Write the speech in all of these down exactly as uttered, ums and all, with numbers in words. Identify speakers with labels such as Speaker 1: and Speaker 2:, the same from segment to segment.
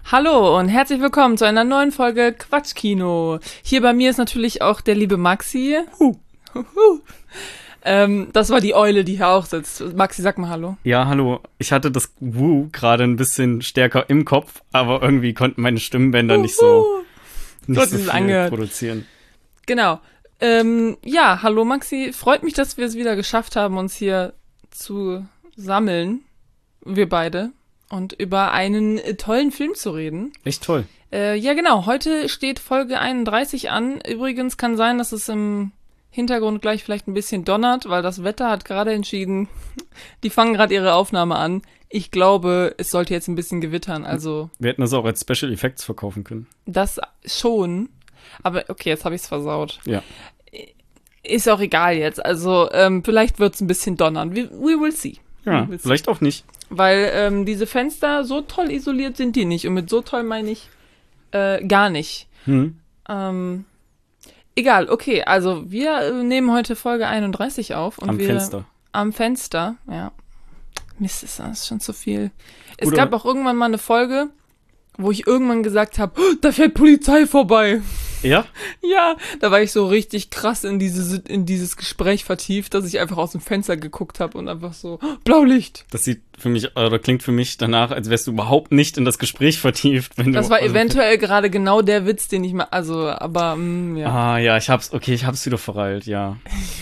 Speaker 1: Hallo und herzlich willkommen zu einer neuen Folge Quatschkino. Hier bei mir ist natürlich auch der liebe Maxi. Huh. Huh. Ähm, das war die Eule, die hier auch sitzt. Maxi, sag mal Hallo.
Speaker 2: Ja, hallo. Ich hatte das Wuh gerade ein bisschen stärker im Kopf, aber irgendwie konnten meine Stimmbänder nicht so, nicht so viel angehört. produzieren.
Speaker 1: Genau. Ähm, ja, hallo Maxi. Freut mich, dass wir es wieder geschafft haben, uns hier zu sammeln. Wir beide. Und über einen äh, tollen Film zu reden.
Speaker 2: Echt toll.
Speaker 1: Äh, ja, genau. Heute steht Folge einunddreißig an. Übrigens kann sein, dass es im Hintergrund gleich vielleicht ein bisschen donnert, weil das Wetter hat gerade entschieden, die fangen gerade ihre Aufnahme an. Ich glaube, es sollte jetzt ein bisschen gewittern, also...
Speaker 2: Wir hätten das auch als Special Effects verkaufen können.
Speaker 1: Das schon, aber okay, jetzt habe ich es versaut.
Speaker 2: Ja.
Speaker 1: Ist auch egal jetzt, also ähm, vielleicht wird es ein bisschen donnern. We, we will see.
Speaker 2: Ja,
Speaker 1: we will see.
Speaker 2: Vielleicht auch nicht.
Speaker 1: Weil ähm, diese Fenster, so toll isoliert sind die nicht. Und mit so toll meine ich äh, gar nicht.
Speaker 2: Hm.
Speaker 1: Ähm, egal, okay. Also wir äh, nehmen heute Folge einunddreißig auf. Und
Speaker 2: am
Speaker 1: wir,
Speaker 2: Fenster.
Speaker 1: Am Fenster, ja. Mist, ist das schon zu viel. Es
Speaker 2: Oder
Speaker 1: gab auch irgendwann mal eine Folge, wo ich irgendwann gesagt habe, oh, da fährt Polizei vorbei.
Speaker 2: Ja?
Speaker 1: Ja, da war ich so richtig krass in, diese, in dieses Gespräch vertieft, dass ich einfach aus dem Fenster geguckt habe und einfach so, oh, Blaulicht.
Speaker 2: Das sieht für mich, oder klingt für mich danach, als wärst du überhaupt nicht in das Gespräch vertieft. Wenn
Speaker 1: das
Speaker 2: du,
Speaker 1: war
Speaker 2: also
Speaker 1: eventuell gerade genau der Witz, den ich mal, also, aber, mh, ja.
Speaker 2: Ah, ja, ich hab's, okay, ich hab's wieder verreilt, ja.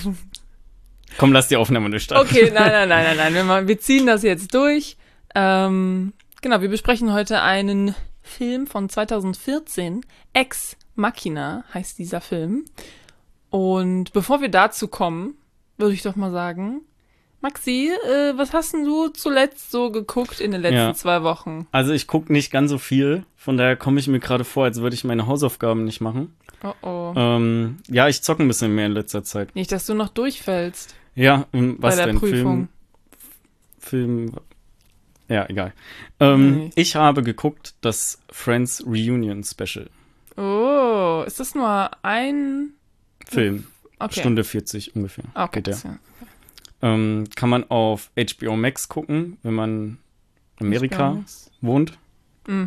Speaker 2: Komm, lass die Aufnahme durchstarten.
Speaker 1: Okay, nein, nein, nein, nein, nein, wir, wir ziehen das jetzt durch. Ähm, genau, wir besprechen heute einen Film von zweitausendvierzehn, Ex Machina heißt dieser Film. Und bevor wir dazu kommen, würde ich doch mal sagen, Maxi, äh, was hast denn du zuletzt so geguckt in den letzten
Speaker 2: Ja.
Speaker 1: zwei Wochen?
Speaker 2: Also ich gucke nicht ganz so viel, von daher komme ich mir gerade vor, als würde ich meine Hausaufgaben nicht machen.
Speaker 1: Oh oh.
Speaker 2: Ähm, ja, ich zocke ein bisschen mehr in letzter Zeit.
Speaker 1: Nicht, dass du noch durchfällst.
Speaker 2: Ja, ähm, was
Speaker 1: bei der
Speaker 2: denn?
Speaker 1: Prüfung.
Speaker 2: Film, Film, ja, egal. Ähm,
Speaker 1: Nee.
Speaker 2: Ich habe geguckt das Friends Reunion Special.
Speaker 1: Oh, ist das nur ein
Speaker 2: Film,
Speaker 1: okay.
Speaker 2: Stunde vierzig ungefähr.
Speaker 1: Okay.
Speaker 2: Geht der.
Speaker 1: das ist ja-
Speaker 2: Ähm, kann man auf H B O Max gucken, wenn man in Amerika wohnt.
Speaker 1: Mm.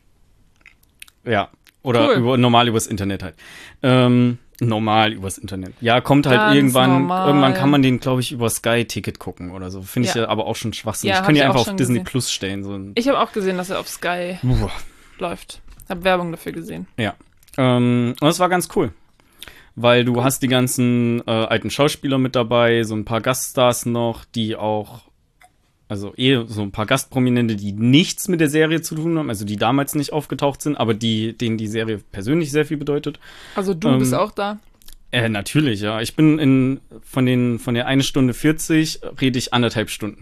Speaker 2: Ja, oder
Speaker 1: Cool.
Speaker 2: über, normal übers Internet halt. Ähm, normal übers Internet. Ja, kommt halt
Speaker 1: Ganz
Speaker 2: irgendwann,
Speaker 1: normal.
Speaker 2: irgendwann kann man den, glaube ich, über Sky-Ticket gucken oder so. Finde ich
Speaker 1: Ja.
Speaker 2: ja aber auch schon Schwachsinn.
Speaker 1: Ja,
Speaker 2: ich
Speaker 1: hab
Speaker 2: kann die
Speaker 1: ich auch
Speaker 2: einfach auf
Speaker 1: schon
Speaker 2: Disney
Speaker 1: gesehen.
Speaker 2: Plus stellen. So ein,
Speaker 1: Ich habe auch gesehen, dass er auf Sky
Speaker 2: Uah.
Speaker 1: läuft. Hab Werbung dafür gesehen.
Speaker 2: Ja. Ähm, und das war ganz cool. Weil du hast die ganzen äh, alten Schauspieler mit dabei, so ein paar Gaststars noch, die auch, also eh so ein paar Gastprominente, die nichts mit der Serie zu tun haben, also die damals nicht aufgetaucht sind, aber die, denen die Serie persönlich sehr viel bedeutet.
Speaker 1: Also du
Speaker 2: Ähm,
Speaker 1: bist auch da?
Speaker 2: Äh, natürlich, ja. Ich bin in, von den, von der eine Stunde vierzig rede ich anderthalb Stunden.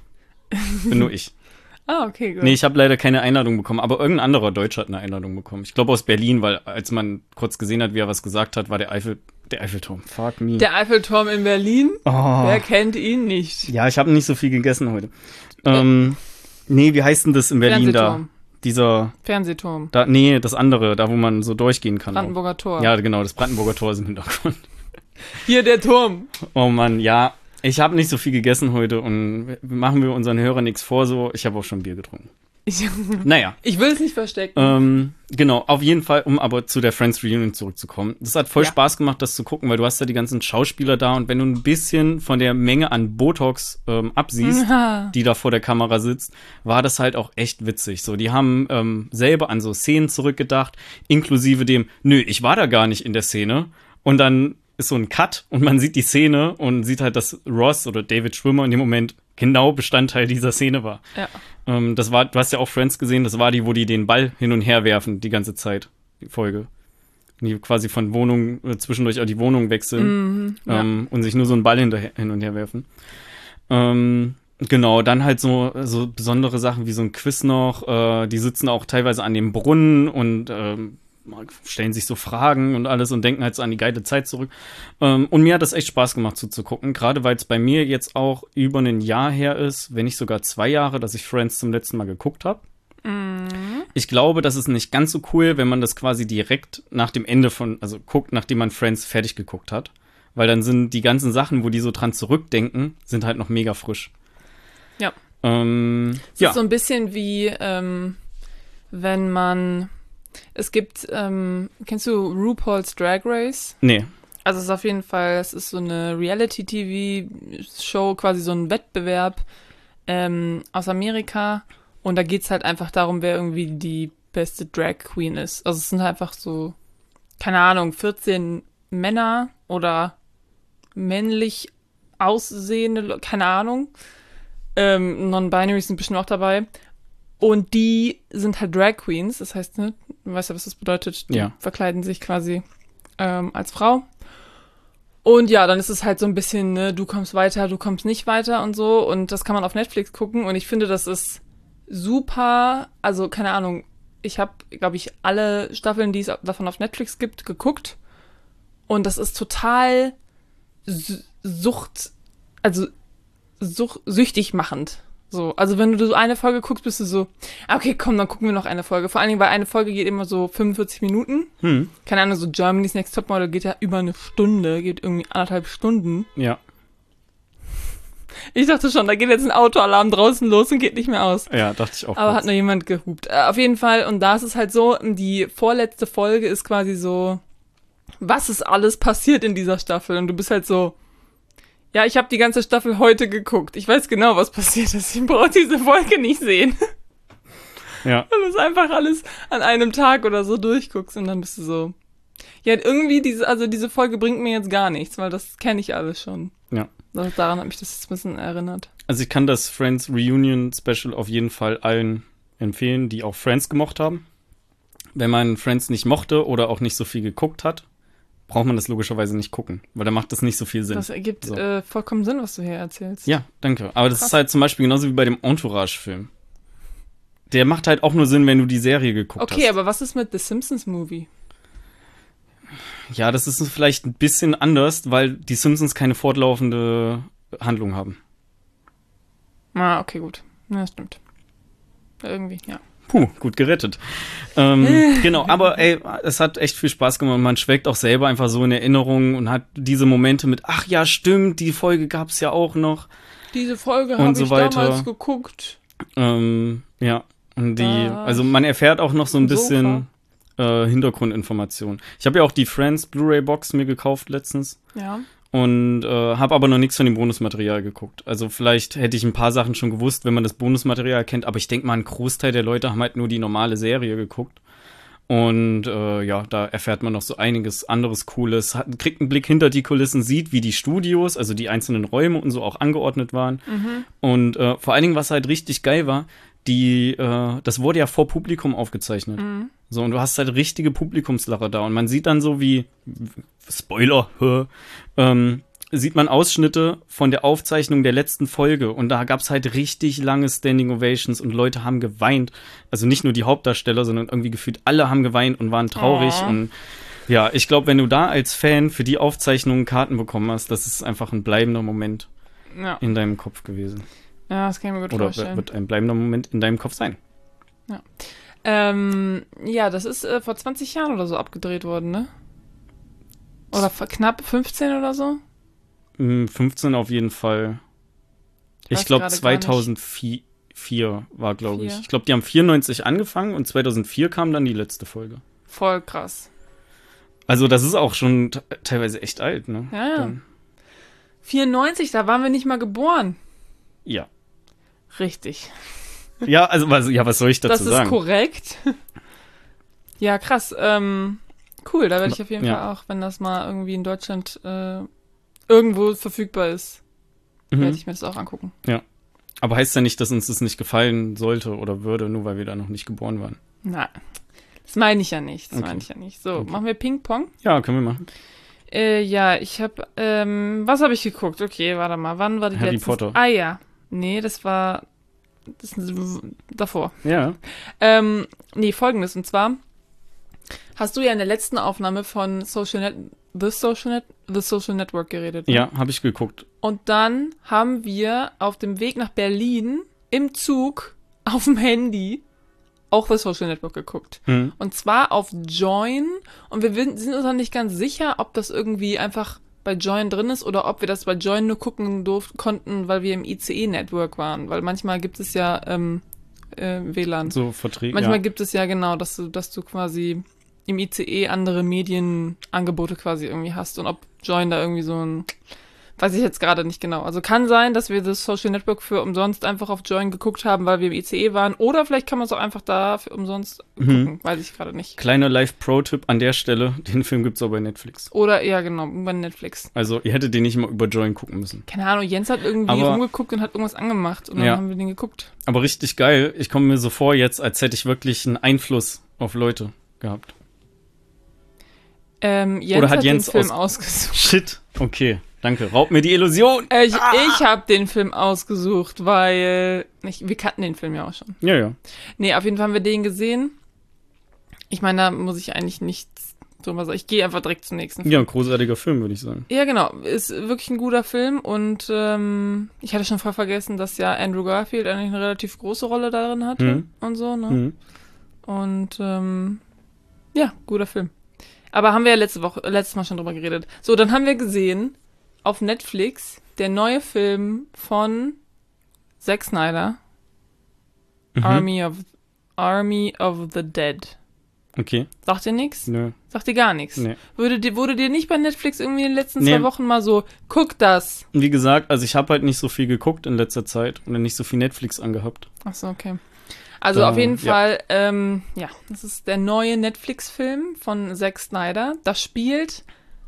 Speaker 2: Bin nur ich.
Speaker 1: Ah, okay, gut.
Speaker 2: Nee, ich habe leider keine Einladung bekommen, aber irgendein anderer Deutscher hat eine Einladung bekommen. Ich glaube aus Berlin, weil als man kurz gesehen hat, wie er was gesagt hat, war der Eiffel, der Eiffelturm. Fuck me.
Speaker 1: Der Eiffelturm in Berlin?
Speaker 2: Oh.
Speaker 1: Wer kennt ihn nicht?
Speaker 2: Ja, ich habe nicht so viel gegessen heute. Ähm, nee, wie heißt denn das in Berlin da?
Speaker 1: Fernsehturm.
Speaker 2: Dieser,
Speaker 1: Fernsehturm.
Speaker 2: da, nee, das andere, da wo man so durchgehen kann.
Speaker 1: Brandenburger Tor.
Speaker 2: Auch. Ja, genau, das Brandenburger Tor ist im Hintergrund.
Speaker 1: Hier der Turm.
Speaker 2: Oh Mann, ja. Ich habe nicht so viel gegessen heute und machen wir unseren Hörern nichts vor, so. Ich habe auch schon Bier getrunken.
Speaker 1: Ich,
Speaker 2: Naja.
Speaker 1: ich will es nicht verstecken.
Speaker 2: Ähm, genau, auf jeden Fall, um aber zu der Friends Reunion zurückzukommen. Das hat voll
Speaker 1: Ja.
Speaker 2: Spaß gemacht, das zu gucken, weil du hast ja die ganzen Schauspieler da und wenn du ein bisschen von der Menge an Botox ähm, absiehst,
Speaker 1: Ja.
Speaker 2: die da vor der Kamera sitzt, war das halt auch echt witzig. So, die haben ähm, selber an so Szenen zurückgedacht, inklusive dem, nö, ich war da gar nicht in der Szene. Und dann ist so ein Cut und man sieht die Szene und sieht halt, dass Ross oder David Schwimmer in dem Moment genau Bestandteil dieser Szene war.
Speaker 1: Ja.
Speaker 2: Ähm, das war, du hast ja auch Friends gesehen, das war die, wo die den Ball hin und her werfen, die ganze Zeit, die Folge. Die quasi von Wohnung, äh, zwischendurch auch die Wohnung wechseln
Speaker 1: Mhm, ja.
Speaker 2: ähm, und sich nur so einen Ball hinterher, hin und her werfen. Ähm, genau, dann halt so, so besondere Sachen wie so ein Quiz noch, äh, die sitzen auch teilweise an dem Brunnen und ähm, stellen sich so Fragen und alles und denken halt so an die geile Zeit zurück. Ähm, und mir hat das echt Spaß gemacht zuzugucken, gerade weil es bei mir jetzt auch über ein Jahr her ist, wenn nicht sogar zwei Jahre, dass ich Friends zum letzten Mal geguckt habe.
Speaker 1: Mhm.
Speaker 2: Ich glaube, das ist nicht ganz so cool, wenn man das quasi direkt nach dem Ende von, also guckt, nachdem man Friends fertig geguckt hat. Weil dann sind die ganzen Sachen, wo die so dran zurückdenken, sind halt noch mega frisch.
Speaker 1: Ja.
Speaker 2: Ähm,
Speaker 1: Es
Speaker 2: ja.
Speaker 1: ist so ein bisschen wie, ähm, wenn man, es gibt, ähm, kennst du RuPaul's Drag Race?
Speaker 2: Nee.
Speaker 1: Also es ist auf jeden Fall, es ist so eine Reality-T V-Show, quasi so ein Wettbewerb ähm, aus Amerika. Und da geht's halt einfach darum, wer irgendwie die beste Drag Queen ist. Also es sind halt einfach so, keine Ahnung, vierzehn Männer oder männlich aussehende, keine Ahnung. Ähm, Non-Binary sind bestimmt auch dabei. Und die sind halt Drag Queens. Das heißt, ne, du weißt ja, was das bedeutet. Die
Speaker 2: Ja.
Speaker 1: verkleiden sich quasi ähm, als Frau. Und ja, dann ist es halt so ein bisschen, ne, du kommst weiter, du kommst nicht weiter und so. Und das kann man auf Netflix gucken. Und ich finde, das ist super. Also, keine Ahnung. Ich habe, glaube ich, alle Staffeln, die es davon auf Netflix gibt, geguckt. Und das ist total Sucht, also such, süchtig machend. So, also wenn du so eine Folge guckst, bist du so, okay, komm, dann gucken wir noch eine Folge. Vor allen Dingen, weil eine Folge geht immer so fünfundvierzig Minuten.
Speaker 2: Hm.
Speaker 1: Keine Ahnung, so Germany's Next Topmodel geht ja über eine Stunde, geht irgendwie anderthalb Stunden.
Speaker 2: Ja.
Speaker 1: Ich dachte schon, da geht jetzt ein Autoalarm draußen los und geht nicht mehr aus.
Speaker 2: Ja, dachte ich auch.
Speaker 1: Aber
Speaker 2: kurz.
Speaker 1: hat nur jemand gehupt. Äh, auf jeden Fall, und da ist es halt so, die vorletzte Folge ist quasi so, was ist alles passiert in dieser Staffel? Und du bist halt so, ja, ich habe die ganze Staffel heute geguckt. Ich weiß genau, was passiert ist. Ich brauche diese Folge nicht sehen.
Speaker 2: Ja.
Speaker 1: Weil du einfach alles an einem Tag oder so durchguckst und dann bist du so, ja, irgendwie diese, also diese Folge bringt mir jetzt gar nichts, weil das kenne ich alles schon.
Speaker 2: Ja.
Speaker 1: Das, daran hat mich das jetzt ein bisschen erinnert.
Speaker 2: Also ich kann das Friends Reunion Special auf jeden Fall allen empfehlen, die auch Friends gemocht haben. Wenn man Friends nicht mochte oder auch nicht so viel geguckt hat, braucht man das logischerweise nicht gucken, weil da macht das nicht so viel Sinn.
Speaker 1: Das ergibt
Speaker 2: so.
Speaker 1: äh, vollkommen Sinn, was du hier erzählst.
Speaker 2: Ja, danke. Aber das
Speaker 1: Krass.
Speaker 2: ist halt zum Beispiel genauso wie bei dem Entourage-Film. Der macht halt auch nur Sinn, wenn du die Serie geguckt
Speaker 1: Okay,
Speaker 2: hast.
Speaker 1: aber was ist mit The Simpsons Movie?
Speaker 2: Ja, das ist vielleicht ein bisschen anders, weil die Simpsons keine fortlaufende Handlung haben.
Speaker 1: Ah, okay, gut. Ja, stimmt. Irgendwie, ja.
Speaker 2: Puh, gut gerettet. Ähm, genau, aber ey, es hat echt viel Spaß gemacht. Man schwelgt auch selber einfach so in Erinnerung und hat diese Momente mit, ach ja, stimmt, die Folge gab's ja auch noch.
Speaker 1: Diese Folge
Speaker 2: Und
Speaker 1: habe
Speaker 2: so
Speaker 1: ich
Speaker 2: weiter.
Speaker 1: damals geguckt.
Speaker 2: Ähm, ja, und die,
Speaker 1: Da
Speaker 2: also man erfährt auch noch so ein
Speaker 1: Sofa.
Speaker 2: bisschen äh, Hintergrundinformationen. Ich habe ja auch die Friends Blu-ray-Box mir gekauft letztens.
Speaker 1: Ja.
Speaker 2: Und äh, habe aber noch nichts von dem Bonusmaterial geguckt. Also vielleicht hätte ich ein paar Sachen schon gewusst, wenn man das Bonusmaterial kennt. Aber ich denke mal, ein Großteil der Leute haben halt nur die normale Serie geguckt. Und äh, ja, da erfährt man noch so einiges anderes Cooles. Hat, kriegt einen Blick hinter die Kulissen, sieht, wie die Studios, also die einzelnen Räume und so auch angeordnet waren.
Speaker 1: Mhm.
Speaker 2: Und äh, vor allen Dingen, was halt richtig geil war, die, äh, das wurde ja vor Publikum aufgezeichnet.
Speaker 1: Mhm.
Speaker 2: So, und du hast halt richtige Publikumslacher da. Und man sieht dann so wie, Spoiler, hä, ähm, sieht man Ausschnitte von der Aufzeichnung der letzten Folge. Und da gab's halt richtig lange Standing Ovations und Leute haben geweint. Also nicht nur die Hauptdarsteller, sondern irgendwie gefühlt alle haben geweint und waren traurig.
Speaker 1: Oh.
Speaker 2: Und ja, ich glaube, wenn du da als Fan für die Aufzeichnungen Karten bekommen hast, das ist einfach ein bleibender Moment
Speaker 1: Ja.
Speaker 2: in deinem Kopf gewesen.
Speaker 1: Ja, das kann ich mir gut
Speaker 2: Oder
Speaker 1: vorstellen.
Speaker 2: wird ein bleibender Moment in deinem Kopf sein.
Speaker 1: Ähm, ja, das ist äh, vor zwanzig Jahren oder so abgedreht worden, ne? Oder vor knapp fünfzehn oder so?
Speaker 2: Mm, fünfzehn auf jeden Fall.
Speaker 1: Ich
Speaker 2: Ich glaube
Speaker 1: weiß gerade gar
Speaker 2: zweitausendvier war, glaube ich.
Speaker 1: Vier.
Speaker 2: Ich glaube, die haben vierundneunzig angefangen und zweitausendvier kam dann die letzte Folge.
Speaker 1: Voll krass.
Speaker 2: Also das ist auch schon t- teilweise echt alt, ne?
Speaker 1: Ja, ja.
Speaker 2: Dann,
Speaker 1: vierundneunzig, da waren wir nicht mal geboren.
Speaker 2: ja.
Speaker 1: Richtig.
Speaker 2: Ja, also was, ja, was soll ich dazu
Speaker 1: Das ist
Speaker 2: sagen?
Speaker 1: korrekt. Ja, krass. Ähm, cool, da werde ich auf jeden
Speaker 2: Ja.
Speaker 1: Fall auch, wenn das mal irgendwie in Deutschland äh, irgendwo verfügbar ist, werde
Speaker 2: Mhm.
Speaker 1: ich mir das auch angucken.
Speaker 2: Aber heißt ja nicht, dass uns das nicht gefallen sollte oder würde, nur weil wir da noch nicht geboren waren.
Speaker 1: Nein, das meine ich ja nicht. Das
Speaker 2: Okay.
Speaker 1: meine ich ja nicht. So,
Speaker 2: Okay.
Speaker 1: machen wir Ping-Pong?
Speaker 2: Ja, können wir machen.
Speaker 1: Äh, ja, ich habe, ähm, was habe ich geguckt? Okay, warte mal, wann war die
Speaker 2: Harry
Speaker 1: letzte?
Speaker 2: Potter.
Speaker 1: Ah ja, nee, das war das ist davor.
Speaker 2: Ja.
Speaker 1: Ähm, nee, folgendes, und zwar hast du ja in der letzten Aufnahme von Social Net The Social, Net The Social Network geredet. Ne?
Speaker 2: Ja, habe ich geguckt.
Speaker 1: Und dann haben wir auf dem Weg nach Berlin im Zug auf dem Handy auch The Social Network geguckt.
Speaker 2: Mhm.
Speaker 1: Und zwar auf Join. Und wir sind uns noch nicht ganz sicher, ob das irgendwie einfach bei Join drin ist oder ob wir das bei Join nur gucken durften, konnten, weil wir im I C E-Network waren. Weil manchmal gibt es ja ähm, äh, W L A N.
Speaker 2: So Verträge.
Speaker 1: Manchmal
Speaker 2: ja.
Speaker 1: gibt es ja genau, dass du, dass du quasi im I C E andere Medienangebote quasi irgendwie hast und ob Join da irgendwie so ein, weiß ich jetzt gerade nicht genau. Also kann sein, dass wir das Social Network für umsonst einfach auf Join geguckt haben, weil wir im I C E waren, oder vielleicht kann man es auch einfach da für umsonst gucken,
Speaker 2: Mhm.
Speaker 1: weiß ich gerade nicht.
Speaker 2: Kleiner Live-Pro-Tipp an der Stelle, den Film gibt's auch bei Netflix.
Speaker 1: Oder, ja genau, bei Netflix.
Speaker 2: Also ihr hättet den nicht mal über Join gucken müssen.
Speaker 1: Keine Ahnung, Jens hat irgendwie
Speaker 2: Aber-
Speaker 1: rumgeguckt und hat irgendwas angemacht und dann
Speaker 2: Ja.
Speaker 1: haben wir den geguckt.
Speaker 2: Aber richtig geil, ich komme mir so vor jetzt, als hätte ich wirklich einen Einfluss auf Leute gehabt.
Speaker 1: Ähm, Jens
Speaker 2: Oder hat
Speaker 1: hat
Speaker 2: Jens
Speaker 1: den Film
Speaker 2: aus-
Speaker 1: ausgesucht.
Speaker 2: Shit, okay, danke. Raub mir die Illusion.
Speaker 1: Äh, Ich, ich habe den Film ausgesucht, weil ich, wir kannten den Film ja auch schon.
Speaker 2: Ja, ja.
Speaker 1: Nee, auf jeden Fall haben wir den gesehen. Ich meine, da muss ich eigentlich nichts drüber sagen. Ich gehe einfach direkt zum nächsten Film.
Speaker 2: Ja, ein großartiger Film, würde ich sagen.
Speaker 1: Ja, genau. Ist wirklich ein guter Film und ähm, ich hatte schon voll vergessen, dass ja Andrew Garfield eigentlich eine relativ große Rolle darin hatte
Speaker 2: Mhm.
Speaker 1: und so, ne?
Speaker 2: Mhm.
Speaker 1: Und ähm, ja, guter Film. Aber haben wir ja letzte Woche, letztes Mal schon drüber geredet. So, dann haben wir gesehen auf Netflix der neue Film von Zack Snyder,
Speaker 2: Mhm.
Speaker 1: Army of Army of the Dead.
Speaker 2: Okay,
Speaker 1: Sagt dir nichts?
Speaker 2: nö,
Speaker 1: Sagt dir gar nichts?
Speaker 2: nee.
Speaker 1: Würde dir, wurde dir nicht bei Netflix irgendwie in den letzten
Speaker 2: Nee.
Speaker 1: zwei Wochen mal so, guck das?
Speaker 2: Wie gesagt, also ich habe halt nicht so viel geguckt in letzter Zeit oder nicht so viel Netflix angehabt.
Speaker 1: Ach so, okay. Also
Speaker 2: Da,
Speaker 1: auf jeden
Speaker 2: ja.
Speaker 1: Fall, ähm, ja, das ist der neue Netflix-Film von Zack Snyder. Das spielt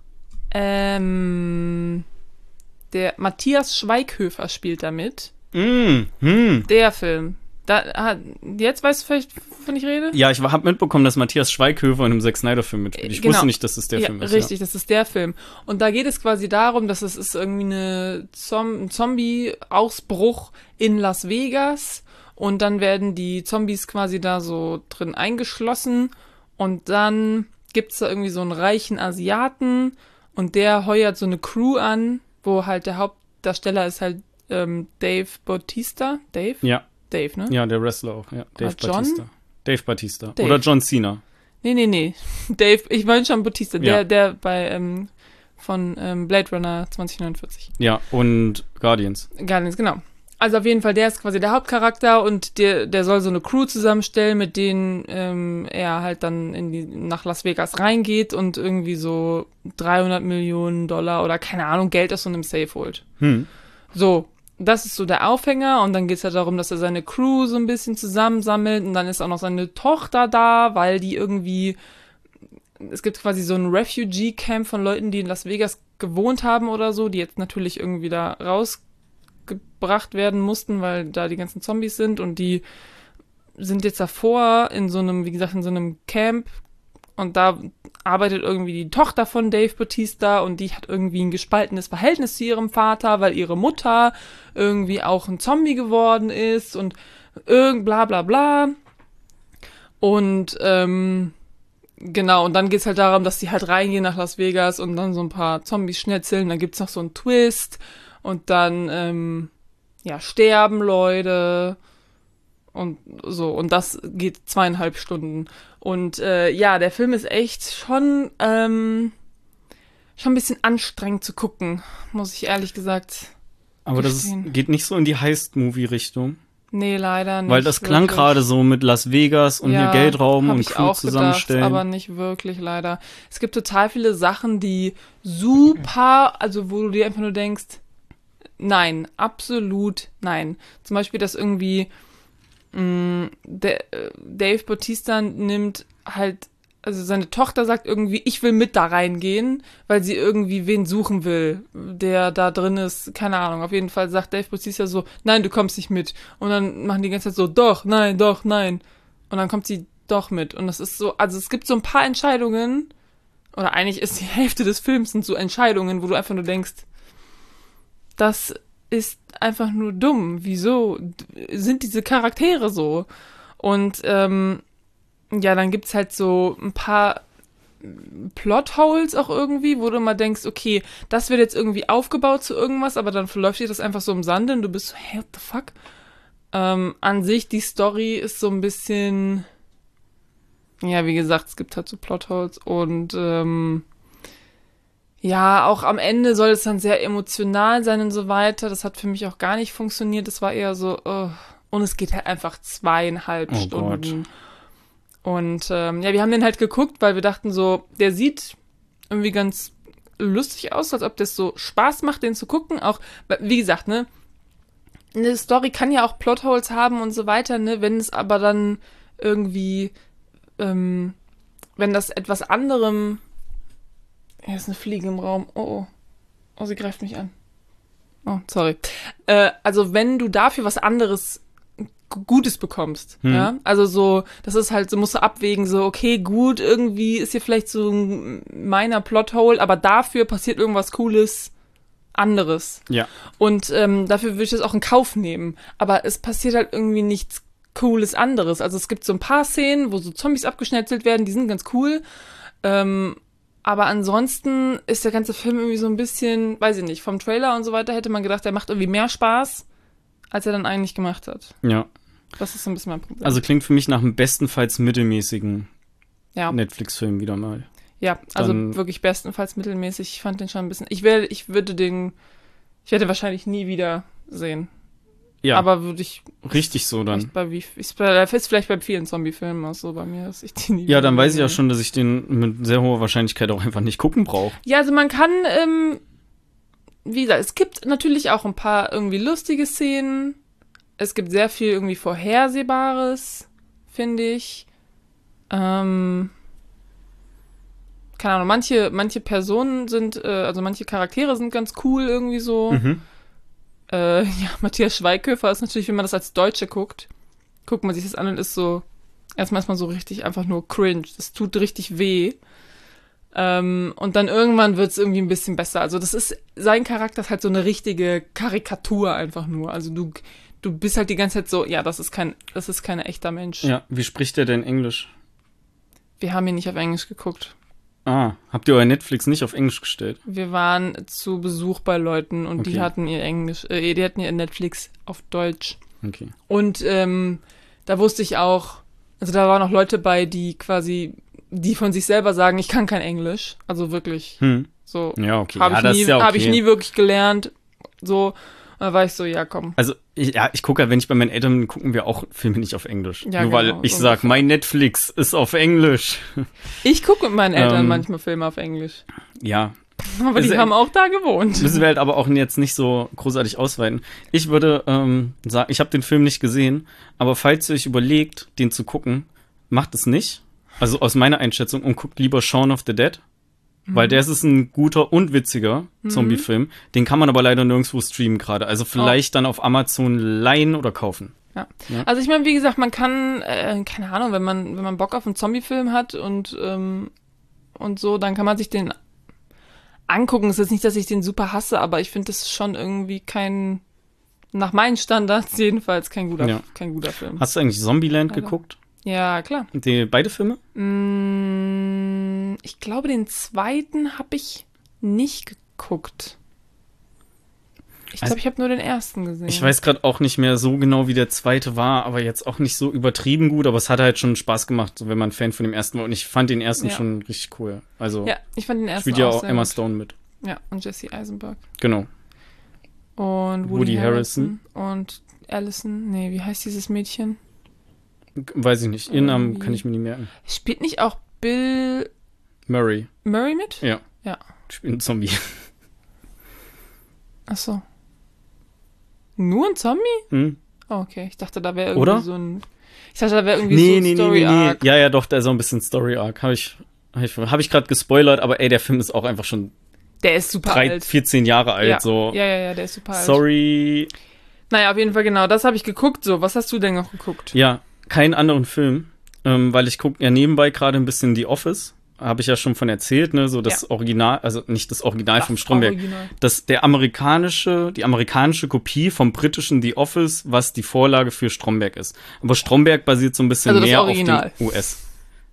Speaker 1: ähm, der Matthias Schweighöfer spielt damit.
Speaker 2: Mm, hm.
Speaker 1: Der Film. Da, ah, jetzt weißt du vielleicht, wovon ich rede?
Speaker 2: Ja, ich habe mitbekommen, dass Matthias Schweighöfer in einem Zack Snyder-Film mitspielt. Ich
Speaker 1: Äh, genau.
Speaker 2: wusste nicht, dass das der
Speaker 1: ja,
Speaker 2: Film ist.
Speaker 1: richtig, das ist der Film. Und da geht es quasi darum, dass es ist irgendwie eine Zom ein Zombie-Ausbruch in Las Vegas und dann werden die Zombies quasi da so drin eingeschlossen und dann gibt's da irgendwie so einen reichen Asiaten und der heuert so eine Crew an, wo halt der Hauptdarsteller ist halt ähm, Dave Bautista. Dave?
Speaker 2: Ja,
Speaker 1: Dave, ne?
Speaker 2: ja, der Wrestler auch. Ja, Dave
Speaker 1: John?
Speaker 2: Batista. Dave Batista.
Speaker 1: Dave.
Speaker 2: Oder John Cena.
Speaker 1: Nee, nee, nee. Dave, ich meine schon Bautista, der,
Speaker 2: Ja.
Speaker 1: der bei ähm, von ähm, Blade Runner zwanzig neunundvierzig.
Speaker 2: Ja, und Guardians.
Speaker 1: Guardians, genau. Also auf jeden Fall, der ist quasi der Hauptcharakter und der, der soll so eine Crew zusammenstellen, mit denen ähm, er halt dann in die, nach Las Vegas reingeht und irgendwie so dreihundert Millionen Dollar oder keine Ahnung, Geld aus so einem Safe holt.
Speaker 2: Hm.
Speaker 1: So, das ist so der Aufhänger und dann geht's halt darum, dass er seine Crew so ein bisschen zusammensammelt und dann ist auch noch seine Tochter da, weil die irgendwie, es gibt quasi so ein Refugee-Camp von Leuten, die in Las Vegas gewohnt haben oder so, die jetzt natürlich irgendwie da rausgebracht werden mussten, weil da die ganzen Zombies sind und die sind jetzt davor in so einem, wie gesagt, in so einem Camp und da arbeitet irgendwie die Tochter von Dave Bautista und die hat irgendwie ein gespaltenes Verhältnis zu ihrem Vater, weil ihre Mutter irgendwie auch ein Zombie geworden ist und irgend bla bla bla. Und ähm, genau, und dann geht's halt darum, dass die halt reingehen nach Las Vegas und dann so ein paar Zombies schnetzeln, dann gibt's noch so einen Twist und dann ähm, ja, sterben Leute und so, und das geht zweieinhalb Stunden. Und äh, ja, der Film ist echt schon, ähm, schon ein bisschen anstrengend zu gucken, muss ich ehrlich gesagt.
Speaker 2: Aber das
Speaker 1: Gestehen.
Speaker 2: ist, geht nicht so in die Heist-Movie-Richtung.
Speaker 1: Nee, leider nicht.
Speaker 2: Weil das klang
Speaker 1: wirklich.
Speaker 2: gerade so mit Las Vegas und
Speaker 1: Ja,
Speaker 2: hier Geld rauben
Speaker 1: hab
Speaker 2: und
Speaker 1: ich
Speaker 2: Crew
Speaker 1: auch
Speaker 2: zusammenstellen.
Speaker 1: Gedacht, aber nicht wirklich, leider. Es gibt total viele Sachen, die super, also wo du dir einfach nur denkst, nein, absolut nein. Zum Beispiel, dass irgendwie mh, der, äh, Dave Bautista nimmt halt, also seine Tochter sagt irgendwie, ich will mit da reingehen, weil sie irgendwie wen suchen will, der da drin ist, keine Ahnung. Auf jeden Fall sagt Dave Bautista so, nein, du kommst nicht mit. Und dann machen die ganze Zeit so, doch, nein, doch, nein. Und dann kommt sie doch mit. Und das ist so, also es gibt so ein paar Entscheidungen, oder eigentlich ist die Hälfte des Films sind so Entscheidungen, wo du einfach nur denkst, das ist einfach nur dumm. Wieso sind diese Charaktere so? Und ähm, ja, dann gibt's halt so ein paar Plotholes auch irgendwie, wo du mal denkst, okay, das wird jetzt irgendwie aufgebaut zu irgendwas, aber dann verläuft dir das einfach so im Sande und du bist so, hey, what the fuck? Ähm, an sich, die Story ist so ein bisschen, ja, wie gesagt, es gibt halt so Plotholes und ähm, ja, auch am Ende soll es dann sehr emotional sein und so weiter. Das hat für mich auch gar nicht funktioniert. Das war eher so, oh, und es geht halt einfach zweieinhalb
Speaker 2: Oh
Speaker 1: Stunden. Gott. Und ähm, ja, wir haben den halt geguckt, weil wir dachten so, der sieht irgendwie ganz lustig aus, als ob das so Spaß macht, den zu gucken. Auch, wie gesagt, ne, eine Story kann ja auch Plotholes haben und so weiter, ne, wenn es aber dann irgendwie, ähm, wenn das etwas anderem, hier ist eine Fliege im Raum, oh, oh, oh, sie greift mich an. Oh, sorry. Äh, also wenn du dafür was anderes Gutes bekommst, hm. ja, also so, das ist halt, so musst du abwägen, so, okay, gut, irgendwie ist hier vielleicht so ein meiner Plothole, aber dafür passiert irgendwas Cooles anderes.
Speaker 2: Ja.
Speaker 1: Und ähm, dafür würde ich das auch in Kauf nehmen. Aber es passiert halt irgendwie nichts Cooles anderes. Also es gibt so ein paar Szenen, wo so Zombies abgeschnetzelt werden, die sind ganz cool. Ähm, aber ansonsten ist der ganze Film irgendwie so ein bisschen, weiß ich nicht, vom Trailer und so weiter hätte man gedacht, der macht irgendwie mehr Spaß, als er dann eigentlich gemacht hat.
Speaker 2: Ja.
Speaker 1: Das ist so ein bisschen mein Problem.
Speaker 2: Also klingt für mich nach einem bestenfalls mittelmäßigen
Speaker 1: ja.
Speaker 2: Netflix-Film wieder mal.
Speaker 1: Ja, also
Speaker 2: Dann
Speaker 1: wirklich bestenfalls mittelmäßig. Ich fand den schon ein bisschen. Ich werde, ich würde den, ich werde wahrscheinlich nie wieder sehen.
Speaker 2: Ja.
Speaker 1: Aber würde ich.
Speaker 2: Richtig so dann.
Speaker 1: Bei wie, ist, bei, ist vielleicht bei vielen Zombie-Filmen auch so bei mir, dass ich die nie
Speaker 2: Ja, dann weiß
Speaker 1: sehen.
Speaker 2: ich auch schon, dass ich den mit sehr hoher Wahrscheinlichkeit auch einfach nicht gucken brauche.
Speaker 1: Ja, also man kann, ähm, wie gesagt, es gibt natürlich auch ein paar irgendwie lustige Szenen. Es gibt sehr viel irgendwie Vorhersehbares, finde ich. Ähm, keine Ahnung, manche, manche Personen sind, äh, also manche Charaktere sind ganz cool irgendwie so.
Speaker 2: Mhm.
Speaker 1: Äh, ja, Matthias Schweighöfer ist natürlich, wenn man das als Deutsche guckt, guckt man sich das an und ist so, erstmal ist man so richtig einfach nur cringe. Das tut richtig weh. Ähm, und dann irgendwann wird es irgendwie ein bisschen besser. Also das ist, sein Charakter ist halt so eine richtige Karikatur einfach nur. Also du, du bist halt die ganze Zeit so, ja, das ist kein, das ist kein echter Mensch.
Speaker 2: Ja, wie spricht der denn Englisch?
Speaker 1: Wir haben ihn nicht auf Englisch geguckt.
Speaker 2: Ah, habt ihr euer Netflix nicht auf Englisch gestellt?
Speaker 1: Wir waren zu Besuch bei Leuten und
Speaker 2: Okay.
Speaker 1: die hatten ihr Englisch, äh, die hatten ihr Netflix auf Deutsch.
Speaker 2: Okay.
Speaker 1: Und ähm, da wusste ich auch, also da waren auch Leute bei, die quasi, die von sich selber sagen, ich kann kein Englisch. Also wirklich.
Speaker 2: Hm.
Speaker 1: So.
Speaker 2: Ja, okay.
Speaker 1: Habe
Speaker 2: Ja,
Speaker 1: ich,
Speaker 2: das
Speaker 1: nie-
Speaker 2: ist ja okay.
Speaker 1: hab ich nie wirklich gelernt. So. Und da war ich so, ja, komm.
Speaker 2: Also, ich, ja, ich gucke ja, wenn ich bei meinen Eltern bin, gucken wir auch Filme nicht auf Englisch.
Speaker 1: Ja,
Speaker 2: Nur weil
Speaker 1: genau,
Speaker 2: ich
Speaker 1: so
Speaker 2: sag,
Speaker 1: ungefähr.
Speaker 2: mein Netflix ist auf Englisch.
Speaker 1: Ich gucke mit meinen Eltern
Speaker 2: Ähm,
Speaker 1: manchmal Filme auf Englisch.
Speaker 2: Ja,
Speaker 1: Aber die
Speaker 2: ist-
Speaker 1: haben auch da gewohnt.
Speaker 2: müssen wir halt aber auch jetzt nicht so großartig ausweiten. Ich würde ähm, sagen, ich habe den Film nicht gesehen, aber falls ihr euch überlegt, den zu gucken, macht es nicht. Also aus meiner Einschätzung und guckt lieber Shaun of the Dead. Weil der ist ein guter und witziger Zombie-Film. Den kann man aber leider nirgendwo streamen gerade. Also vielleicht dann auf Amazon leihen oder kaufen.
Speaker 1: Ja.
Speaker 2: Ja.
Speaker 1: Also ich meine, wie gesagt, man kann, äh, keine Ahnung, wenn man, wenn man Bock auf einen Zombie-Film hat und, ähm, und so, dann kann man sich den angucken. Es ist nicht, dass ich den super hasse, aber ich finde, das ist schon irgendwie kein, nach meinen Standards jedenfalls, kein guter,
Speaker 2: Ja.
Speaker 1: kein guter Film.
Speaker 2: Hast du eigentlich Zombieland
Speaker 1: Leider.
Speaker 2: geguckt?
Speaker 1: Ja, klar.
Speaker 2: Die, beide Filme?
Speaker 1: Mm, ich glaube, den zweiten habe ich nicht geguckt. Ich
Speaker 2: Also-
Speaker 1: glaube, ich habe nur den ersten gesehen.
Speaker 2: Ich weiß gerade auch nicht mehr so genau, wie der zweite war, aber jetzt auch nicht so übertrieben gut, aber es hat halt schon Spaß gemacht, so wenn man Fan von dem ersten war. Und ich fand den ersten
Speaker 1: Ja.
Speaker 2: schon richtig cool. Also
Speaker 1: Ja, ich fand den ersten
Speaker 2: spielt ja
Speaker 1: auch
Speaker 2: auch
Speaker 1: sehr
Speaker 2: Emma
Speaker 1: gut.
Speaker 2: Stone mit.
Speaker 1: Ja, und Jesse Eisenberg.
Speaker 2: Genau.
Speaker 1: Und Woody,
Speaker 2: Woody
Speaker 1: Harrelson. Und Allison. Nee, wie heißt dieses Mädchen?
Speaker 2: Weiß ich nicht. Ihren Namen
Speaker 1: Irgendwie.
Speaker 2: kann ich mir nie merken.
Speaker 1: Spielt nicht auch Bill
Speaker 2: Murray.
Speaker 1: Murray mit?
Speaker 2: Ja.
Speaker 1: Ja.
Speaker 2: Spielt ein Zombie.
Speaker 1: Ach so. Nur ein Zombie?
Speaker 2: Hm?
Speaker 1: Oh, okay. Ich dachte, da wäre irgendwie
Speaker 2: Oder?
Speaker 1: so ein. Ich dachte, da wäre irgendwie
Speaker 2: Nee,
Speaker 1: so ein
Speaker 2: nee, nee,
Speaker 1: Story
Speaker 2: nee, nee.
Speaker 1: Arc.
Speaker 2: Ja, ja, doch, da ist auch ein bisschen Story Arc. Habe ich, hab ich, hab ich gerade gespoilert, aber ey, der Film ist auch einfach schon
Speaker 1: Der ist super
Speaker 2: drei,
Speaker 1: alt.
Speaker 2: vierzehn Jahre alt.
Speaker 1: ja.
Speaker 2: So.
Speaker 1: ja, ja, ja, der ist super alt.
Speaker 2: Sorry.
Speaker 1: Naja, auf jeden Fall genau. Das habe ich geguckt. So, was hast du denn noch geguckt?
Speaker 2: Ja, keinen anderen Film, ähm, weil ich gucke ja nebenbei gerade ein bisschen The Office. Habe ich ja schon von erzählt, ne? So das
Speaker 1: Ja.
Speaker 2: Original, also nicht das Original
Speaker 1: Das
Speaker 2: vom Stromberg.
Speaker 1: Original.
Speaker 2: Das, der amerikanische, die amerikanische Kopie vom britischen The Office, was die Vorlage für Stromberg ist. Aber Stromberg basiert so ein bisschen
Speaker 1: Also das
Speaker 2: mehr
Speaker 1: Original.
Speaker 2: auf dem U S.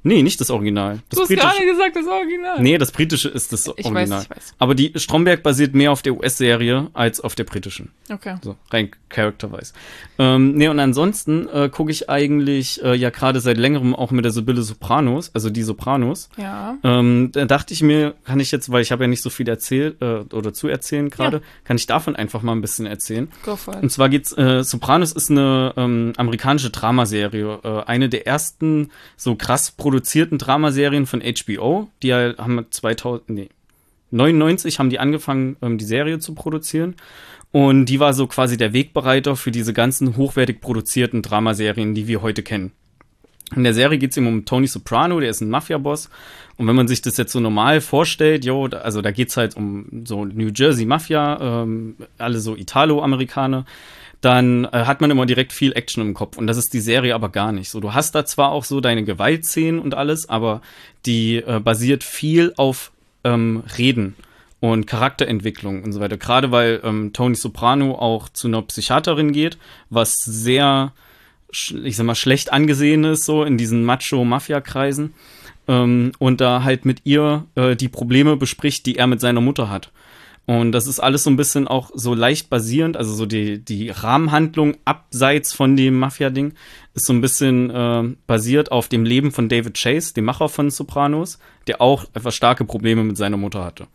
Speaker 2: Nee, nicht das Original. Das
Speaker 1: du hast
Speaker 2: britische,
Speaker 1: gerade gesagt, das Original.
Speaker 2: Nee, das britische ist das
Speaker 1: ich
Speaker 2: Original.
Speaker 1: Weiß, ich weiß.
Speaker 2: Aber die Stromberg basiert mehr auf der U S-Serie als auf der britischen.
Speaker 1: Okay.
Speaker 2: So, rein character-wise. Ähm, nee, und ansonsten äh, gucke ich eigentlich äh, ja gerade seit längerem auch mit der Sibylle Sopranos, also die Sopranos.
Speaker 1: Ja.
Speaker 2: Ähm, da dachte ich mir, kann ich jetzt, weil ich habe ja nicht so viel erzählt äh, oder zu erzählen gerade, ja. kann ich davon einfach mal ein bisschen erzählen.
Speaker 1: Go for it.
Speaker 2: Und zwar geht's, äh, Sopranos ist eine ähm, amerikanische Dramaserie, äh, eine der ersten so krass produzierten Dramaserien von H B O. Die haben zweitausend, nee, neunundneunzig haben die angefangen, ähm, die Serie zu produzieren. Und die war so quasi der Wegbereiter für diese ganzen hochwertig produzierten Dramaserien, die wir heute kennen. In der Serie geht es eben um Tony Soprano, der ist ein Mafia-Boss. Und wenn man sich das jetzt so normal vorstellt, jo, da, also da geht's halt um so New Jersey Mafia, ähm, alle so Italo-Amerikaner, dann äh, hat man immer direkt viel Action im Kopf. Und das ist die Serie aber gar nicht. So, du hast da zwar auch so deine Gewaltszenen und alles, aber die äh, basiert viel auf ähm, Reden und Charakterentwicklung und so weiter. Gerade weil ähm, Tony Soprano auch zu einer Psychiaterin geht, was sehr, ich sag mal, schlecht angesehen ist, so in diesen Macho-Mafia-Kreisen. Ähm, und da halt mit ihr äh, die Probleme bespricht, die er mit seiner Mutter hat. Und das ist alles so ein bisschen auch so leicht basierend, also so die, die Rahmenhandlung abseits von dem Mafia-Ding ist so ein bisschen äh, basiert auf dem Leben von David Chase, dem Macher von Sopranos, der auch etwas starke Probleme mit seiner Mutter hatte.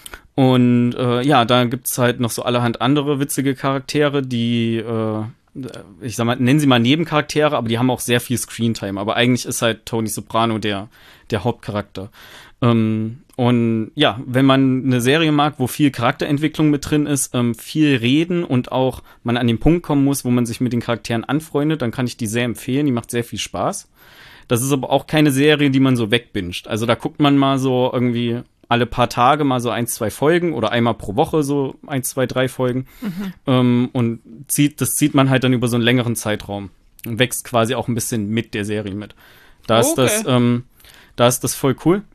Speaker 2: Und äh, ja, da gibt's halt noch so allerhand andere witzige Charaktere, die, äh, ich sag mal, nennen sie mal Nebencharaktere, aber die haben auch sehr viel Screentime. Aber eigentlich ist halt Tony Soprano der, der Hauptcharakter. Ähm, und ja, wenn man eine Serie mag, wo viel Charakterentwicklung mit drin ist, ähm, viel reden und auch man an den Punkt kommen muss, wo man sich mit den Charakteren anfreundet, dann kann ich die sehr empfehlen. Die macht sehr viel Spaß. Das ist aber auch keine Serie, die man so wegbinscht. Also da guckt man mal so irgendwie alle paar Tage mal so ein, zwei Folgen oder einmal pro Woche so ein, zwei, drei Folgen. Mhm. Ähm, und zieht, das zieht man halt dann über so einen längeren Zeitraum und wächst quasi auch ein bisschen mit der Serie mit. Da ist
Speaker 1: okay.
Speaker 2: das, ähm, da ist das voll cool.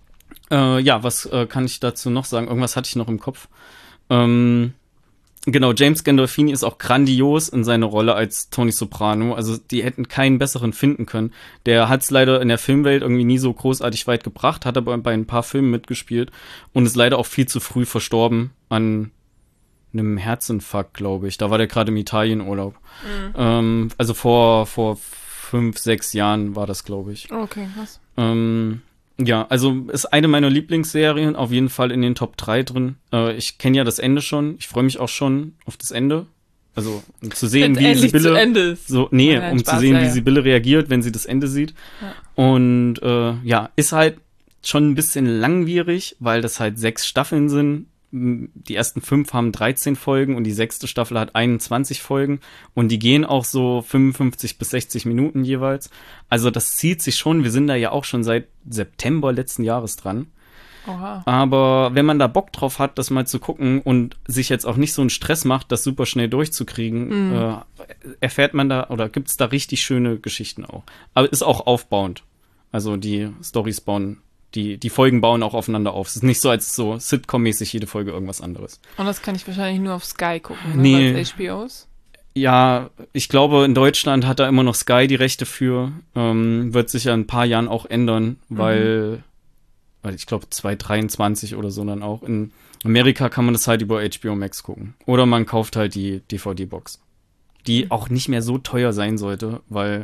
Speaker 2: Äh, ja, was äh, kann ich dazu noch sagen? Irgendwas hatte ich noch im Kopf. Ähm, genau, James Gandolfini ist auch grandios in seiner Rolle als Tony Soprano. Also die hätten keinen besseren finden können. Der hat es leider in der Filmwelt irgendwie nie so großartig weit gebracht, hat aber bei ein paar Filmen mitgespielt und ist leider auch viel zu früh verstorben an einem Herzinfarkt, glaube ich. Da war der gerade im Italienurlaub. Mhm. Ähm, also vor, vor fünf, sechs Jahren war das, glaube ich.
Speaker 1: Okay, krass.
Speaker 2: Ähm, Ja, also ist eine meiner Lieblingsserien, auf jeden Fall in den Top drei drin. Äh, ich kenne ja das Ende schon. Ich freue mich auch schon auf das Ende. Also, um zu sehen,
Speaker 1: Wenn's
Speaker 2: wie
Speaker 1: endlich
Speaker 2: Sibylle,
Speaker 1: zu Ende ist.
Speaker 2: so, nee,
Speaker 1: Nein,
Speaker 2: um
Speaker 1: Spaß,
Speaker 2: zu sehen,
Speaker 1: ja,
Speaker 2: wie
Speaker 1: ja.
Speaker 2: Sibylle reagiert, wenn sie das Ende sieht.
Speaker 1: Ja.
Speaker 2: Und äh, ja, ist halt schon ein bisschen langwierig, weil das halt sechs Staffeln sind. Die ersten fünf haben dreizehn Folgen und die sechste Staffel hat einundzwanzig Folgen und die gehen auch so fünfundfünfzig bis sechzig Minuten jeweils. Also das zieht sich schon. Wir sind da ja auch schon seit September letzten Jahres dran.
Speaker 1: Oha.
Speaker 2: Aber wenn man da Bock drauf hat, das mal zu gucken und sich jetzt auch nicht so einen Stress macht, das super schnell durchzukriegen,
Speaker 1: Mhm.
Speaker 2: äh, erfährt man da oder gibt's da richtig schöne Geschichten auch. Aber ist auch aufbauend. Also die Storys bauen Die, die Folgen bauen auch aufeinander auf. Es ist nicht so, als so Sitcom-mäßig jede Folge irgendwas anderes.
Speaker 1: Und das kann ich wahrscheinlich nur auf Sky gucken, ne?
Speaker 2: Nee.
Speaker 1: Weil es H B O ist.
Speaker 2: Ja, ich glaube, in Deutschland hat da immer noch Sky die Rechte für. Ähm, wird sich ja in ein paar Jahren auch ändern, weil, mhm. weil ich glaube zwanzig dreiundzwanzig oder so dann auch. In Amerika kann man das halt über H B O Max gucken. Oder man kauft halt die D V D-Box. Die mhm. auch nicht mehr so teuer sein sollte, weil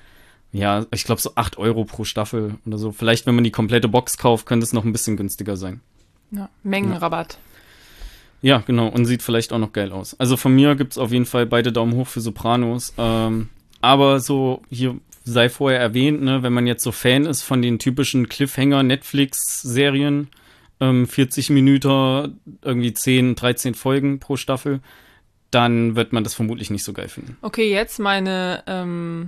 Speaker 2: ja, ich glaube so acht Euro pro Staffel oder so. Vielleicht, wenn man die komplette Box kauft, könnte es noch ein bisschen günstiger sein.
Speaker 1: Ja, Mengenrabatt.
Speaker 2: Ja, genau. Und sieht vielleicht auch noch geil aus. Also von mir gibt's auf jeden Fall beide Daumen hoch für Sopranos. Ähm, aber so, hier sei vorher erwähnt, ne, wenn man jetzt so Fan ist von den typischen Cliffhanger-Netflix-Serien, ähm, vierzig Minuten, irgendwie zehn, dreizehn Folgen pro Staffel, dann wird man das vermutlich nicht so geil finden.
Speaker 1: Okay, jetzt meine, ähm,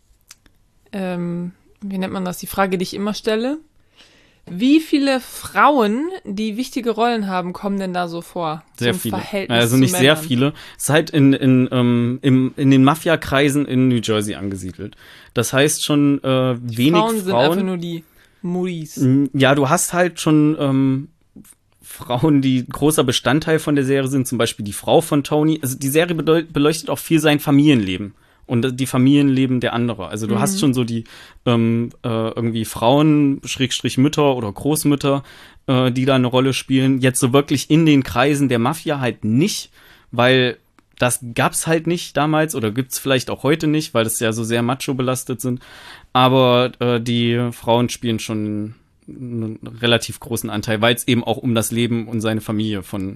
Speaker 1: ähm, wie nennt man das, die Frage, die ich immer stelle. Wie viele Frauen, die wichtige Rollen haben, kommen denn da so vor?
Speaker 2: Sehr
Speaker 1: zum
Speaker 2: viele.
Speaker 1: Verhältnis
Speaker 2: Also
Speaker 1: zu
Speaker 2: nicht sehr
Speaker 1: Männern?
Speaker 2: viele. Es ist halt in, in, ähm, im, in den Mafia-Kreisen in New Jersey angesiedelt. Das heißt schon äh, wenig
Speaker 1: Frauen sind
Speaker 2: Frauen.
Speaker 1: einfach nur die Muris.
Speaker 2: Ja, du hast halt schon ähm, Frauen, die großer Bestandteil von der Serie sind, zum Beispiel die Frau von Tony. Also die Serie bedeu- beleuchtet auch viel sein Familienleben und die Familienleben der andere. Also du mhm. hast schon so die ähm, äh, irgendwie Frauen, Schrägstrich Mütter oder Großmütter, äh, die da eine Rolle spielen. Jetzt so wirklich in den Kreisen der Mafia halt nicht, weil das gab's halt nicht damals oder gibt's vielleicht auch heute nicht, weil das ja so sehr macho belastet sind. Aber äh, die Frauen spielen schon einen relativ großen Anteil, weil es eben auch um das Leben und seine Familie von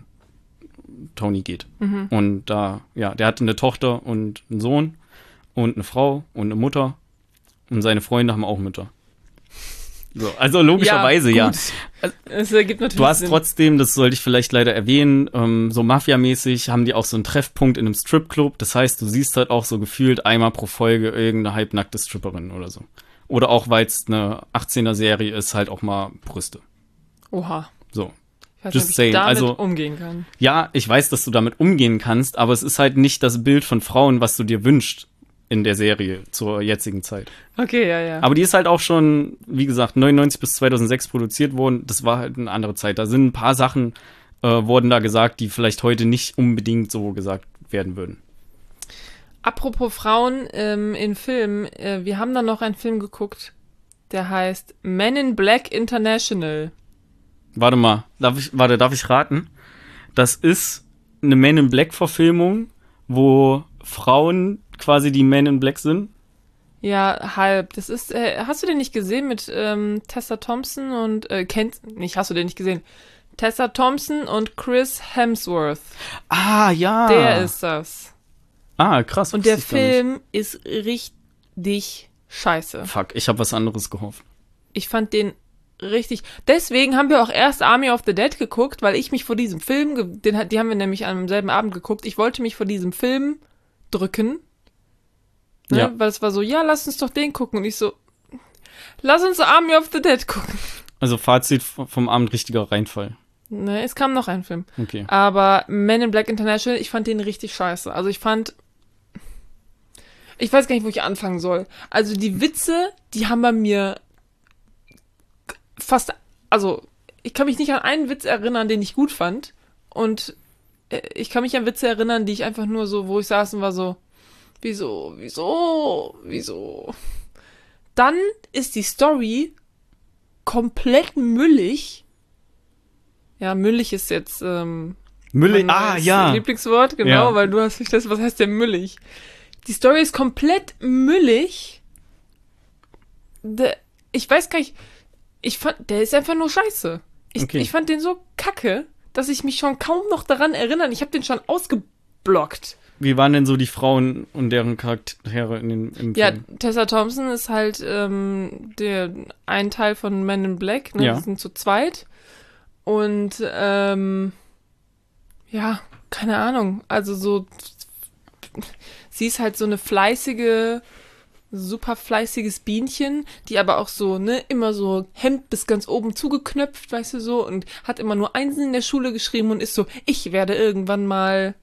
Speaker 2: Tony geht. Mhm. Und da, ja, der hatte eine Tochter und einen Sohn und eine Frau und eine Mutter und seine Freunde haben auch Mütter. So, also logischerweise, ja.
Speaker 1: ja. Es ergibt natürlich
Speaker 2: du hast
Speaker 1: Sinn.
Speaker 2: Trotzdem, das sollte ich vielleicht leider erwähnen, ähm, so Mafia-mäßig haben die auch so einen Treffpunkt in einem Stripclub. Das heißt, du siehst halt auch so gefühlt einmal pro Folge irgendeine halbnackte Stripperin oder so. Oder auch, weil es eine achtzehner-Serie ist, halt auch mal Brüste.
Speaker 1: Oha.
Speaker 2: So.
Speaker 1: Ich weiß
Speaker 2: Just
Speaker 1: nicht, ob ich
Speaker 2: saying.
Speaker 1: damit
Speaker 2: Also,
Speaker 1: umgehen kann.
Speaker 2: Ja, ich weiß, dass du damit umgehen kannst, aber es ist halt nicht das Bild von Frauen, was du dir wünschst in der Serie zur jetzigen Zeit.
Speaker 1: Okay, ja, ja.
Speaker 2: Aber die ist halt auch schon, wie gesagt, neunundneunzig bis zweitausendsechs produziert worden. Das war halt eine andere Zeit. Da sind ein paar Sachen, äh, wurden da gesagt, die vielleicht heute nicht unbedingt so gesagt werden würden.
Speaker 1: Apropos Frauen ähm, in Filmen, äh, wir haben da noch einen Film geguckt, der heißt Men in Black International.
Speaker 2: Warte mal, darf ich, warte, darf ich raten? Das ist eine Men in Black Verfilmung, wo Frauen quasi die Men in Black sind.
Speaker 1: Ja, halb. Das ist, äh, hast du den nicht gesehen mit ähm, Tessa Thompson und, äh, kennt, nicht, hast du den nicht gesehen? Tessa Thompson und Chris Hemsworth.
Speaker 2: Ah, ja.
Speaker 1: Der ist das.
Speaker 2: Ah, krass.
Speaker 1: Und der Film ist richtig scheiße.
Speaker 2: Fuck, ich habe was anderes gehofft.
Speaker 1: Ich fand den richtig. Deswegen haben wir auch erst Army of the Dead geguckt, weil ich mich vor diesem Film, ge- den, die haben wir nämlich am selben Abend geguckt, ich wollte mich vor diesem Film drücken. Ne?
Speaker 2: Ja.
Speaker 1: Weil es war so, ja, lass uns doch den gucken. Und ich so, lass uns Army of the Dead gucken.
Speaker 2: Also Fazit vom Abend, richtiger Reinfall.
Speaker 1: Ne, es kam noch ein Film.
Speaker 2: Okay.
Speaker 1: Aber Men in Black International, ich fand den richtig scheiße. Also ich fand, ich weiß gar nicht, wo ich anfangen soll. Also die Witze, die haben bei mir fast, also ich kann mich nicht an einen Witz erinnern, den ich gut fand. Und ich kann mich an Witze erinnern, die ich einfach nur so, wo ich saß und war so, wieso, wieso, wieso? Dann ist die Story komplett müllig. Ja, müllig ist jetzt ähm,
Speaker 2: Müllig,
Speaker 1: mein
Speaker 2: ah,
Speaker 1: neues
Speaker 2: ja.
Speaker 1: Lieblingswort, genau,
Speaker 2: Ja.
Speaker 1: weil du hast mich das, was heißt denn müllig? Die Story ist komplett müllig. De, ich weiß gar nicht, ich fand, der ist einfach nur scheiße. Ich,
Speaker 2: Okay.
Speaker 1: ich fand den so kacke, dass ich mich schon kaum noch daran erinnere. Ich habe den schon ausgeblockt.
Speaker 2: Wie waren denn so die Frauen und deren Charaktere in den, im
Speaker 1: Ja,
Speaker 2: Film?
Speaker 1: Tessa Thompson ist halt ähm, der ein Teil von Men in Black, ne?
Speaker 2: Ja.
Speaker 1: Die sind zu zweit. Und ähm, ja, keine Ahnung. Also so, sie ist halt so eine fleißige, super fleißiges Bienchen, die aber auch so, ne, immer so Hemd bis ganz oben zugeknöpft, weißt du so, und hat immer nur Einsen in der Schule geschrieben und ist so, ich werde irgendwann mal,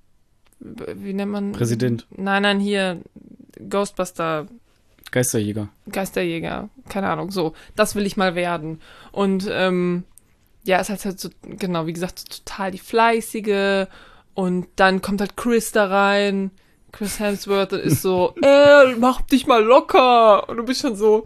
Speaker 1: wie nennt man?
Speaker 2: Präsident.
Speaker 1: Nein, nein, hier, Ghostbuster,
Speaker 2: Geisterjäger.
Speaker 1: Geisterjäger, keine Ahnung, so, das will ich mal werden. Und, ähm, ja, ist halt, halt so, genau, wie gesagt, so total die Fleißige und dann kommt halt Chris da rein, Chris Hemsworth und ist so, ey, mach dich mal locker und du bist schon so,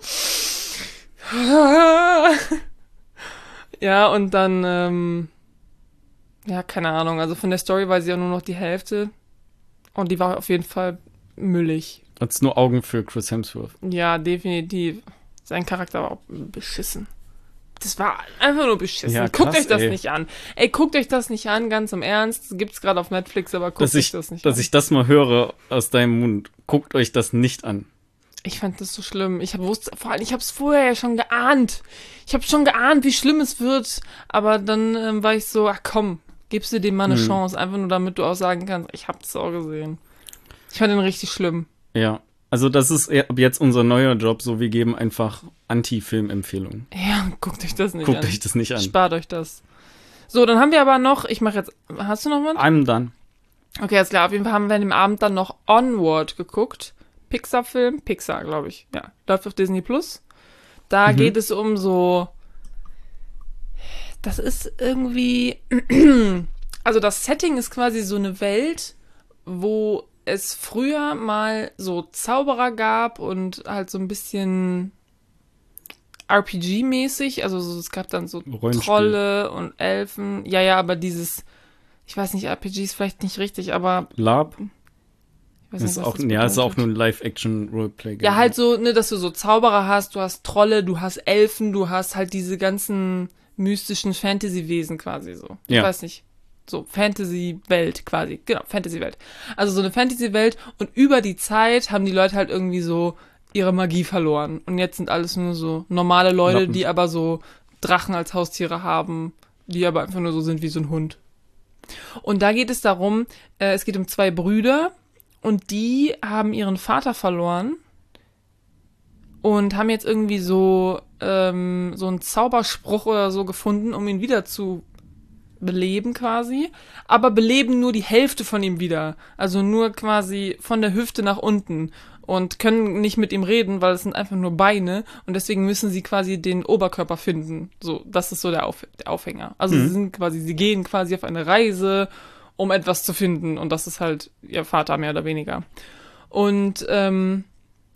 Speaker 1: ja, und dann, ähm, ja, keine Ahnung, also von der Story weiß ich ja nur noch die Hälfte und die war auf jeden Fall müllig.
Speaker 2: Hat's nur Augen für Chris Hemsworth.
Speaker 1: Ja, definitiv. Sein Charakter war auch beschissen. Das war einfach nur beschissen.
Speaker 2: Ja,
Speaker 1: guckt
Speaker 2: krass,
Speaker 1: euch das
Speaker 2: ey.
Speaker 1: nicht an. Ey, guckt euch das nicht an, ganz im Ernst. Gibt's gerade auf Netflix, aber guckt
Speaker 2: Dass
Speaker 1: euch
Speaker 2: ich,
Speaker 1: das nicht
Speaker 2: dass
Speaker 1: an.
Speaker 2: ich das mal höre aus deinem Mund. Guckt euch das nicht an.
Speaker 1: Ich fand das so schlimm. Ich habe wusste, vor allem, ich habe es vorher ja schon geahnt. Ich habe schon geahnt, wie schlimm es wird. Aber dann ähm, war ich so, ach komm, gibst du dem mal eine
Speaker 2: Hm.
Speaker 1: Chance. Einfach nur, damit du auch sagen kannst, ich hab's auch gesehen. Ich fand den richtig schlimm.
Speaker 2: Ja. Also das ist eher ab jetzt unser neuer Job, so wir geben einfach Anti-Film-Empfehlungen.
Speaker 1: Ja, guckt euch das nicht
Speaker 2: Guckt
Speaker 1: an.
Speaker 2: euch das nicht an.
Speaker 1: Spart euch das. So, dann haben wir aber noch, ich mache jetzt, hast du noch was?
Speaker 2: I'm done.
Speaker 1: Okay, alles klar. Auf jeden Fall haben wir an dem Abend dann noch Onward geguckt. Pixar-Film. Pixar, glaube ich. Ja, läuft auf Disney Plus. Da
Speaker 2: Mhm.
Speaker 1: geht es um so, das ist irgendwie, also das Setting ist quasi so eine Welt, wo es früher mal so Zauberer gab und halt so ein bisschen R P G-mäßig, also so, es gab dann so
Speaker 2: Rollenspiel.
Speaker 1: Trolle und Elfen. Ja, ja, aber dieses, ich weiß nicht, R P G ist vielleicht nicht richtig, aber
Speaker 2: LARP?
Speaker 1: ich weiß
Speaker 2: Ist
Speaker 1: nicht, was
Speaker 2: auch,
Speaker 1: das
Speaker 2: ja, ist auch
Speaker 1: bedeutet.
Speaker 2: nur ein Live-Action-Roleplay-Game.
Speaker 1: Ja, halt so, ne, dass du so Zauberer hast, du hast Trolle, du hast Elfen, du hast halt diese ganzen mystischen Fantasy-Wesen quasi so. Ich
Speaker 2: Ja.
Speaker 1: weiß nicht. So, Fantasy-Welt quasi. Genau, Fantasy-Welt. Also so eine Fantasy-Welt und über die Zeit haben die Leute halt irgendwie so ihre Magie verloren. Und jetzt sind alles nur so normale Leute,
Speaker 2: Lappen.
Speaker 1: die aber so Drachen als Haustiere haben, die aber einfach nur so sind wie so ein Hund. Und da geht es darum, äh, es geht um zwei Brüder und die haben ihren Vater verloren und haben jetzt irgendwie so, ähm, so einen Zauberspruch oder so gefunden, um ihn wieder zu beleben quasi, aber beleben nur die Hälfte von ihm wieder. Also nur quasi von der Hüfte nach unten und können nicht mit ihm reden, weil es sind einfach nur Beine und deswegen müssen sie quasi den Oberkörper finden. So, das ist so der, Auf- der Aufhänger. Also
Speaker 2: Mhm.
Speaker 1: sie sind quasi, sie gehen quasi auf eine Reise, um etwas zu finden und das ist halt ihr Vater mehr oder weniger. Und ähm,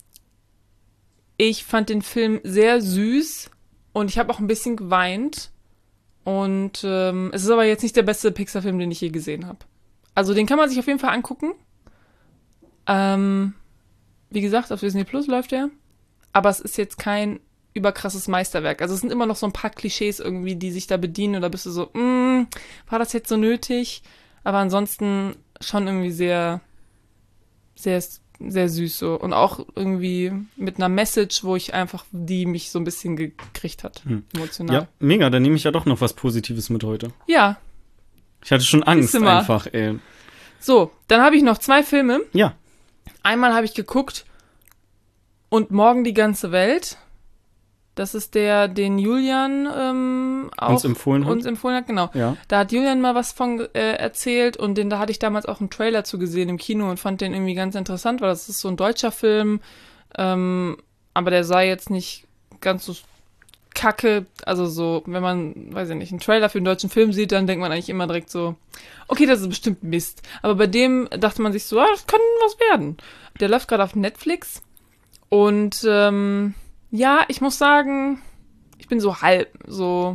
Speaker 1: ich fand den Film sehr süß und ich habe auch ein bisschen geweint. Und ähm, es ist aber jetzt nicht der beste Pixar-Film, den ich je gesehen habe. Also den kann man sich auf jeden Fall angucken. Ähm, wie gesagt, auf Disney Plus läuft der. Aber es ist jetzt kein überkrasses Meisterwerk. Also es sind immer noch so ein paar Klischees irgendwie, die sich da bedienen. Und da bist du so, mm, war das jetzt so nötig? Aber ansonsten schon irgendwie sehr, sehr, sehr süß so. Und auch irgendwie mit einer Message, wo ich einfach, die mich so ein bisschen gekriegt hat.
Speaker 2: Hm.
Speaker 1: Emotional.
Speaker 2: Ja, mega, dann nehme ich ja doch noch was Positives mit heute.
Speaker 1: Ja.
Speaker 2: Ich hatte schon Angst
Speaker 1: Siehste mal.
Speaker 2: einfach, ey.
Speaker 1: So, dann habe ich noch zwei Filme.
Speaker 2: Ja,
Speaker 1: Einmal habe ich geguckt und Morgen die ganze Welt. Das ist der, den Julian ähm, auch
Speaker 2: Uns empfohlen hat.
Speaker 1: uns empfohlen hat, genau.
Speaker 2: ja.
Speaker 1: Da hat Julian mal was von äh, erzählt und den, da hatte ich damals auch einen Trailer zu gesehen im Kino und fand den irgendwie ganz interessant, weil das ist so ein deutscher Film, ähm, aber der sei jetzt nicht ganz so kacke, also so, wenn man, weiß ich nicht, einen Trailer für einen deutschen Film sieht, dann denkt man eigentlich immer direkt so, okay, das ist bestimmt Mist. Aber bei dem dachte man sich so, ah, das kann was werden. Der läuft gerade auf Netflix und ähm, ja, ich muss sagen, ich bin so halb, so,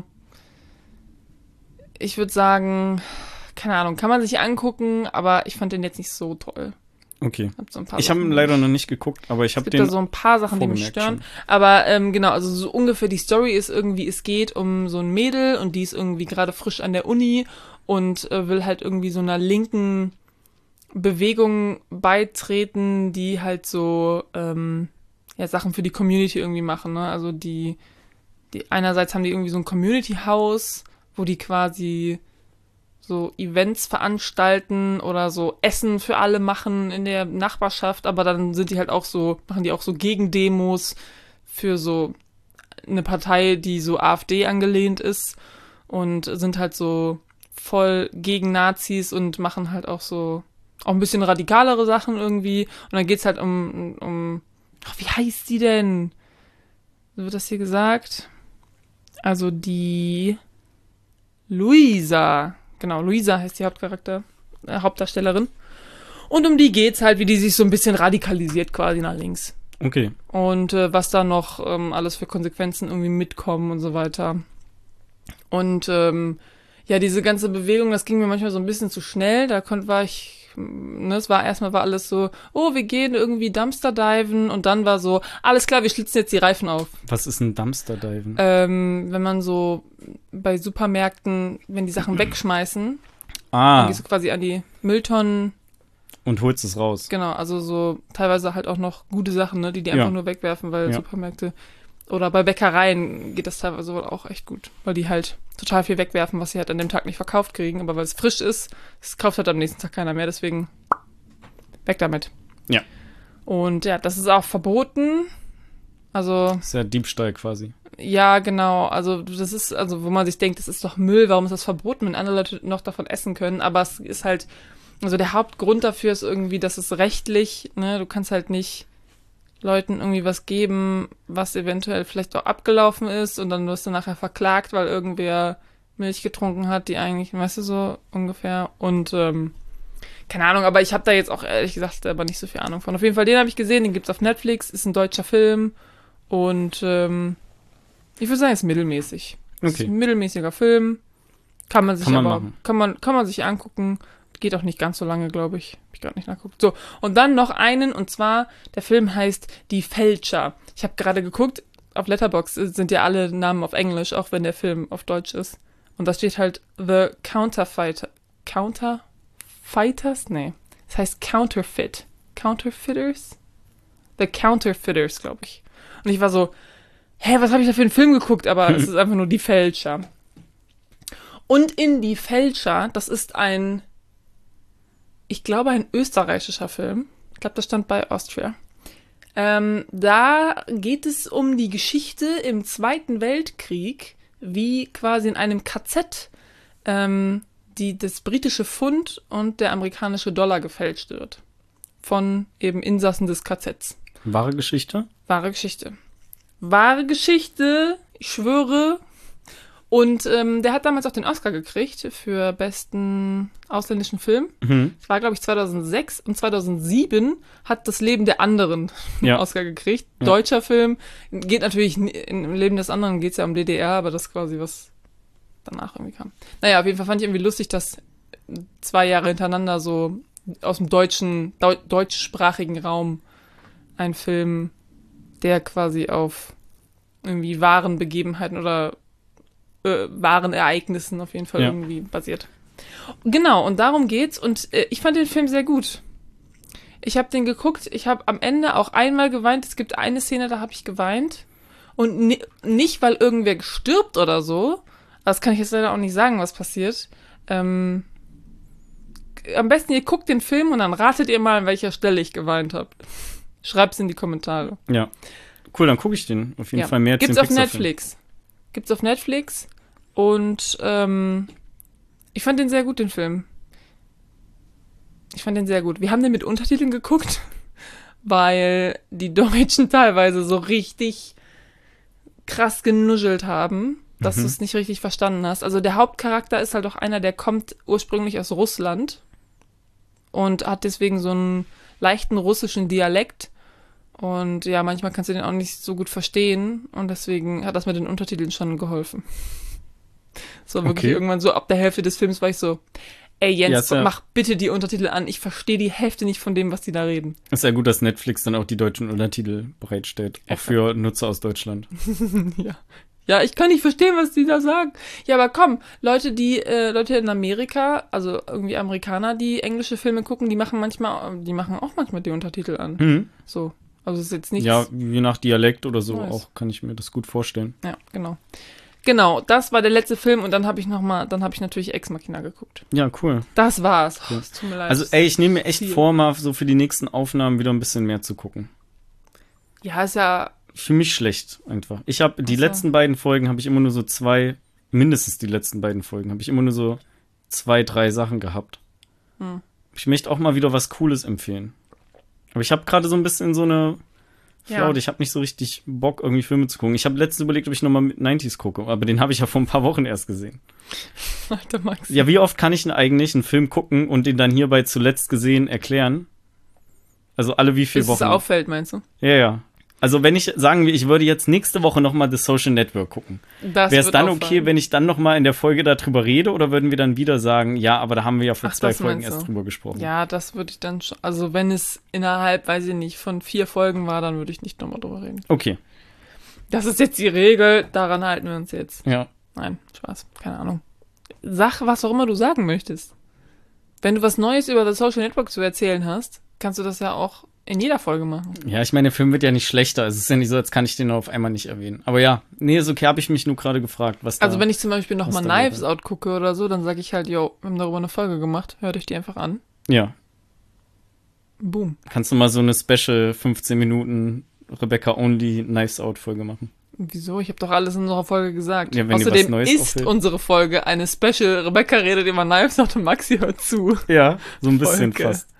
Speaker 1: ich würde sagen, keine Ahnung, kann man sich angucken, aber ich fand den jetzt nicht so toll.
Speaker 2: Okay.
Speaker 1: Hab so ein paar
Speaker 2: Ich habe
Speaker 1: Sachen,
Speaker 2: ihn leider noch nicht geguckt, aber ich
Speaker 1: es
Speaker 2: habe
Speaker 1: gibt
Speaker 2: den
Speaker 1: da so ein paar Sachen, die mich
Speaker 2: vorgemerkt
Speaker 1: stören.
Speaker 2: schon.
Speaker 1: Aber ähm, genau, also so ungefähr die Story ist irgendwie, es geht um so ein Mädel und die ist irgendwie gerade frisch an der Uni und äh, will halt irgendwie so einer linken Bewegung beitreten, die halt so ähm, ja, Sachen für die Community irgendwie machen. Ne? Also die, die einerseits haben die irgendwie so ein Community-Haus, wo die quasi so Events veranstalten oder so Essen für alle machen in der Nachbarschaft, aber dann sind die halt auch so, machen die auch so Gegendemos für so eine Partei, die so AfD angelehnt ist und sind halt so voll gegen Nazis und machen halt auch so auch ein bisschen radikalere Sachen irgendwie und dann geht's halt um, um ach, wie heißt die denn? Wird das hier gesagt? Also die Luisa. Genau, Luisa heißt die Hauptcharakter, äh, Hauptdarstellerin. Und um die geht's halt, wie die sich so ein bisschen radikalisiert quasi nach links.
Speaker 2: Okay.
Speaker 1: Und äh, was da noch ähm, alles für Konsequenzen irgendwie mitkommen und so weiter. Und ähm, ja, diese ganze Bewegung, das ging mir manchmal so ein bisschen zu schnell. Da konnte, war ich, ne, es war erstmal war alles so, oh, wir gehen irgendwie Dumpster-diven und dann war so, alles klar, wir schlitzen jetzt die Reifen auf.
Speaker 2: Was ist ein Dumpster-Diven?
Speaker 1: Ähm, wenn man so bei Supermärkten, wenn die Sachen wegschmeißen, dann
Speaker 2: ah,
Speaker 1: gehst du quasi an die Mülltonnen,
Speaker 2: und holst es raus.
Speaker 1: genau, also so teilweise halt auch noch gute Sachen, ne, die die
Speaker 2: Ja.
Speaker 1: einfach nur wegwerfen, weil
Speaker 2: Ja.
Speaker 1: Supermärkte oder bei Bäckereien geht das teilweise wohl auch echt gut, weil die halt total viel wegwerfen, was sie halt an dem Tag nicht verkauft kriegen, aber weil es frisch ist, das kauft halt am nächsten Tag keiner mehr, deswegen weg damit.
Speaker 2: Ja.
Speaker 1: Und ja, das ist auch verboten, also
Speaker 2: Das ist ja Diebstahl quasi.
Speaker 1: ja, genau. Also das ist, also wo man sich denkt, das ist doch Müll, warum ist das verboten, wenn andere Leute noch davon essen können? Aber es ist halt, also der Hauptgrund dafür ist irgendwie, dass es rechtlich, ne, du kannst halt nicht Leuten irgendwie was geben, was eventuell vielleicht auch abgelaufen ist und dann wirst du nachher verklagt, weil irgendwer Milch getrunken hat, die eigentlich, weißt du, so ungefähr. Und ähm, keine Ahnung, aber ich habe da jetzt auch ehrlich gesagt aber nicht so viel Ahnung von. Auf jeden Fall, den habe ich gesehen, den gibt's auf Netflix, ist ein deutscher Film und ähm, ich würde sagen, ist mittelmäßig.
Speaker 2: Okay.
Speaker 1: Ist ein mittelmäßiger Film, kann man sich
Speaker 2: Kann man
Speaker 1: aber,
Speaker 2: machen.
Speaker 1: kann man, kann man sich angucken. Geht auch nicht ganz so lange, glaube ich. Hab ich gerade nicht nachgeguckt. So, und dann noch einen, und zwar, der Film heißt Die Fälscher. Ich habe gerade geguckt, auf Letterboxd sind ja alle Namen auf Englisch, auch wenn der Film auf Deutsch ist. Und da steht halt The Counterfeiter. Counterfeiters? Nee. Das heißt Counterfeit. Counterfeiters? The Counterfeiters, glaube ich. Und ich war so, hä, was habe ich da für einen Film geguckt? Aber es ist einfach nur Die Fälscher. Und in Die Fälscher, das ist ein, ich glaube, ein österreichischer Film. Ich glaube, das stand bei Austria. Ähm, da geht es um die Geschichte im Zweiten Weltkrieg, wie quasi in einem K Z ähm, die, das britische Pfund und der amerikanische Dollar gefälscht wird. Von eben Insassen des K Zs.
Speaker 2: Wahre Geschichte?
Speaker 1: Wahre Geschichte. Wahre Geschichte, ich schwöre. Und ähm, der hat damals auch den Oscar gekriegt für besten ausländischen Film.
Speaker 2: Mhm.
Speaker 1: Das war, glaube ich, zweitausendsechs. Und zweitausendsieben hat Das Leben der anderen einen
Speaker 2: Ja.
Speaker 1: Oscar gekriegt.
Speaker 2: Ja.
Speaker 1: Deutscher Film. Geht natürlich, n- im Leben des anderen geht es ja um D D R, aber das ist quasi was danach irgendwie kam. Naja, auf jeden Fall fand ich irgendwie lustig, dass zwei Jahre hintereinander so aus dem deutschen, deu- deutschsprachigen Raum ein Film, der quasi auf irgendwie wahren Begebenheiten oder äh, wahren Ereignissen auf jeden Fall
Speaker 2: Ja.
Speaker 1: irgendwie basiert. Genau, und darum geht's. Und äh, ich fand den Film sehr gut. Ich habe den geguckt. Ich habe am Ende auch einmal geweint. Es gibt eine Szene, da habe ich geweint. Und ni- nicht, weil irgendwer gestirbt oder so. Das kann ich jetzt leider auch nicht sagen, was passiert. Ähm, am besten, ihr guckt den Film und dann ratet ihr mal, an welcher Stelle ich geweint habe. Schreibt's in die Kommentare.
Speaker 2: Ja. Cool, dann gucke ich den. Auf jeden
Speaker 1: Ja.
Speaker 2: Fall mehr
Speaker 1: Gibt's
Speaker 2: zum
Speaker 1: auf
Speaker 2: Pixar-Film.
Speaker 1: Netflix. Gibt's auf Netflix. Und ähm, ich fand den sehr gut, den Film. Ich fand den sehr gut. Wir haben den mit Untertiteln geguckt, weil die Deutschen teilweise so richtig krass genuschelt haben, dass
Speaker 2: Mhm.
Speaker 1: du es nicht richtig verstanden hast. Also der Hauptcharakter ist halt auch einer, der kommt ursprünglich aus Russland und hat deswegen so einen leichten russischen Dialekt. Und ja, manchmal kannst du den auch nicht so gut verstehen. Und deswegen hat das mit den Untertiteln schon geholfen. So wirklich
Speaker 2: Okay.
Speaker 1: irgendwann so ab der Hälfte des Films war ich so, ey Jens,
Speaker 2: Ja, ist ja-
Speaker 1: mach bitte die Untertitel an. Ich verstehe die Hälfte nicht von dem, was die da reden.
Speaker 2: Ist ja gut, dass Netflix dann auch die deutschen Untertitel bereitstellt. Auch für Nutzer aus Deutschland.
Speaker 1: Ja. Ja, ich kann nicht verstehen, was die da sagen. Ja, aber komm, Leute, die, äh, Leute in Amerika, also irgendwie Amerikaner, die englische Filme gucken, die machen manchmal, die machen auch manchmal die Untertitel an.
Speaker 2: Mhm.
Speaker 1: So. Also es ist jetzt nichts.
Speaker 2: Ja, je nach Dialekt oder so
Speaker 1: Nice.
Speaker 2: auch kann ich mir das gut vorstellen.
Speaker 1: Ja, genau. Genau, das war der letzte Film und dann habe ich noch mal, dann habe ich natürlich Ex Machina geguckt.
Speaker 2: Ja, cool.
Speaker 1: Das war's. Oh,
Speaker 2: Cool.
Speaker 1: es tut mir leid.
Speaker 2: Also, ey, ich nehme mir echt
Speaker 1: Viel.
Speaker 2: vor, mal so für die nächsten Aufnahmen wieder ein bisschen mehr zu gucken.
Speaker 1: Ja, ist ja,
Speaker 2: Für mich schlecht einfach. Ich habe die
Speaker 1: Ach so.
Speaker 2: letzten beiden Folgen habe ich immer nur so zwei, mindestens die letzten beiden Folgen habe ich immer nur so zwei, drei Sachen gehabt.
Speaker 1: Hm.
Speaker 2: Ich möchte auch mal wieder was Cooles empfehlen. Aber ich habe gerade so ein bisschen so eine
Speaker 1: Ja.
Speaker 2: Flaute. Ich habe nicht so richtig Bock, irgendwie Filme zu gucken. Ich habe letztens überlegt, ob ich nochmal mit neunziger gucke, aber den habe ich ja vor ein paar Wochen erst gesehen.
Speaker 1: Alter Max.
Speaker 2: Ja, wie oft kann ich denn eigentlich einen Film gucken und den dann hierbei zuletzt gesehen erklären? Also alle wie viele
Speaker 1: Bis es
Speaker 2: Wochen?
Speaker 1: auffällt, meinst du?
Speaker 2: Ja, ja. Also wenn ich, sagen wir, ich würde jetzt nächste Woche nochmal The Social Network gucken.
Speaker 1: Das
Speaker 2: Wäre es
Speaker 1: wird
Speaker 2: dann
Speaker 1: auffallen.
Speaker 2: okay, wenn ich dann nochmal in der Folge darüber rede oder würden wir dann wieder sagen, ja, aber da haben wir ja vor
Speaker 1: Ach,
Speaker 2: zwei
Speaker 1: das
Speaker 2: Folgen
Speaker 1: meinst
Speaker 2: erst
Speaker 1: du?
Speaker 2: drüber gesprochen.
Speaker 1: Ja, das würde ich dann schon, also wenn es innerhalb, weiß ich nicht, von vier Folgen war, dann würde ich nicht nochmal drüber reden.
Speaker 2: Okay,
Speaker 1: Das ist jetzt die Regel, daran halten wir uns jetzt.
Speaker 2: ja.
Speaker 1: Nein, Spaß, keine Ahnung. Sag, was auch immer du sagen möchtest. Wenn du was Neues über das Social Network zu erzählen hast, kannst du das ja auch in jeder Folge machen.
Speaker 2: Ja, ich meine, der Film wird ja nicht schlechter. Es ist ja nicht so, als kann ich den auf einmal nicht erwähnen. Aber ja, nee, ist okay, habe ich mich nur gerade gefragt, was da...
Speaker 1: Also wenn ich zum Beispiel
Speaker 2: was
Speaker 1: nochmal
Speaker 2: da
Speaker 1: Knives
Speaker 2: wäre.
Speaker 1: Out gucke oder so, dann sage ich halt, yo, wir haben darüber eine Folge gemacht, hört euch die einfach an.
Speaker 2: Ja,
Speaker 1: Boom.
Speaker 2: kannst du mal so eine Special fünfzehn Minuten Rebecca-Only Knives Out-Folge machen?
Speaker 1: Wieso? Ich habe doch alles in unserer Folge gesagt.
Speaker 2: Ja, wenn dir was
Speaker 1: Außerdem
Speaker 2: Neues
Speaker 1: ist
Speaker 2: auffällt.
Speaker 1: unsere Folge eine Special. Rebecca redet über Knives Out und Maxi hört zu.
Speaker 2: Ja, so ein bisschen
Speaker 1: Folge.
Speaker 2: fast.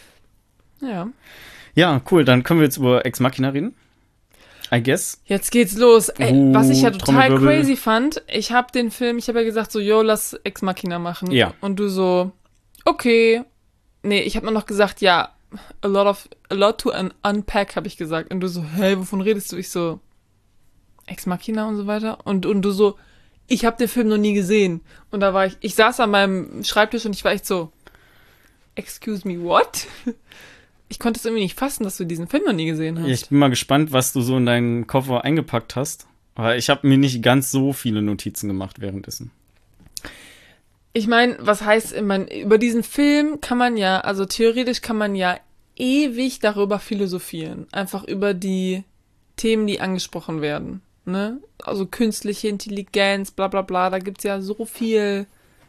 Speaker 1: Ja.
Speaker 2: Ja, cool, dann können wir jetzt über Ex Machina reden. I guess.
Speaker 1: Jetzt geht's los. Ey,
Speaker 2: Uh,
Speaker 1: was ich ja total
Speaker 2: Trommelwirbel.
Speaker 1: crazy fand, ich habe den Film, ich habe ja gesagt so, yo, lass Ex Machina machen.
Speaker 2: Ja.
Speaker 1: Und du so, okay. nee, ich habe mir noch gesagt, ja, a lot of, a lot to un unpack, habe ich gesagt. Und du so, hey, wovon redest du? Ich so, Ex Machina und so weiter. Und, und du so, ich habe den Film noch nie gesehen. Und da war ich, ich saß an meinem Schreibtisch und ich war echt so, excuse me, what? Ich konnte es irgendwie nicht fassen, dass du diesen Film noch nie gesehen hast.
Speaker 2: Ich bin mal gespannt, was du so in deinen Koffer eingepackt hast. Weil ich habe mir nicht ganz so viele Notizen gemacht währenddessen.
Speaker 1: Ich meine, was heißt, ich mein, über diesen Film kann man ja, also theoretisch kann man ja ewig darüber philosophieren. Einfach über die Themen, die angesprochen werden. Ne? Also künstliche Intelligenz, bla bla bla. Da gibt's ja so viel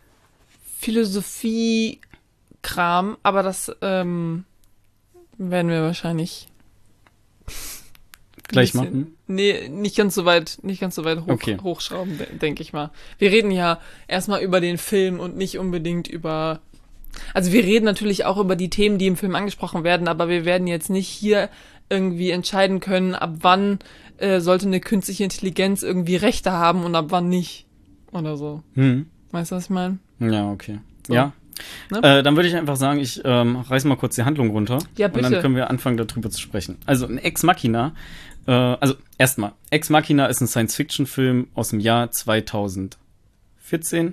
Speaker 1: Philosophie-Kram, aber das ähm, werden wir wahrscheinlich
Speaker 2: gleich
Speaker 1: bisschen,
Speaker 2: machen?
Speaker 1: Nee, nicht ganz so weit, nicht ganz so weit hoch,
Speaker 2: okay.
Speaker 1: hochschrauben, de- denke ich mal. Wir reden ja erstmal über den Film und nicht unbedingt über, also wir reden natürlich auch über die Themen, die im Film angesprochen werden, aber wir werden jetzt nicht hier irgendwie entscheiden können, ab wann äh, sollte eine künstliche Intelligenz irgendwie Rechte haben und ab wann nicht. Oder so.
Speaker 2: Hm.
Speaker 1: Weißt du, was ich meine?
Speaker 2: Ja, okay.
Speaker 1: So.
Speaker 2: Ja.
Speaker 1: Ne?
Speaker 2: Äh, dann würde ich einfach sagen, ich ähm, reiß mal kurz die Handlung runter.
Speaker 1: Ja, bitte.
Speaker 2: Und dann können wir anfangen, darüber zu sprechen. Also ein Ex Machina, äh, also erstmal, Ex Machina ist ein Science-Fiction-Film aus dem Jahr zweitausendvierzehn,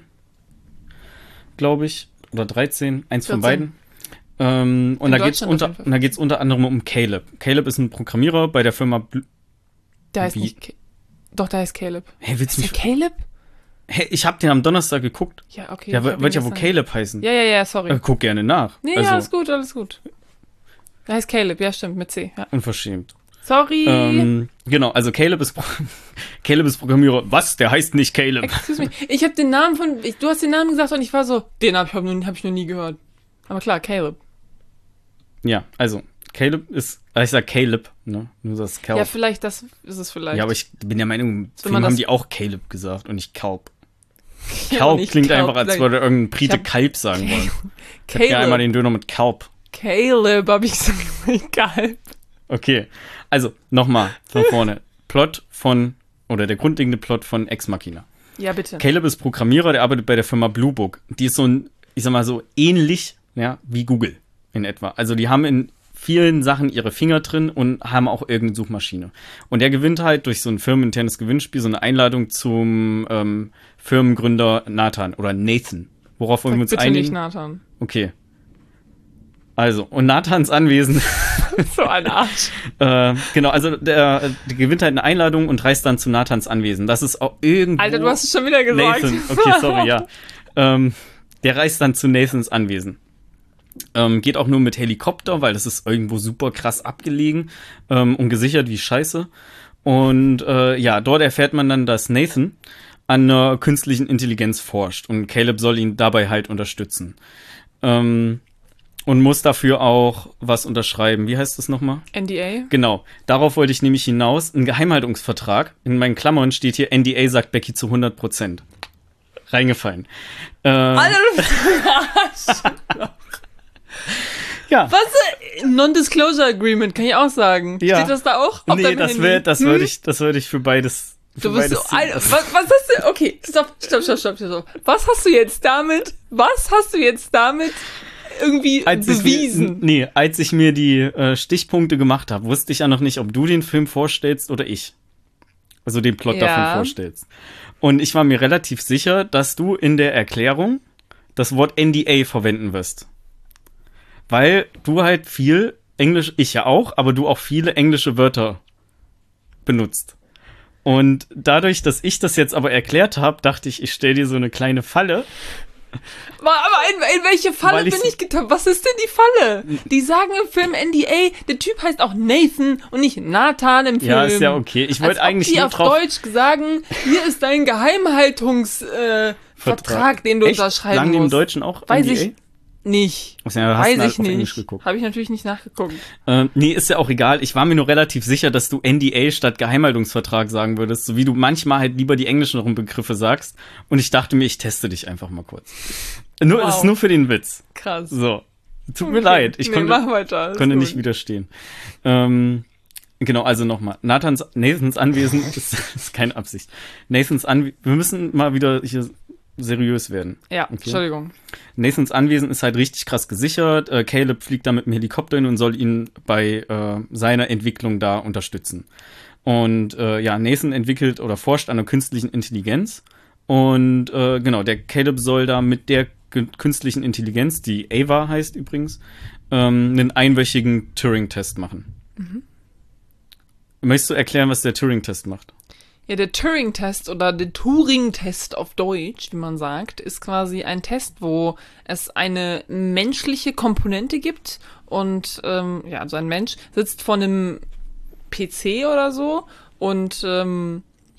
Speaker 2: glaube ich, oder dreizehn, eins von beiden. Ähm, und, da geht's unter, und da geht es unter anderem um Caleb. Caleb ist ein Programmierer bei der Firma Bl-
Speaker 1: Der heißt Wie? nicht Ca- Doch, der heißt Caleb.
Speaker 2: Hey, willst du
Speaker 1: mich... Caleb?
Speaker 2: Hey, ich hab den am Donnerstag geguckt.
Speaker 1: Ja, okay.
Speaker 2: Ja, wird ja wohl Caleb heißen.
Speaker 1: Ja, ja, ja, sorry.
Speaker 2: Äh, guck gerne nach.
Speaker 1: Nee,
Speaker 2: also,
Speaker 1: ja, alles gut, alles gut. Der heißt Caleb, ja, stimmt, mit C. Ja.
Speaker 2: Unverschämt.
Speaker 1: Sorry.
Speaker 2: Ähm, genau, also Caleb ist, Pro- Caleb ist Programmierer. Was? Der heißt nicht Caleb.
Speaker 1: Excuse me. Ich habe den Namen von, ich, du hast den Namen gesagt und ich war so, den habe ich, hab noch, hab ich noch nie gehört. Aber klar, Caleb.
Speaker 2: Ja, also Caleb ist, ich sag Caleb, ne? Nur das Caleb.
Speaker 1: Ja, vielleicht, das ist es vielleicht.
Speaker 2: Ja, aber ich bin der Meinung, im
Speaker 1: so,
Speaker 2: Film haben die auch Caleb gesagt und nicht Kalb.
Speaker 1: Ja,
Speaker 2: Kalb
Speaker 1: nicht
Speaker 2: klingt
Speaker 1: Kalb,
Speaker 2: einfach, als würde irgendein Brite Kalb sagen wollen. Ich hätte gerne einmal den Döner mit Kalb.
Speaker 1: Caleb, hab ich gesagt, Kalb.
Speaker 2: Okay, also nochmal von vorne. Plot von, oder der grundlegende Plot von Ex Machina.
Speaker 1: Ja, bitte.
Speaker 2: Caleb ist Programmierer, der arbeitet bei der Firma Blue Book. Die ist so ein, ich sag mal so, ähnlich, ja, wie Google in etwa. Also die haben in vielen Sachen ihre Finger drin und haben auch irgendeine Suchmaschine. Und der gewinnt halt durch so ein firmeninternes Gewinnspiel so eine Einladung zum ähm, Firmengründer Nathan oder Nathan. Worauf wollen wir uns
Speaker 1: bitte
Speaker 2: einigen?
Speaker 1: Nicht Nathan.
Speaker 2: Okay. Also, und Nathans Anwesen.
Speaker 1: So ein Arsch.
Speaker 2: äh, genau, also der, der gewinnt halt eine Einladung und reist dann zu Nathans Anwesen. Das ist auch irgendwo...
Speaker 1: Alter, du hast es schon wieder gesagt.
Speaker 2: Nathan, okay, sorry, ja. ähm, der reist dann zu Nathans Anwesen. Ähm, geht auch nur mit Helikopter, weil das ist irgendwo super krass abgelegen ähm, und gesichert wie Scheiße. Und äh, ja, dort erfährt man dann, dass Nathan an einer künstlichen Intelligenz forscht und Caleb soll ihn dabei halt unterstützen. Ähm, und muss dafür auch was unterschreiben. Wie heißt das nochmal?
Speaker 1: N D A?
Speaker 2: Genau, darauf wollte ich nämlich hinaus. Ein Geheimhaltungsvertrag. In meinen Klammern steht hier, N D A sagt Becky zu hundert Prozent. Reingefallen. Äh,
Speaker 1: Alter, du bist ein Arsch.
Speaker 2: Ja.
Speaker 1: Was? Non-Disclosure Agreement, kann ich auch sagen.
Speaker 2: Ja.
Speaker 1: Steht das da auch?
Speaker 2: Auf nee, das, wär, das
Speaker 1: hm?
Speaker 2: würde ich, das würde ich für beides. Für
Speaker 1: Du bist
Speaker 2: beides
Speaker 1: so, Alter, was, was hast du, okay, stopp, stopp, stopp, stopp, stopp. Was hast du jetzt damit, was hast du jetzt damit irgendwie
Speaker 2: als
Speaker 1: bewiesen?
Speaker 2: Ich mir, nee, als ich mir die äh, Stichpunkte gemacht habe, wusste ich ja noch nicht, ob du den Film vorstellst oder ich. Also den Plot
Speaker 1: ja.
Speaker 2: davon vorstellst. Und ich war mir relativ sicher, dass du in der Erklärung das Wort N D A verwenden wirst. Weil du halt viel Englisch, ich ja auch, aber du auch viele englische Wörter benutzt. Und dadurch, dass ich das jetzt aber erklärt habe, dachte ich, ich stelle dir so eine kleine Falle.
Speaker 1: Aber in, in welche Falle bin ich getappt? Was ist denn die Falle? Die sagen im Film N D A, der Typ heißt auch Nathan und nicht Nathan im Film.
Speaker 2: Ja, ist ja okay. Ich wollte eigentlich
Speaker 1: die
Speaker 2: nur
Speaker 1: auf
Speaker 2: drauf...
Speaker 1: Deutsch sagen, hier ist dein Geheimhaltungsvertrag, äh, Vertrag, den du
Speaker 2: Echt?
Speaker 1: unterschreiben
Speaker 2: Sagen
Speaker 1: musst.
Speaker 2: die im Deutschen auch
Speaker 1: Weiß
Speaker 2: N D A?
Speaker 1: ich nicht.
Speaker 2: Also, ja, hast
Speaker 1: Weiß
Speaker 2: halt
Speaker 1: ich
Speaker 2: auf Englisch
Speaker 1: nicht.
Speaker 2: geguckt.
Speaker 1: Habe ich natürlich nicht nachgeguckt.
Speaker 2: Ähm, nee, ist ja auch egal. Ich war mir nur relativ sicher, dass du N D A statt Geheimhaltungsvertrag sagen würdest, so wie du manchmal halt lieber die englischen Begriffe sagst. Und ich dachte mir, ich teste dich einfach mal kurz. Nur, wow. Das ist nur für den Witz.
Speaker 1: Krass.
Speaker 2: So. Tut mir
Speaker 1: okay.
Speaker 2: leid. Ich
Speaker 1: nee,
Speaker 2: konnte,
Speaker 1: mach weiter.
Speaker 2: konnte nicht widerstehen. Ähm, genau, also nochmal. Nathans, Nathans Anwesen ist, ist keine Absicht. Nathans Anwesen, wir müssen mal wieder hier seriös werden.
Speaker 1: Ja,
Speaker 2: okay.
Speaker 1: Entschuldigung.
Speaker 2: Nathans Anwesen ist halt richtig krass gesichert. Äh, Caleb fliegt da mit dem Helikopter hin und soll ihn bei äh, seiner Entwicklung da unterstützen. Und äh, ja, Nathan entwickelt oder forscht an der künstlichen Intelligenz. Und äh, genau, der Caleb soll da mit der g- künstlichen Intelligenz, die Ava heißt übrigens, ähm, einen einwöchigen Turing-Test machen. Mhm. Möchtest du erklären, was der Turing-Test macht?
Speaker 1: Ja, der Turing-Test oder der Turing-Test auf Deutsch, wie man sagt, ist quasi ein Test, wo es eine menschliche Komponente gibt und ähm, ja, also ein Mensch sitzt vor einem P C oder so und ähm,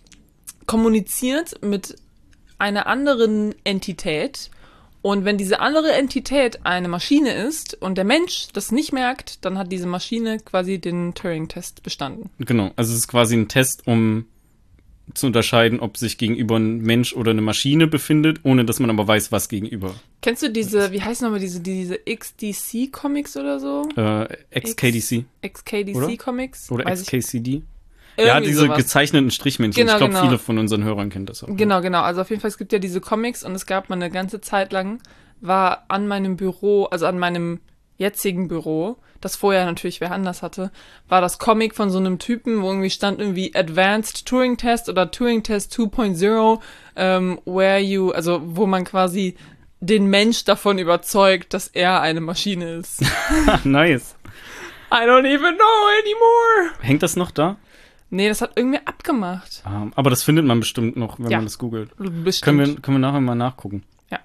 Speaker 1: kommuniziert mit einer anderen Entität. Und wenn diese andere Entität eine Maschine ist und der Mensch das nicht merkt, dann hat diese Maschine quasi den Turing-Test bestanden.
Speaker 2: Genau, also es ist quasi ein Test, um zu unterscheiden, ob sich gegenüber ein Mensch oder eine Maschine befindet, ohne dass man aber weiß, was gegenüber.
Speaker 1: Kennst du diese, wie heißen nochmal diese, diese X D C-Comics oder so?
Speaker 2: Äh, X K D C.
Speaker 1: X K D C-Comics?
Speaker 2: Oder X K C D?
Speaker 1: Irgendwie
Speaker 2: ja, diese
Speaker 1: sowas.
Speaker 2: gezeichneten Strichmännchen.
Speaker 1: Genau,
Speaker 2: ich glaube,
Speaker 1: genau.
Speaker 2: viele von unseren Hörern kennen das auch.
Speaker 1: Genau, genau. Also auf jeden Fall, es gibt ja diese Comics und es gab mal eine ganze Zeit lang, war an meinem Büro, also an meinem jetzigen Büro, das vorher natürlich wer anders hatte, war das Comic von so einem Typen, wo irgendwie stand irgendwie Advanced Turing Test oder Turing Test zwei Punkt null, ähm, where you, also wo man quasi den Mensch davon überzeugt, dass er eine Maschine ist.
Speaker 2: Nice.
Speaker 1: I don't even know anymore.
Speaker 2: Hängt das noch da?
Speaker 1: Nee, das hat irgendwie abgemacht.
Speaker 2: Um, aber das findet man bestimmt noch, wenn
Speaker 1: Ja.
Speaker 2: man das googelt.
Speaker 1: Bestimmt.
Speaker 2: Können wir, können wir nachher mal nachgucken.
Speaker 1: Ja.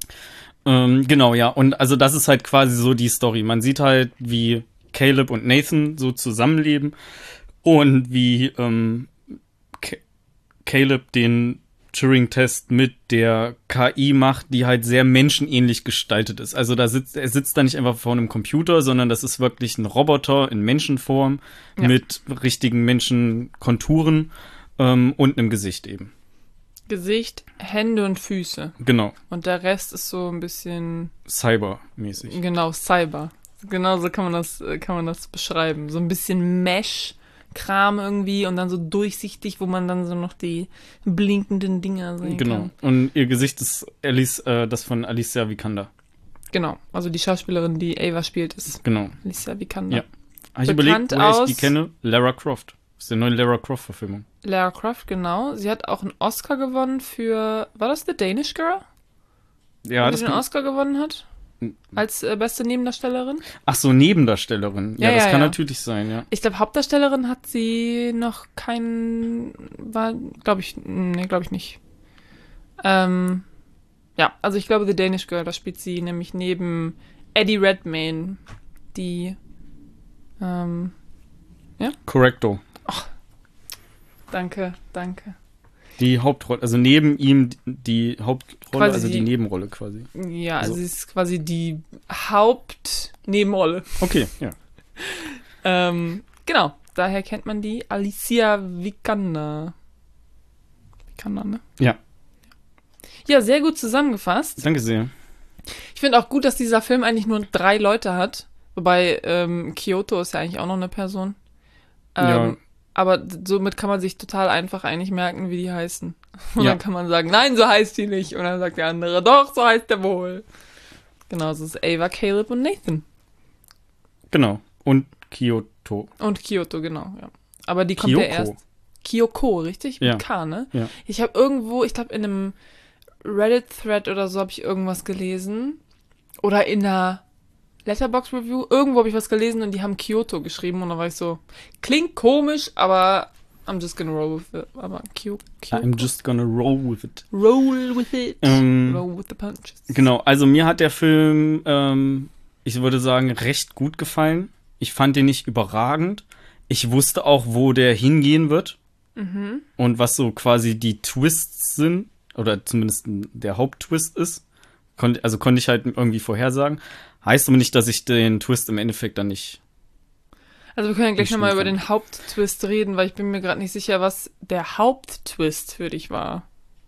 Speaker 2: Ähm, genau, ja. Und also das ist halt quasi so die Story. Man sieht halt, wie Caleb und Nathan so zusammenleben und wie ähm, Ca- Caleb den Turing-Test mit der K I macht, die halt sehr menschenähnlich gestaltet ist. Also da sitzt, er sitzt da nicht einfach vor einem Computer, sondern das ist wirklich ein Roboter in Menschenform
Speaker 1: Ja.
Speaker 2: mit richtigen Menschenkonturen ähm, und einem Gesicht eben.
Speaker 1: Gesicht, Hände und Füße.
Speaker 2: Genau,
Speaker 1: Und der Rest ist so ein bisschen,
Speaker 2: Cyber-mäßig.
Speaker 1: genau, Cyber. Genau so kann man das, äh, kann man das beschreiben. So ein bisschen Mesh-Kram irgendwie und dann so durchsichtig, wo man dann so noch die blinkenden Dinger sehen
Speaker 2: Genau.
Speaker 1: kann.
Speaker 2: Und ihr Gesicht ist Alice, äh, das von Alicia Vikander.
Speaker 1: Genau. Also die Schauspielerin, die Ava spielt, ist
Speaker 2: Genau.
Speaker 1: Alicia Vikander.
Speaker 2: Ja. Habe ich
Speaker 1: Bekannt
Speaker 2: überlegt, woher ich
Speaker 1: aus-
Speaker 2: die kenne? Lara Croft. Das ist die neue Lara Croft-Verfilmung.
Speaker 1: Lara Croft, genau. Sie hat auch einen Oscar gewonnen für, war das The Danish Girl?
Speaker 2: Ja,
Speaker 1: Wo
Speaker 2: das
Speaker 1: sie den
Speaker 2: kann,
Speaker 1: Oscar gewonnen hat? Als äh, beste Nebendarstellerin?
Speaker 2: Ach so, Nebendarstellerin. Ja,
Speaker 1: Ja,
Speaker 2: das
Speaker 1: ja,
Speaker 2: kann
Speaker 1: ja.
Speaker 2: natürlich sein, ja.
Speaker 1: Ich glaube, Hauptdarstellerin hat sie noch keinen, war, glaube ich, nee, glaube ich nicht. Ähm, ja, also ich glaube, The Danish Girl, da spielt sie nämlich neben Eddie Redmayne, die, ähm,
Speaker 2: Correcto.
Speaker 1: danke, danke.
Speaker 2: Die Hauptrolle, also neben ihm die Hauptrolle,
Speaker 1: Quasi
Speaker 2: also die
Speaker 1: die-
Speaker 2: Nebenrolle quasi.
Speaker 1: Ja, also
Speaker 2: Also-
Speaker 1: sie ist quasi die Hauptnebenrolle.
Speaker 2: Okay, ja.
Speaker 1: Ähm, genau, daher kennt man die Alicia Vikander. Vikander, ne?
Speaker 2: Ja,
Speaker 1: Ja, sehr gut zusammengefasst.
Speaker 2: danke sehr.
Speaker 1: Ich finde auch gut, dass dieser Film eigentlich nur drei Leute hat. Wobei ähm, Kyoto ist ja eigentlich auch noch eine Person. Ähm,
Speaker 2: Ja.
Speaker 1: Aber d- somit kann man sich total einfach eigentlich merken, wie die heißen. Und
Speaker 2: Ja.
Speaker 1: dann kann man sagen, nein, so heißt die nicht. Und dann sagt der andere, doch, so heißt der wohl. Genau, so ist Ava, Caleb und Nathan.
Speaker 2: Genau. Und Kyoto.
Speaker 1: Und Kyoto, genau, ja. Aber die kommt ja
Speaker 2: Kyoko.
Speaker 1: erst. Kyoko, richtig? Mit
Speaker 2: Ja.
Speaker 1: K, ne?
Speaker 2: Ja.
Speaker 1: Ich habe irgendwo, ich glaube in einem Reddit-Thread oder so habe ich irgendwas gelesen. Oder in einer Letterboxd-Review. Irgendwo habe ich was gelesen und die haben Kyoto geschrieben. Und da war ich so, klingt komisch, aber I'm just gonna roll with it. Aber Kyo, Kyoko.
Speaker 2: I'm just gonna roll with it.
Speaker 1: Roll with it.
Speaker 2: Ähm,
Speaker 1: Roll with the punches.
Speaker 2: Genau, also mir hat der Film, ähm, ich würde sagen, recht gut gefallen. Ich fand den nicht überragend. Ich wusste auch, wo der hingehen wird.
Speaker 1: Mhm.
Speaker 2: Und was so quasi die Twists sind, oder zumindest der Haupttwist ist. Konnt, also konnte ich halt irgendwie vorhersagen. Heißt aber nicht, dass ich den Twist im Endeffekt dann nicht.
Speaker 1: Also wir können ja gleich
Speaker 2: Nicht
Speaker 1: nochmal
Speaker 2: schlimm
Speaker 1: über
Speaker 2: fand.
Speaker 1: den Haupttwist reden, weil ich bin mir gerade nicht sicher, was der Haupttwist für dich war.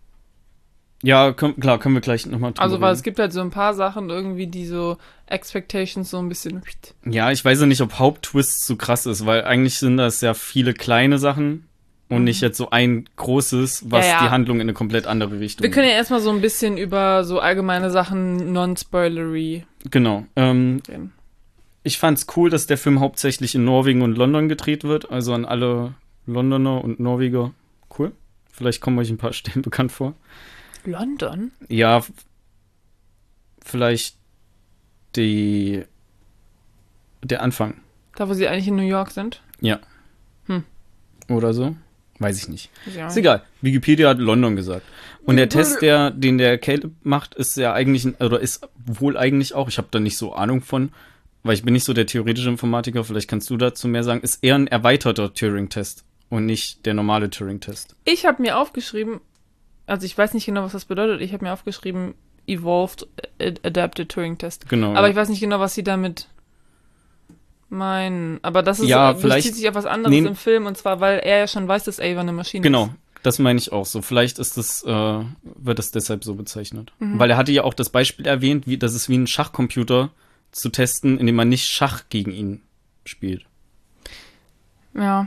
Speaker 2: Ja, komm, klar, können wir gleich nochmal drüber
Speaker 1: Also, weil
Speaker 2: reden.
Speaker 1: es gibt halt so ein paar Sachen irgendwie, die so Expectations so ein bisschen.
Speaker 2: Ja, ich weiß ja nicht, ob Haupttwist so krass ist, weil eigentlich sind das ja viele kleine Sachen. und mhm. nicht jetzt so ein großes, was ja, ja. die Handlung in eine komplett andere Richtung.
Speaker 1: Wir können ja erstmal so ein bisschen über so allgemeine Sachen, non-spoilery.
Speaker 2: Genau. Ähm, okay. Ich fand's cool, dass der Film hauptsächlich in Norwegen und London gedreht wird, also an alle Londoner und Norweger. Cool. Vielleicht kommen euch ein paar Stellen bekannt vor.
Speaker 1: London?
Speaker 2: Ja, f- vielleicht die der Anfang.
Speaker 1: Da, wo sie eigentlich in New York sind?
Speaker 2: Ja.
Speaker 1: Hm.
Speaker 2: Oder so? Weiß ich nicht.
Speaker 1: Ja.
Speaker 2: Ist egal. Wikipedia hat London gesagt. Und der Test, der, den der Caleb macht, ist ja eigentlich, ein, oder ist wohl eigentlich auch, ich habe da nicht so Ahnung von, weil ich bin nicht so der theoretische Informatiker, vielleicht kannst du dazu mehr sagen, ist eher ein erweiterter Turing-Test und nicht der normale Turing-Test.
Speaker 1: Ich habe mir aufgeschrieben, also ich weiß nicht genau, was das bedeutet, ich habe mir aufgeschrieben, Evolved Adapted Turing-Test.
Speaker 2: Genau.
Speaker 1: Aber
Speaker 2: ja.
Speaker 1: ich weiß nicht genau, was sie damit meinen. Aber das ist,
Speaker 2: ja,
Speaker 1: bezieht sich auf was anderes nee, im Film, und zwar, weil er ja schon weiß, dass Ava eine Maschine
Speaker 2: genau,
Speaker 1: ist.
Speaker 2: Genau, das meine ich auch so. Vielleicht ist das, äh, wird das deshalb so bezeichnet.
Speaker 1: Mhm.
Speaker 2: Weil er hatte ja auch das Beispiel erwähnt, wie, das ist wie ein Schachcomputer zu testen, indem man nicht Schach gegen ihn spielt.
Speaker 1: Ja.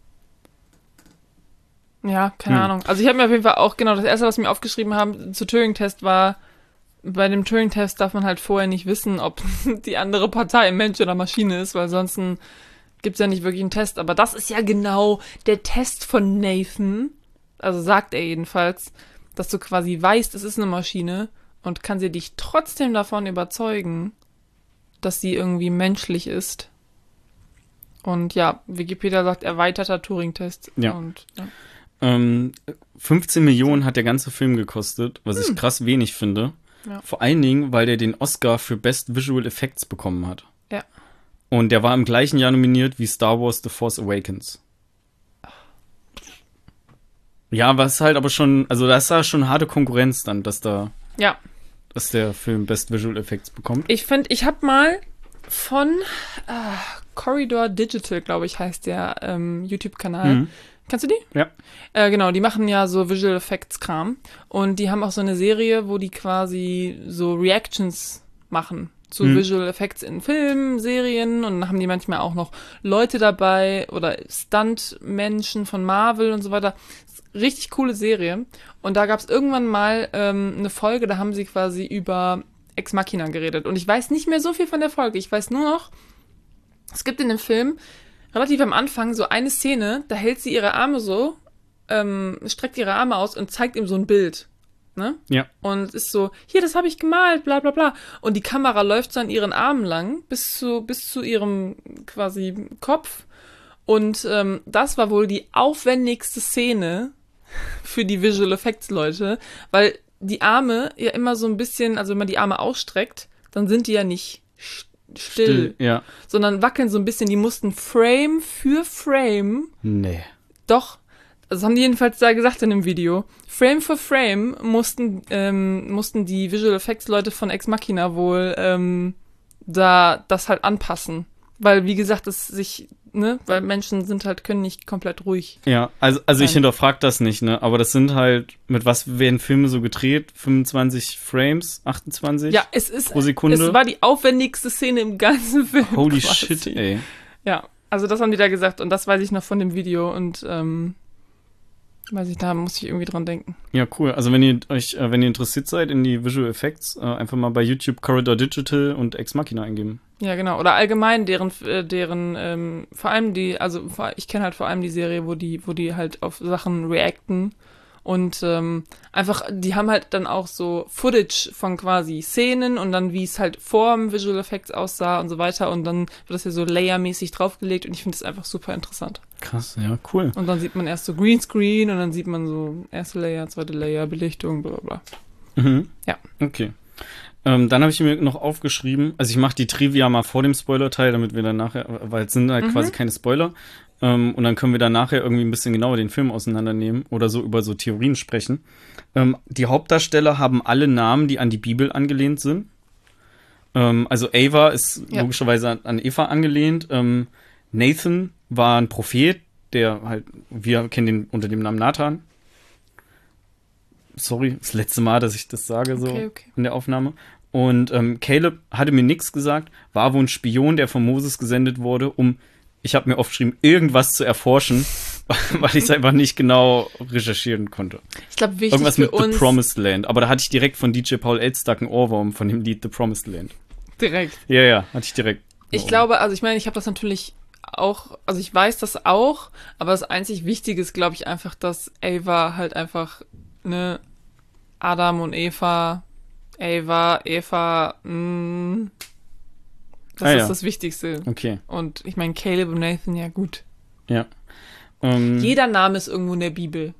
Speaker 1: Ja, keine
Speaker 2: hm.
Speaker 1: Ahnung. Also ich habe mir auf jeden Fall auch, genau, das erste, was wir mir aufgeschrieben haben zu Turing-Test war, bei dem Turing-Test darf man halt vorher nicht wissen, ob die andere Partei Mensch oder Maschine ist, weil sonst gibt es ja nicht wirklich einen Test. Aber das ist ja genau der Test von Nathan, also sagt er jedenfalls, dass du quasi weißt, es ist eine Maschine und kann sie dich trotzdem davon überzeugen, dass sie irgendwie menschlich ist. Und ja, Wikipedia sagt erweiterter Turing-Test.
Speaker 2: Ja.
Speaker 1: Und, ja.
Speaker 2: Ähm, fünfzehn Millionen hat der ganze Film gekostet, was hm. ich krass wenig finde.
Speaker 1: Ja.
Speaker 2: Vor allen Dingen, weil der den Oscar für Best Visual Effects bekommen hat.
Speaker 1: Ja.
Speaker 2: Und der war im gleichen Jahr nominiert wie Star Wars The Force Awakens. Ja, was halt aber schon, also das ist ja schon harte Konkurrenz dann, dass da,
Speaker 1: ja.
Speaker 2: dass der Film Best Visual Effects bekommt.
Speaker 1: Ich finde, ich habe mal von äh, Corridor Digital, glaube ich, heißt der ähm, YouTube-Kanal.
Speaker 2: Mhm.
Speaker 1: Kennst du die?
Speaker 2: Ja.
Speaker 1: Äh, genau, die machen ja so Visual Effects Kram und die haben auch so eine Serie, wo die quasi so Reactions machen zu mhm. Visual Effects in Filmen, Serien, und dann haben die manchmal auch noch Leute dabei oder Stuntmenschen von Marvel und so weiter. Richtig coole Serie. Und da gab es irgendwann mal ähm, eine Folge, da haben sie quasi über Ex Machina geredet. Und ich weiß nicht mehr so viel von der Folge. Ich weiß nur noch, es gibt in dem Film relativ am Anfang so eine Szene, da hält sie ihre Arme so, ähm, streckt ihre Arme aus und zeigt ihm so ein Bild. Ne?
Speaker 2: Ja.
Speaker 1: Und es ist so, hier, das habe ich gemalt, bla bla bla. Und die Kamera läuft so an ihren Armen lang, bis zu, bis zu ihrem quasi Kopf. Und ähm, das war wohl die aufwendigste Szene für die Visual Effects Leute, weil die Arme ja immer so ein bisschen, also wenn man die Arme ausstreckt, dann sind die ja nicht still,
Speaker 2: still ja.
Speaker 1: sondern wackeln so ein bisschen. Die mussten Frame für Frame.
Speaker 2: Nee.
Speaker 1: Doch. Das haben die jedenfalls da gesagt in dem Video. Frame für Frame mussten, ähm, mussten die Visual Effects Leute von Ex Machina wohl ähm, da das halt anpassen. Weil, wie gesagt, es sich, ne, weil Menschen sind halt, können nicht komplett ruhig.
Speaker 2: Ja, also, also ich hinterfrage das nicht, ne, aber das sind halt, mit was werden Filme so gedreht? fünfundzwanzig Frames, achtundzwanzig
Speaker 1: ja, es ist,
Speaker 2: pro Sekunde?
Speaker 1: Es war die aufwendigste Szene im ganzen Film.
Speaker 2: Holy
Speaker 1: quasi.
Speaker 2: shit, ey.
Speaker 1: Ja, also das haben die da gesagt und das weiß ich noch von dem Video und, ähm, weiß ich, da muss ich irgendwie dran denken.
Speaker 2: Ja, cool. Also wenn ihr euch, äh, wenn ihr interessiert seid in die Visual Effects, äh, einfach mal bei YouTube Corridor Digital und Ex Machina eingeben.
Speaker 1: Ja, genau. Oder allgemein deren, äh, deren, ähm, vor allem die, also ich kenne halt vor allem die Serie, wo die, wo die halt auf Sachen reacten und ähm, einfach, die haben halt dann auch so Footage von quasi Szenen und dann wie es halt vor dem Visual Effects aussah und so weiter und dann wird das ja so layermäßig draufgelegt und ich finde das einfach super interessant.
Speaker 2: Krass, ja, cool.
Speaker 1: Und dann sieht man erst so Greenscreen und dann sieht man so erste Layer, zweite Layer, Belichtung, bla bla bla.
Speaker 2: Mhm.
Speaker 1: Ja.
Speaker 2: Okay. Ähm, dann habe ich mir noch aufgeschrieben, also ich mache die Trivia mal vor dem Spoiler-Teil, damit wir dann nachher, weil es sind halt mhm. quasi keine Spoiler, ähm, und dann können wir dann nachher irgendwie ein bisschen genauer den Film auseinandernehmen oder so über so Theorien sprechen. Ähm, die Hauptdarsteller haben alle Namen, die an die Bibel angelehnt sind. Ähm, also Ava ist ja. logischerweise an, an Eva angelehnt. Ähm, Nathan war ein Prophet, der halt, wir kennen den unter dem Namen Nathan. Sorry, das letzte Mal, dass ich das sage, so
Speaker 1: okay, okay.
Speaker 2: in der Aufnahme. Und ähm, Caleb hatte mir nichts gesagt, war wohl ein Spion, der von Moses gesendet wurde, um, ich habe mir aufgeschrieben, irgendwas zu erforschen, weil ich es einfach nicht genau recherchieren konnte.
Speaker 1: Ich glaube, wichtig
Speaker 2: Irgendwas
Speaker 1: für
Speaker 2: mit
Speaker 1: uns...
Speaker 2: The Promised Land. Aber da hatte ich direkt von D J Paul Elstad einen Ohrwurm von dem Lied The Promised Land.
Speaker 1: Direkt.
Speaker 2: Ja, ja, hatte ich direkt.
Speaker 1: Ich glaube, also ich meine, ich habe das natürlich auch, also ich weiß das auch, aber das einzig Wichtige ist, glaube ich, einfach, dass Ava halt einfach, ne, Adam und Eva, Ava, Eva, mh, das
Speaker 2: Ah,
Speaker 1: ist
Speaker 2: ja.
Speaker 1: das Wichtigste.
Speaker 2: Okay,
Speaker 1: Und ich meine, Caleb und Nathan, ja gut.
Speaker 2: ja. Ähm,
Speaker 1: Jeder Name ist irgendwo in der Bibel.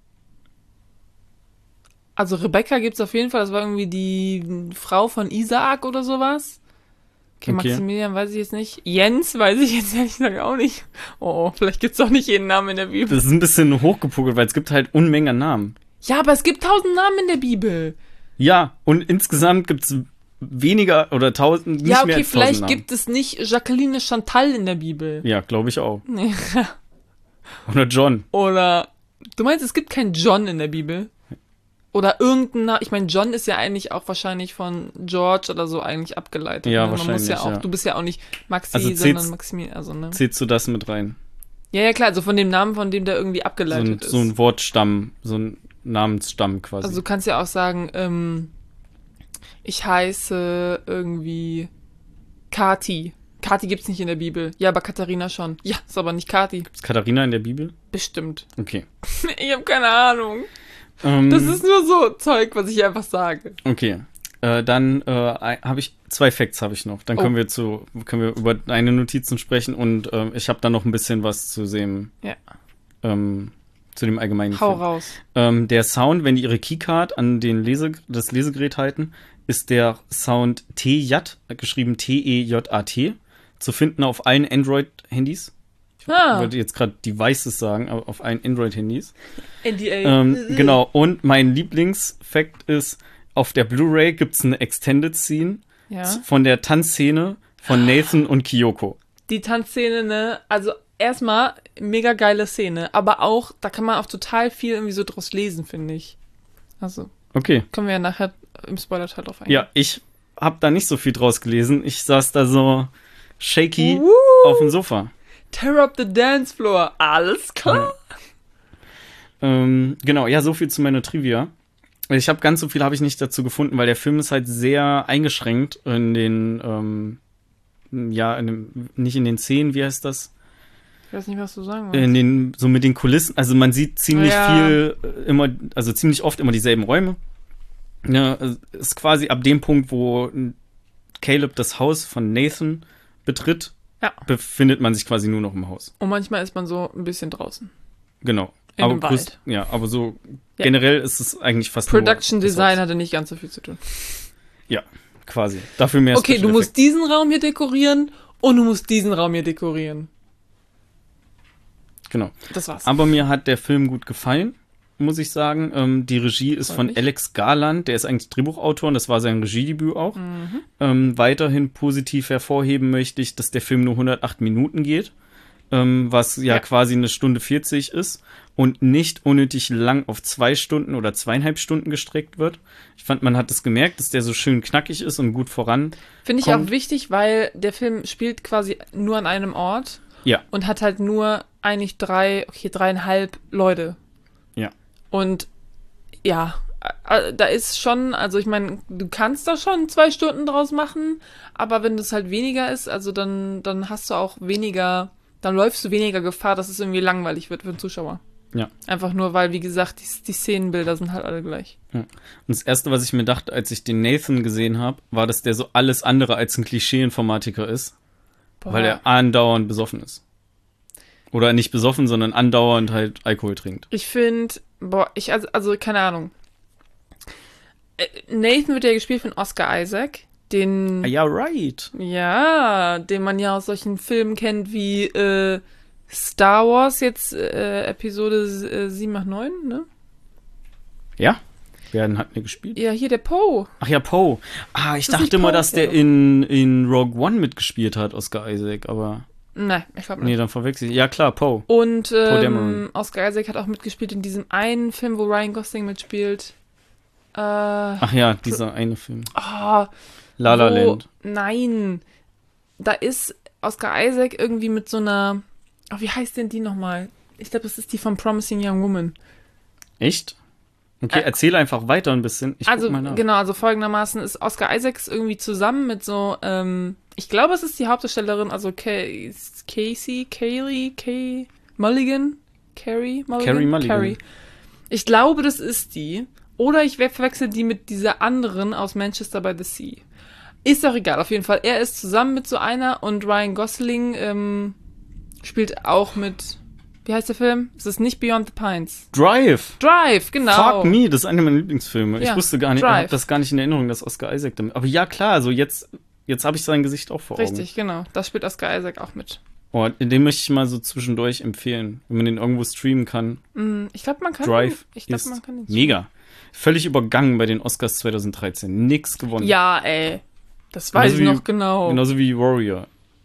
Speaker 1: Also Rebecca gibt's auf jeden Fall, das war irgendwie die Frau von Isaak oder sowas. Okay,
Speaker 2: Okay.
Speaker 1: Maximilian weiß ich jetzt nicht. Jens weiß ich jetzt ehrlich gesagt auch nicht. Oh, vielleicht gibt's auch nicht jeden Namen in der Bibel.
Speaker 2: Das ist ein bisschen hochgepokelt, weil es gibt halt Unmengen an Namen.
Speaker 1: Ja, aber es gibt tausend Namen in der Bibel.
Speaker 2: Ja, und insgesamt gibt's weniger oder tausend, nicht
Speaker 1: Ja,
Speaker 2: mehr
Speaker 1: okay,
Speaker 2: als tausend
Speaker 1: vielleicht
Speaker 2: Namen.
Speaker 1: gibt es nicht Jacqueline Chantal in der Bibel.
Speaker 2: Ja, glaube ich auch.
Speaker 1: Nee.
Speaker 2: Oder John.
Speaker 1: Oder, du meinst, es gibt keinen John in der Bibel? Oder irgendein Name. Ich meine, John ist ja eigentlich auch wahrscheinlich von George oder so eigentlich abgeleitet.
Speaker 2: Ja,
Speaker 1: ne? Man muss ja
Speaker 2: wahrscheinlich,
Speaker 1: auch,
Speaker 2: ja.
Speaker 1: du bist ja auch nicht Maxi,
Speaker 2: Also zählt's-
Speaker 1: sondern Maximilian, also, ne?
Speaker 2: Zählst du das mit rein?
Speaker 1: Ja, ja, klar, also von dem Namen, von dem der irgendwie
Speaker 2: So
Speaker 1: abgeleitet
Speaker 2: ein,
Speaker 1: ist.
Speaker 2: so ein Wortstamm, so ein Namensstamm quasi.
Speaker 1: Also du kannst ja auch sagen, ähm, ich heiße irgendwie Kati. Kati gibt's nicht in der Bibel. Ja, aber Katharina schon. Ja, ist aber nicht Kati.
Speaker 2: Ist Katharina in der Bibel?
Speaker 1: Bestimmt.
Speaker 2: Okay.
Speaker 1: Ich habe keine Ahnung.
Speaker 2: Ähm,
Speaker 1: Das ist nur so Zeug, was ich einfach sage.
Speaker 2: okay. Äh, dann äh, habe ich zwei Facts habe ich noch. Dann
Speaker 1: Oh.
Speaker 2: können wir zu können wir über deine Notizen sprechen und ähm, ich habe dann noch ein bisschen was zu dem
Speaker 1: Ja.
Speaker 2: ähm, zu dem allgemeinen
Speaker 1: Hau
Speaker 2: Film.
Speaker 1: raus.
Speaker 2: Ähm, der Sound, wenn die ihre Keycard an den Lese das Lesegerät halten, ist der Sound T J, geschrieben T E J A T, zu finden auf allen Android-Handys. Ich
Speaker 1: Ah,
Speaker 2: wollte jetzt gerade Devices sagen, aber auf allen Android-Handys.
Speaker 1: N D A.
Speaker 2: Ähm, genau, und mein Lieblingsfakt ist, auf der Blu-ray gibt's eine Extended Scene
Speaker 1: Ja.
Speaker 2: von der Tanzszene von Nathan und Kyoko.
Speaker 1: Die Tanzszene, ne? Also erstmal mega geile Szene, aber auch, da kann man auch total viel irgendwie so draus lesen, finde ich. Also,
Speaker 2: Okay.
Speaker 1: können wir ja nachher im Spoiler-Teil drauf eingehen.
Speaker 2: Ja, ich hab da nicht so viel draus gelesen. Ich saß da so shaky
Speaker 1: Woo!
Speaker 2: auf dem Sofa.
Speaker 1: Tear up the dance floor. Alles klar.
Speaker 2: Ähm, genau, ja, so viel zu meiner Trivia. Ich habe ganz so viel habe ich nicht dazu gefunden, weil der Film ist halt sehr eingeschränkt in den, ähm, ja, in dem, nicht in den Szenen, wie heißt das?
Speaker 1: Ich weiß nicht, was du sagen willst.
Speaker 2: In den, so mit den Kulissen. Also man sieht ziemlich
Speaker 1: Ja.
Speaker 2: viel, äh, immer, also ziemlich oft immer dieselben Räume. Ja, es ist quasi ab dem Punkt, wo Caleb das Haus von Nathan betritt,
Speaker 1: Ja.
Speaker 2: befindet man sich quasi nur noch im Haus.
Speaker 1: Und manchmal ist man so ein bisschen draußen.
Speaker 2: Genau.
Speaker 1: In
Speaker 2: aber
Speaker 1: dem
Speaker 2: größt-
Speaker 1: Wald.
Speaker 2: Ja, aber so
Speaker 1: Ja.
Speaker 2: generell ist es eigentlich fast
Speaker 1: Production
Speaker 2: nur das
Speaker 1: Design
Speaker 2: Haus.
Speaker 1: hatte nicht ganz so viel zu tun.
Speaker 2: Ja, quasi. Dafür mehr
Speaker 1: Okay,
Speaker 2: Special
Speaker 1: du musst
Speaker 2: Effects.
Speaker 1: diesen Raum hier dekorieren und du musst diesen Raum hier dekorieren.
Speaker 2: Genau.
Speaker 1: Das war's.
Speaker 2: Aber mir hat der Film gut gefallen, muss ich sagen. Ähm, die Regie ist
Speaker 1: Freut
Speaker 2: von
Speaker 1: mich.
Speaker 2: Alex Garland, der ist eigentlich Drehbuchautor und das war sein Regiedebüt auch.
Speaker 1: Mhm.
Speaker 2: Ähm, weiterhin positiv hervorheben möchte ich, dass der Film nur hundertacht Minuten geht, ähm, was ja,
Speaker 1: Ja.
Speaker 2: quasi eine Stunde vierzig ist und nicht unnötig lang auf zwei Stunden oder zweieinhalb Stunden gestreckt wird. Ich fand, man hat es gemerkt, dass der so schön knackig ist und gut voran.
Speaker 1: Finde ich
Speaker 2: kommt-
Speaker 1: auch wichtig, weil der Film spielt quasi nur an einem Ort
Speaker 2: Ja,
Speaker 1: und hat halt nur eigentlich drei, okay, dreieinhalb Leute.
Speaker 2: Ja.
Speaker 1: Und ja, äh, da ist schon, also ich meine, du kannst da schon zwei Stunden draus machen, aber wenn das halt weniger ist, also dann, dann hast du auch weniger, dann läufst du weniger Gefahr, dass es irgendwie langweilig wird für den Zuschauer.
Speaker 2: Ja.
Speaker 1: Einfach nur, weil, wie gesagt, die, die Szenenbilder sind halt alle gleich.
Speaker 2: und das Erste, was ich mir dachte, als ich den Nathan gesehen habe, war, dass der so alles andere als ein Klischee-Informatiker ist.
Speaker 1: Boah.
Speaker 2: Weil er andauernd besoffen ist. Oder nicht besoffen, sondern andauernd halt Alkohol trinkt.
Speaker 1: Ich finde, boah, ich, also, also, keine Ahnung. Äh, Nathan wird ja gespielt von Oscar Isaac, den,
Speaker 2: Ah, ja, right.
Speaker 1: ja, den man ja aus solchen Filmen kennt wie äh, Star Wars, jetzt äh, Episode äh, sieben nach neun, ne?
Speaker 2: Ja? Wer denn hat mir gespielt?
Speaker 1: Ja, hier der Poe.
Speaker 2: Ach ja, Poe. Ah, ich
Speaker 1: Ist das nicht
Speaker 2: dachte immer,
Speaker 1: Poe?
Speaker 2: dass der
Speaker 1: Ja.
Speaker 2: in, in Rogue One mitgespielt hat, Oscar Isaac, aber
Speaker 1: Nein, ich glaube nicht.
Speaker 2: nee, dann verwechsel ich. Ja, klar, Poe.
Speaker 1: Und ähm,
Speaker 2: Dameron.
Speaker 1: Oscar Isaac hat auch mitgespielt in diesem einen Film, wo Ryan Gosling mitspielt. Äh,
Speaker 2: Ach ja, dieser eine Film.
Speaker 1: oh,
Speaker 2: La La
Speaker 1: wo-
Speaker 2: Land.
Speaker 1: Nein. Da ist Oscar Isaac irgendwie mit so einer. Oh, wie heißt denn die nochmal? Ich glaube, das ist die von Promising Young Woman.
Speaker 2: Echt? Okay,
Speaker 1: Ä-
Speaker 2: erzähl einfach weiter ein bisschen. Ich
Speaker 1: Also,
Speaker 2: guck mal nach.
Speaker 1: genau, also folgendermaßen ist Oscar Isaacs irgendwie zusammen mit so, ähm, ich glaube, es ist die Hauptdarstellerin, also Kay- Casey, Kaylee, Kay Mulligan, Carrie Mulligan?
Speaker 2: Carrie Mulligan.
Speaker 1: Carrie. Ich glaube, das ist die. Oder ich verwechsel die mit dieser anderen aus Manchester by the Sea. Ist doch egal, auf jeden Fall. Er ist zusammen mit so einer und Ryan Gosling ähm, spielt auch mit, wie heißt der Film? Es ist nicht Beyond the Pines.
Speaker 2: Drive.
Speaker 1: Drive, genau.
Speaker 2: Fuck me, das ist einer meiner Lieblingsfilme.
Speaker 1: Ja,
Speaker 2: ich wusste gar nicht,
Speaker 1: Drive.
Speaker 2: ich hab das gar nicht in Erinnerung, dass Oscar Isaac damit. Aber ja, klar, also jetzt, jetzt habe ich sein Gesicht auch vor Augen.
Speaker 1: Richtig, genau. Da spielt Oscar Isaac auch mit.
Speaker 2: Oh, den möchte ich mal so zwischendurch empfehlen, wenn man den irgendwo streamen kann.
Speaker 1: Mm, Ich glaube, man kann
Speaker 2: Drive
Speaker 1: ich glaube,
Speaker 2: ist
Speaker 1: man kann den
Speaker 2: mega. Völlig übergangen bei den Oscars zwanzig dreizehn. Nix gewonnen.
Speaker 1: Ja, ey. Das weiß
Speaker 2: Genauso
Speaker 1: ich
Speaker 2: wie-
Speaker 1: noch genau.
Speaker 2: Genauso wie Warrior.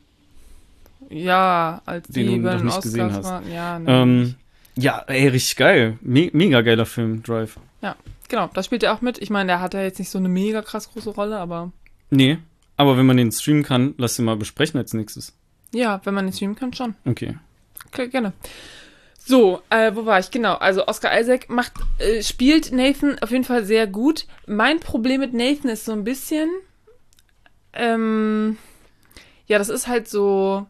Speaker 1: Ja, als
Speaker 2: Den
Speaker 1: die
Speaker 2: du
Speaker 1: bei
Speaker 2: noch
Speaker 1: den
Speaker 2: nicht
Speaker 1: Oscars
Speaker 2: gesehen hast.
Speaker 1: waren. Ja, nee,
Speaker 2: Ähm, ja, ey, richtig geil. Me mega geiler Film, Drive.
Speaker 1: genau, da spielt er auch mit. Ich meine, der hat ja jetzt nicht so eine mega krass große Rolle, aber
Speaker 2: Nee, aber wenn man den streamen kann, lass den mal besprechen als nächstes.
Speaker 1: ja, wenn man den streamen kann, schon.
Speaker 2: Okay.
Speaker 1: Okay, gerne. So, äh, wo war ich? Genau, also Oscar Isaac macht, äh, spielt Nathan auf jeden Fall sehr gut. Mein Problem mit Nathan ist so ein bisschen, ähm, ja, das ist halt so,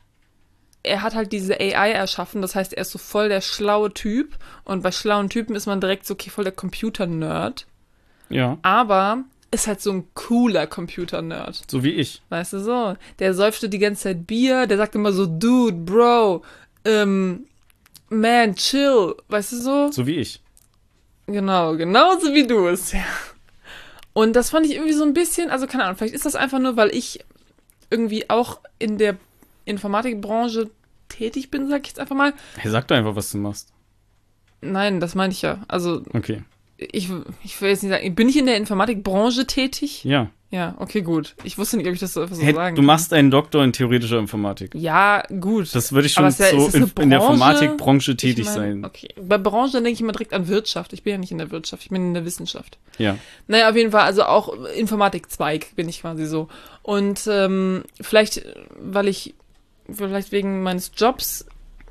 Speaker 1: er hat halt diese A I erschaffen, das heißt, er ist so voll der schlaue Typ und bei schlauen Typen ist man direkt so, okay, voll der Computer-Nerd,
Speaker 2: Ja,
Speaker 1: aber ist halt so ein cooler Computer-Nerd.
Speaker 2: so wie ich.
Speaker 1: Weißt du so? Der säufte die ganze Zeit Bier, der sagt immer so, Dude, Bro, ähm, Man, chill, weißt du so?
Speaker 2: So wie ich.
Speaker 1: Genau, genauso wie du es, ja. Und das fand ich irgendwie so ein bisschen, also keine Ahnung, vielleicht ist das einfach nur, weil ich irgendwie auch in der Informatikbranche tätig bin, sag ich jetzt einfach mal.
Speaker 2: Hey, sag doch einfach, was du machst.
Speaker 1: Nein, das meine ich ja. Also,
Speaker 2: Okay.
Speaker 1: ich, ich will jetzt nicht sagen, bin ich in der Informatikbranche tätig?
Speaker 2: Ja.
Speaker 1: Ja, okay, gut. Ich wusste nicht, ob ich das so einfach so
Speaker 2: Hey,
Speaker 1: sagen
Speaker 2: du machst einen Doktor in theoretischer Informatik.
Speaker 1: Ja, gut.
Speaker 2: Das würde ich
Speaker 1: Aber
Speaker 2: schon
Speaker 1: ist ja-
Speaker 2: so
Speaker 1: ist das eine
Speaker 2: in, in der
Speaker 1: Branche?
Speaker 2: Informatikbranche tätig
Speaker 1: Ich mein,
Speaker 2: sein.
Speaker 1: Okay, bei Branche denke ich immer direkt an Wirtschaft. Ich bin ja nicht in der Wirtschaft, ich bin in der Wissenschaft.
Speaker 2: Ja.
Speaker 1: Naja, auf jeden Fall, also auch Informatikzweig bin ich quasi so. Und ähm, vielleicht, weil ich, vielleicht wegen meines Jobs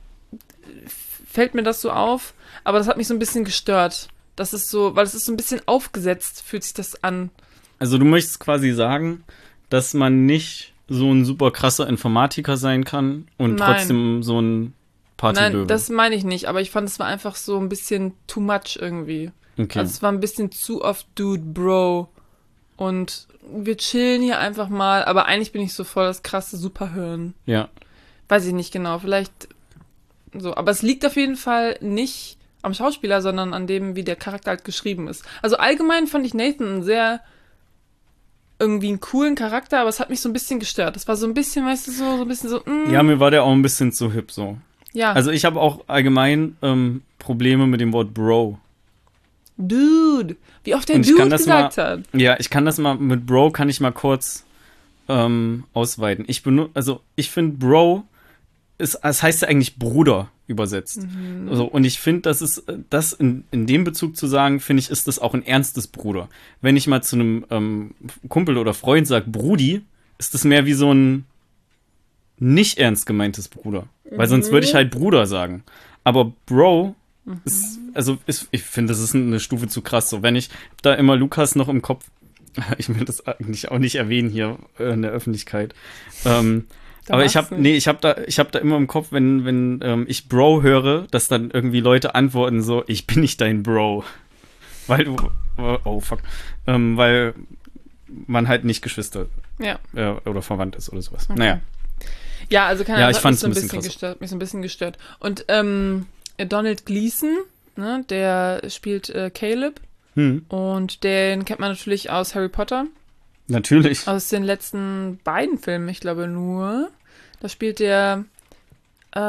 Speaker 1: fällt mir das so auf, aber das hat mich so ein bisschen gestört. Das ist so, weil es ist so ein bisschen aufgesetzt, fühlt sich das an.
Speaker 2: Also du möchtest quasi sagen, dass man nicht so ein super krasser Informatiker sein kann und
Speaker 1: Nein.
Speaker 2: trotzdem so ein Partylöwe.
Speaker 1: Nein, das meine ich nicht, aber ich fand, es war einfach so ein bisschen too much irgendwie.
Speaker 2: okay.
Speaker 1: Also es war ein bisschen zu oft Dude, Bro. Und wir chillen hier einfach mal, aber eigentlich bin ich so voll das krasse Superhirn.
Speaker 2: ja.
Speaker 1: Weiß ich nicht genau, vielleicht so. Aber es liegt auf jeden Fall nicht am Schauspieler, sondern an dem, wie der Charakter halt geschrieben ist. Also allgemein fand ich Nathan einen sehr irgendwie einen coolen Charakter, aber es hat mich so ein bisschen gestört. Das war so ein bisschen, weißt du, so, so ein bisschen so, mm,
Speaker 2: Ja, mir war der auch ein bisschen zu hip so.
Speaker 1: ja.
Speaker 2: Also ich habe auch allgemein ähm, Probleme mit dem Wort Bro.
Speaker 1: Dude. Wie oft der
Speaker 2: Und ich
Speaker 1: Dude
Speaker 2: kann das
Speaker 1: gesagt hat.
Speaker 2: Ja, ich kann das mal, mit Bro kann ich mal kurz ähm, ausweiten. Ich benutze, also ich finde Bro, ist, das heißt ja eigentlich Bruder übersetzt.
Speaker 1: Mhm.
Speaker 2: Also, und ich finde, das ist, äh, das in, in dem Bezug zu sagen, finde ich, ist das auch ein ernstes Bruder. Wenn ich mal zu einem ähm, Kumpel oder Freund sage, Brudi, ist das mehr wie so ein nicht ernst gemeintes Bruder. Weil sonst würde ich halt Bruder sagen. Aber Bro ist, also ist, ich finde, das ist eine Stufe zu krass. So, wenn ich da immer Lukas noch im Kopf, ich will das eigentlich auch nicht erwähnen hier äh, in der Öffentlichkeit. Ähm,
Speaker 1: Da
Speaker 2: aber ich
Speaker 1: mach's
Speaker 2: habe
Speaker 1: nicht.
Speaker 2: nee, ich habe da ich habe da immer im Kopf, wenn wenn ähm, ich Bro höre, dass dann irgendwie Leute antworten so, ich bin nicht dein Bro. Weil du oh fuck, ähm, weil man halt nicht Geschwister
Speaker 1: Ja.
Speaker 2: äh, oder verwandt ist oder sowas.
Speaker 1: Okay.
Speaker 2: Naja,
Speaker 1: Ja, also keine
Speaker 2: Ja,
Speaker 1: Ahnung,
Speaker 2: ich
Speaker 1: das hat
Speaker 2: fand's
Speaker 1: mich so ein
Speaker 2: ein bisschen
Speaker 1: bisschen
Speaker 2: krass.
Speaker 1: gestört, mich so ein bisschen gestört. Und ähm, Donald Gleason, ne, der spielt äh, Caleb
Speaker 2: hm,
Speaker 1: und den kennt man natürlich aus Harry Potter,
Speaker 2: natürlich.
Speaker 1: aus den letzten beiden Filmen, ich glaube nur. Da spielt der äh,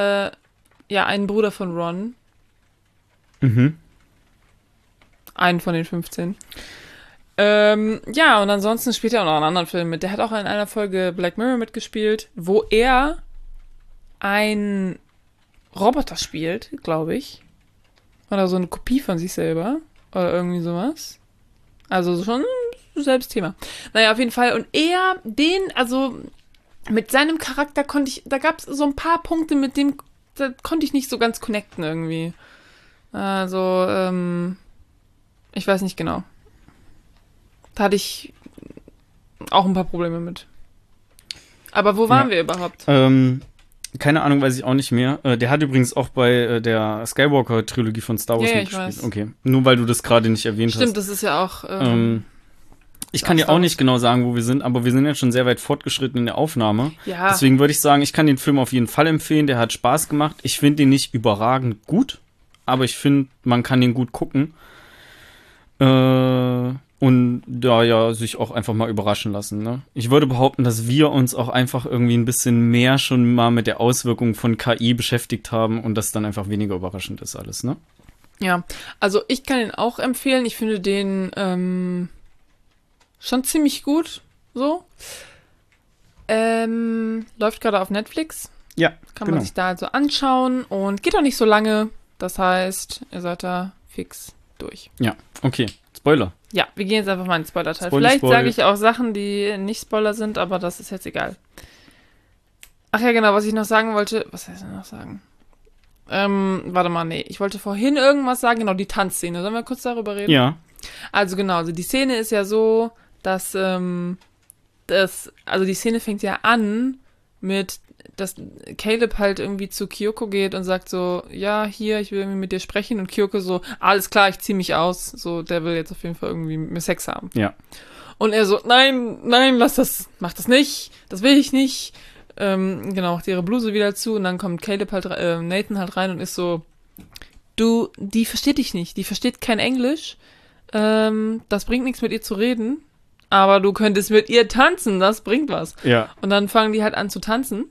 Speaker 1: ja einen Bruder von Ron,
Speaker 2: Mhm.
Speaker 1: einen von den fünfzehn. Ähm, ja, und ansonsten spielt er auch noch in anderen Filmen mit. Der hat auch in einer Folge Black Mirror mitgespielt, wo er ein Roboter spielt, glaube ich. Oder so eine Kopie von sich selber. Oder irgendwie sowas. Also schon selbst Thema. Naja, auf jeden Fall. Und er, den, also mit seinem Charakter konnte ich, da gab es so ein paar Punkte, mit dem da konnte ich nicht so ganz connecten irgendwie. Also, ähm, ich weiß nicht genau. Da hatte ich auch ein paar Probleme mit. Aber wo waren
Speaker 2: Ja.
Speaker 1: wir überhaupt?
Speaker 2: Ähm, keine Ahnung, weiß ich auch nicht mehr. Äh, der hat übrigens auch bei äh, der Skywalker-Trilogie von Star Wars
Speaker 1: Ja, ja, ich
Speaker 2: mitgespielt.
Speaker 1: weiß.
Speaker 2: Okay, nur weil du das gerade nicht erwähnt
Speaker 1: Stimmt,
Speaker 2: hast.
Speaker 1: das ist ja auch. Ähm,
Speaker 2: Ähm, ich
Speaker 1: ist
Speaker 2: kann
Speaker 1: auch
Speaker 2: dir
Speaker 1: Star
Speaker 2: auch
Speaker 1: Wars.
Speaker 2: nicht genau sagen, wo wir sind, aber wir sind jetzt schon sehr weit fortgeschritten in der Aufnahme.
Speaker 1: ja,
Speaker 2: Deswegen würde ich sagen, ich kann den Film auf jeden Fall empfehlen. Der hat Spaß gemacht. Ich finde ihn nicht überragend gut, aber ich finde, man kann ihn gut gucken. Äh, und da ja sich auch einfach mal überraschen lassen. Ne? Ich würde behaupten, dass wir uns auch einfach irgendwie ein bisschen mehr schon mal mit der Auswirkung von K I beschäftigt haben und das dann einfach weniger überraschend ist alles. Ne?
Speaker 1: ja. Also ich kann ihn auch empfehlen. Ich finde den ähm, schon ziemlich gut. So. Ähm, läuft gerade auf Netflix.
Speaker 2: Ja,
Speaker 1: Kann
Speaker 2: genau.
Speaker 1: man sich da also anschauen und geht auch nicht so lange. Das heißt, ihr seid da fix durch.
Speaker 2: Ja, okay. Spoiler.
Speaker 1: Ja, wir gehen jetzt einfach mal in den Spoiler-Teil.
Speaker 2: Spoiler,
Speaker 1: Vielleicht
Speaker 2: Spoil.
Speaker 1: sage ich auch Sachen, die nicht Spoiler sind, aber das ist jetzt egal. Ach ja, genau, was ich noch sagen wollte. Was heißt denn noch sagen? Ähm, warte mal, nee. Ich wollte vorhin irgendwas sagen. Genau, die Tanzszene. Sollen wir kurz darüber reden?
Speaker 2: Ja,
Speaker 1: Also genau, also die Szene ist ja so, dass, ähm, das, also die Szene fängt ja an mit, dass Caleb halt irgendwie zu Kyoko geht und sagt so, ja, hier, ich will irgendwie mit dir sprechen. Und Kyoko so, alles klar, ich zieh mich aus. So, der will jetzt auf jeden Fall irgendwie mit mir Sex haben.
Speaker 2: ja.
Speaker 1: Und er so, nein, nein, lass das, mach das nicht, das will ich nicht. Ähm, genau, macht ihre Bluse wieder zu und dann kommt Caleb halt, äh, Nathan halt rein und ist so, du, die versteht dich nicht, die versteht kein Englisch. Ähm, das bringt nichts mit ihr zu reden, aber du könntest mit ihr tanzen, das bringt was.
Speaker 2: Ja.
Speaker 1: Und dann fangen die halt an zu tanzen.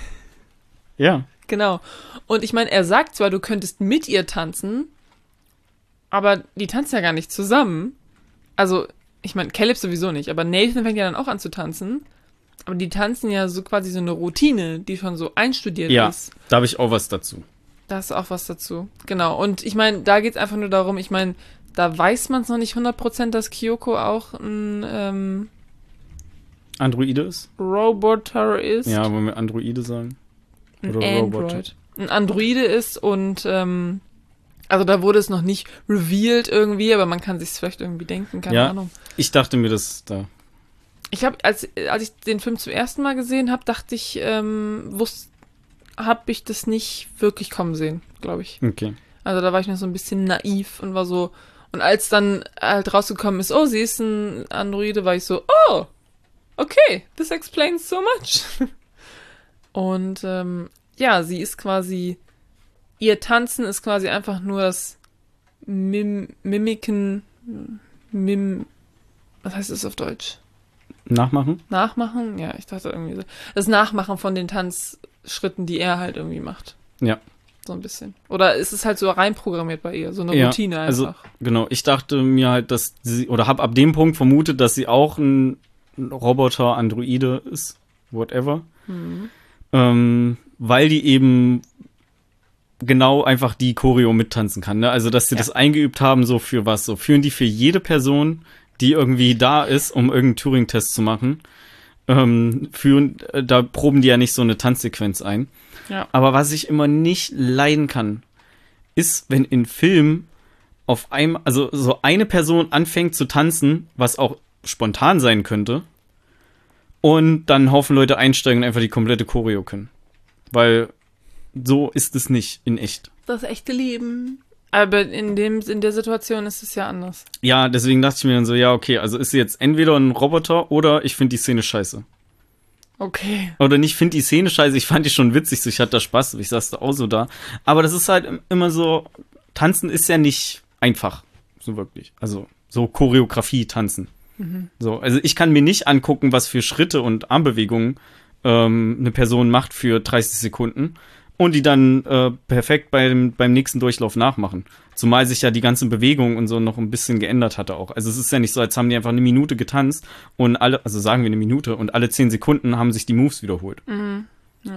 Speaker 2: Ja.
Speaker 1: Genau. Und ich meine, er sagt zwar, du könntest mit ihr tanzen, aber die tanzen ja gar nicht zusammen. Also, ich meine, Caleb sowieso nicht, aber Nathan fängt ja dann auch an zu tanzen. Aber die tanzen ja so quasi so eine Routine, die schon so einstudiert
Speaker 2: Ja,
Speaker 1: ist.
Speaker 2: da habe ich auch was dazu.
Speaker 1: Da ist auch was dazu. Genau. Und ich meine, da geht's einfach nur darum, ich meine, da weiß man es noch nicht hundert Prozent, dass Kyoko auch ein ähm,
Speaker 2: Androide ist?
Speaker 1: Roboter ist.
Speaker 2: Ja, wollen wir Androide sagen?
Speaker 1: ein
Speaker 2: Oder
Speaker 1: Android.
Speaker 2: Roboter.
Speaker 1: Ein Androide ist und ähm, also da wurde es noch nicht revealed irgendwie, aber man kann sich vielleicht irgendwie denken, keine
Speaker 2: Ja.
Speaker 1: Ahnung.
Speaker 2: Ich dachte mir, das da.
Speaker 1: Ich habe, als, als ich den Film zum ersten Mal gesehen habe, dachte ich, ähm, wusste, habe ich das nicht wirklich kommen sehen, glaube ich.
Speaker 2: Okay.
Speaker 1: Also da war ich noch so ein bisschen naiv und war so, und als dann halt rausgekommen ist, oh, sie ist ein Androide, war ich so, oh, okay, this explains so much. Und ähm, ja, sie ist quasi, ihr Tanzen ist quasi einfach nur das Mim Mimiken, Mim, was heißt das auf Deutsch?
Speaker 2: Nachmachen?
Speaker 1: Nachmachen? Ja, ich dachte irgendwie so. Das Nachmachen von den Tanzschritten, die er halt irgendwie macht.
Speaker 2: Ja.
Speaker 1: So ein bisschen. Oder ist es halt so reinprogrammiert bei ihr? So eine
Speaker 2: Ja,
Speaker 1: Routine einfach.
Speaker 2: also genau. Ich dachte mir halt, dass sie, oder habe ab dem Punkt vermutet, dass sie auch ein Roboter, Androide ist, whatever.
Speaker 1: Mhm.
Speaker 2: Ähm, weil die eben genau einfach die Choreo mittanzen kann. Ne? Also, dass sie
Speaker 1: Ja.
Speaker 2: das eingeübt haben, so für was. So führen die für jede Person, die irgendwie da ist, um irgendeinen Turing-Test zu machen, ähm, führen, äh, da proben die ja nicht so eine Tanzsequenz ein.
Speaker 1: Ja.
Speaker 2: Aber was ich immer nicht leiden kann, ist, wenn in Filmen auf einmal, also so eine Person anfängt zu tanzen, was auch spontan sein könnte, und dann ein Haufen Leute einsteigen und einfach die komplette Choreo können. Weil so ist es nicht in echt.
Speaker 1: Das echte Leben. Aber in dem, in der Situation ist es ja anders.
Speaker 2: Ja, deswegen dachte ich mir dann so, ja, okay, also ist sie jetzt entweder ein Roboter oder ich finde die Szene scheiße.
Speaker 1: Okay.
Speaker 2: Oder nicht, finde die Szene scheiße, ich fand die schon witzig, so ich hatte da Spaß, ich saß da auch so da. Aber das ist halt immer so, tanzen ist ja nicht einfach, so wirklich. Also so Choreografie tanzen.
Speaker 1: Mhm.
Speaker 2: So, also ich kann mir nicht angucken, was für Schritte und Armbewegungen ähm, eine Person macht für dreißig Sekunden und die dann äh, perfekt beim, beim nächsten Durchlauf nachmachen. Zumal sich ja die ganze Bewegung und so noch ein bisschen geändert hatte auch. Also es ist ja nicht so, als haben die einfach eine Minute getanzt und alle, also sagen wir eine Minute, und alle zehn Sekunden haben sich die Moves wiederholt.
Speaker 1: Mhm. Ja.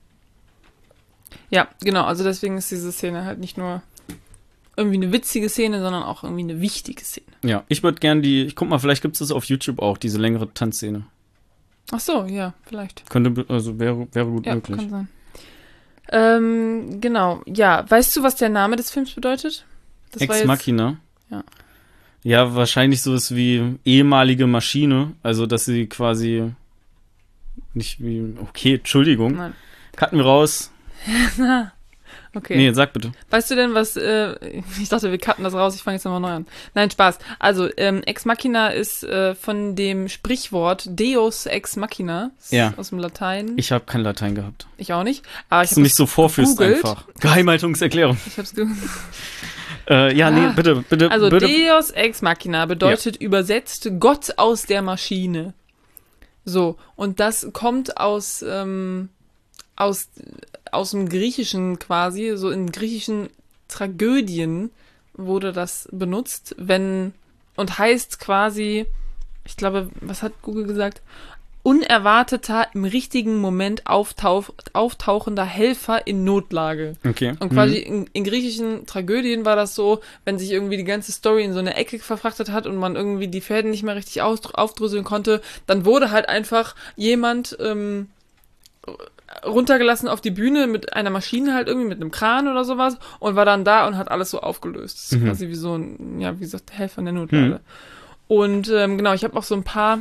Speaker 1: Ja, genau. Also deswegen ist diese Szene halt nicht nur irgendwie eine witzige Szene, sondern auch irgendwie eine wichtige Szene.
Speaker 2: Ja, ich würde gern die, ich guck mal, vielleicht gibt es das auf YouTube auch, diese längere Tanzszene.
Speaker 1: Ach so, ja, vielleicht.
Speaker 2: Könnte, also wäre, wäre gut
Speaker 1: Ja,
Speaker 2: möglich.
Speaker 1: kann sein. Ähm, genau, ja. Weißt du, was der Name des Films bedeutet? Das war
Speaker 2: Ex
Speaker 1: jetzt-
Speaker 2: Machina.
Speaker 1: Ja.
Speaker 2: Ja, wahrscheinlich sowas wie ehemalige Maschine. Also, dass sie quasi nicht wie. Okay, Entschuldigung.
Speaker 1: Nein.
Speaker 2: Cutten wir raus.
Speaker 1: Okay.
Speaker 2: Nee, sag bitte.
Speaker 1: Weißt du denn, was, äh, ich dachte, wir cutten das raus, ich fange jetzt nochmal neu an. Nein, Spaß. Also, ähm, Ex Machina ist äh, von dem Sprichwort Deus Ex Machina
Speaker 2: Ja.
Speaker 1: aus dem Latein. Ich,
Speaker 2: Ich habe kein Latein gehabt.
Speaker 1: ich auch nicht. Aber ich
Speaker 2: Dass du
Speaker 1: habe
Speaker 2: nicht so vorführst
Speaker 1: gegoogelt.
Speaker 2: einfach. Geheimhaltungserklärung.
Speaker 1: ich hab's ge
Speaker 2: Äh, ja, nee,
Speaker 1: Ah.
Speaker 2: bitte, bitte,
Speaker 1: Also,
Speaker 2: bitte.
Speaker 1: Deus Ex Machina bedeutet übersetzt Gott aus der Maschine. So, und das kommt aus, ähm, aus, aus dem Griechischen quasi, so in griechischen Tragödien wurde das benutzt, wenn, und heißt quasi, ich glaube, was hat Google gesagt? Unerwarteter, im richtigen Moment auftauch, auftauchender Helfer in Notlage.
Speaker 2: Okay.
Speaker 1: Und quasi
Speaker 2: Mhm.
Speaker 1: in, in griechischen Tragödien war das so, wenn sich irgendwie die ganze Story in so eine Ecke verfrachtet hat und man irgendwie die Fäden nicht mehr richtig aus, aufdröseln konnte, dann wurde halt einfach jemand ähm, runtergelassen auf die Bühne mit einer Maschine halt irgendwie, mit einem Kran oder sowas und war dann da und hat alles so aufgelöst. Das ist
Speaker 2: Mhm.
Speaker 1: quasi wie so ein, ja, wie gesagt, Helfer in der Notlage.
Speaker 2: Mhm.
Speaker 1: Und ähm, genau, ich habe auch so ein paar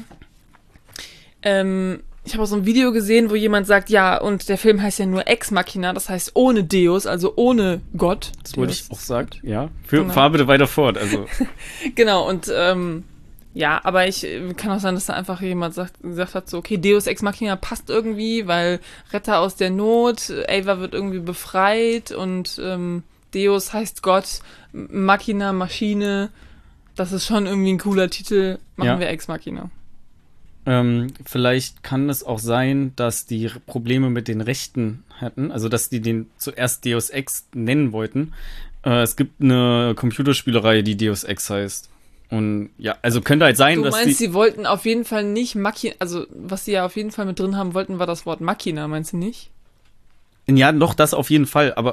Speaker 1: ähm, ich habe auch so ein Video gesehen, wo jemand sagt, ja, und der Film heißt ja nur Ex Machina, das heißt ohne Deus, also ohne Gott.
Speaker 2: Das wollte
Speaker 1: Deus
Speaker 2: ich auch sagen. Ja. Für,
Speaker 1: Genau.
Speaker 2: Fahr bitte weiter fort. Also,
Speaker 1: Genau, und ähm, ja, aber ich äh, kann auch sein, dass da einfach jemand sagt, gesagt hat, so, okay, Deus Ex Machina passt irgendwie, weil Retter aus der Not, Ava wird irgendwie befreit und ähm, Deus heißt Gott, Machina, Maschine, das ist schon irgendwie ein cooler Titel, machen
Speaker 2: Ja.
Speaker 1: wir Ex Machina.
Speaker 2: ähm, vielleicht kann es auch sein, dass die R- Probleme mit den Rechten hatten. Also, dass die den zuerst Deus Ex nennen wollten. Äh, es gibt eine Computerspielerei, die Deus Ex heißt. Und ja, also könnte halt sein,
Speaker 1: Du
Speaker 2: dass
Speaker 1: meinst,
Speaker 2: die.
Speaker 1: sie wollten auf jeden Fall nicht Machina, also was sie ja auf jeden Fall mit drin haben wollten, war das Wort Machina, meinst du nicht?
Speaker 2: Ja, doch, das auf jeden Fall, aber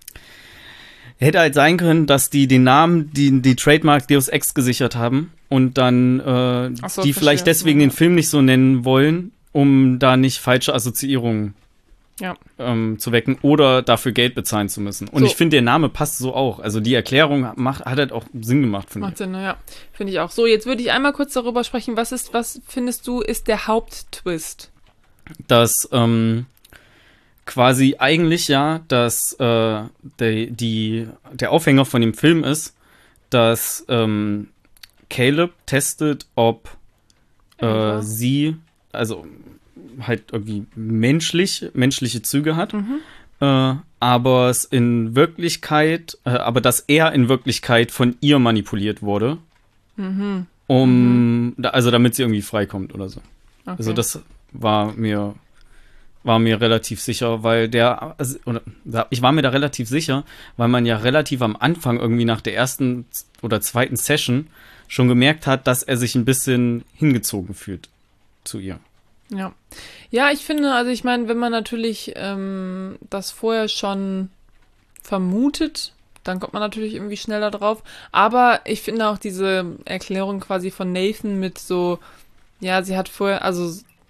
Speaker 2: hätte halt sein können, dass die den Namen, die, die Trademark Deus Ex gesichert haben und dann äh,
Speaker 1: Ach so,
Speaker 2: die
Speaker 1: verstehe.
Speaker 2: vielleicht deswegen
Speaker 1: Ja.
Speaker 2: den Film nicht so nennen wollen, um da nicht falsche Assoziierungen
Speaker 1: Ja.
Speaker 2: ähm, zu wecken oder dafür Geld bezahlen zu müssen. Und
Speaker 1: So.
Speaker 2: ich finde, der Name passt so auch. Also die Erklärung macht, hat halt auch Sinn gemacht von mir.
Speaker 1: Macht Sinn, ja. Finde ich auch. So, jetzt würde ich einmal kurz darüber sprechen, was ist, was findest du, ist der Haupttwist?
Speaker 2: Dass ähm, quasi eigentlich ja, dass äh, der, die, der Aufhänger von dem Film ist, dass ähm, Caleb testet, ob
Speaker 1: Ava.
Speaker 2: äh, sie, also halt irgendwie menschlich, menschliche Züge hat,
Speaker 1: Mhm.
Speaker 2: äh, aber es in Wirklichkeit, äh, aber dass er in Wirklichkeit von ihr manipuliert wurde,
Speaker 1: Mhm.
Speaker 2: um, da, also damit sie irgendwie freikommt oder so.
Speaker 1: Okay.
Speaker 2: Also das war mir war mir relativ sicher, weil der also, oder da- ich war mir da relativ sicher, weil man ja relativ am Anfang irgendwie nach der ersten oder zweiten Session schon gemerkt hat, dass er sich ein bisschen hingezogen fühlt zu ihr.
Speaker 1: Ja. Ja, ich finde, also ich meine, wenn man natürlich ähm, das vorher schon vermutet, dann kommt man natürlich irgendwie schneller drauf. Aber ich finde auch diese Erklärung quasi von Nathan mit so, ja, sie hat vorher, also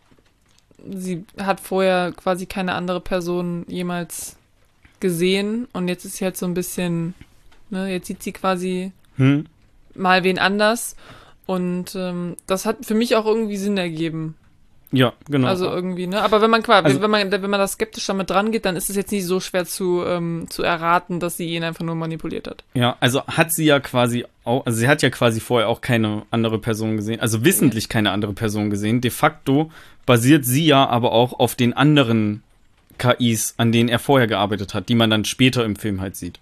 Speaker 1: sie hat vorher quasi keine andere Person jemals gesehen und jetzt ist sie halt so ein bisschen, ne, jetzt sieht sie quasi
Speaker 2: Hm?
Speaker 1: mal wen anders und ähm, das hat für mich auch irgendwie Sinn ergeben.
Speaker 2: Ja, genau.
Speaker 1: Also irgendwie, ne? Aber wenn man quasi,
Speaker 2: Also-
Speaker 1: wenn man, wenn man da skeptisch damit dran geht, dann ist es jetzt nicht so schwer zu, ähm, zu erraten, dass sie ihn einfach nur manipuliert hat.
Speaker 2: Ja, also hat sie ja quasi auch, also sie hat ja quasi vorher auch keine andere Person gesehen, also wissentlich keine andere Person gesehen. De facto basiert sie ja aber auch auf den anderen K Is, an denen er vorher gearbeitet hat, die man dann später im Film halt sieht.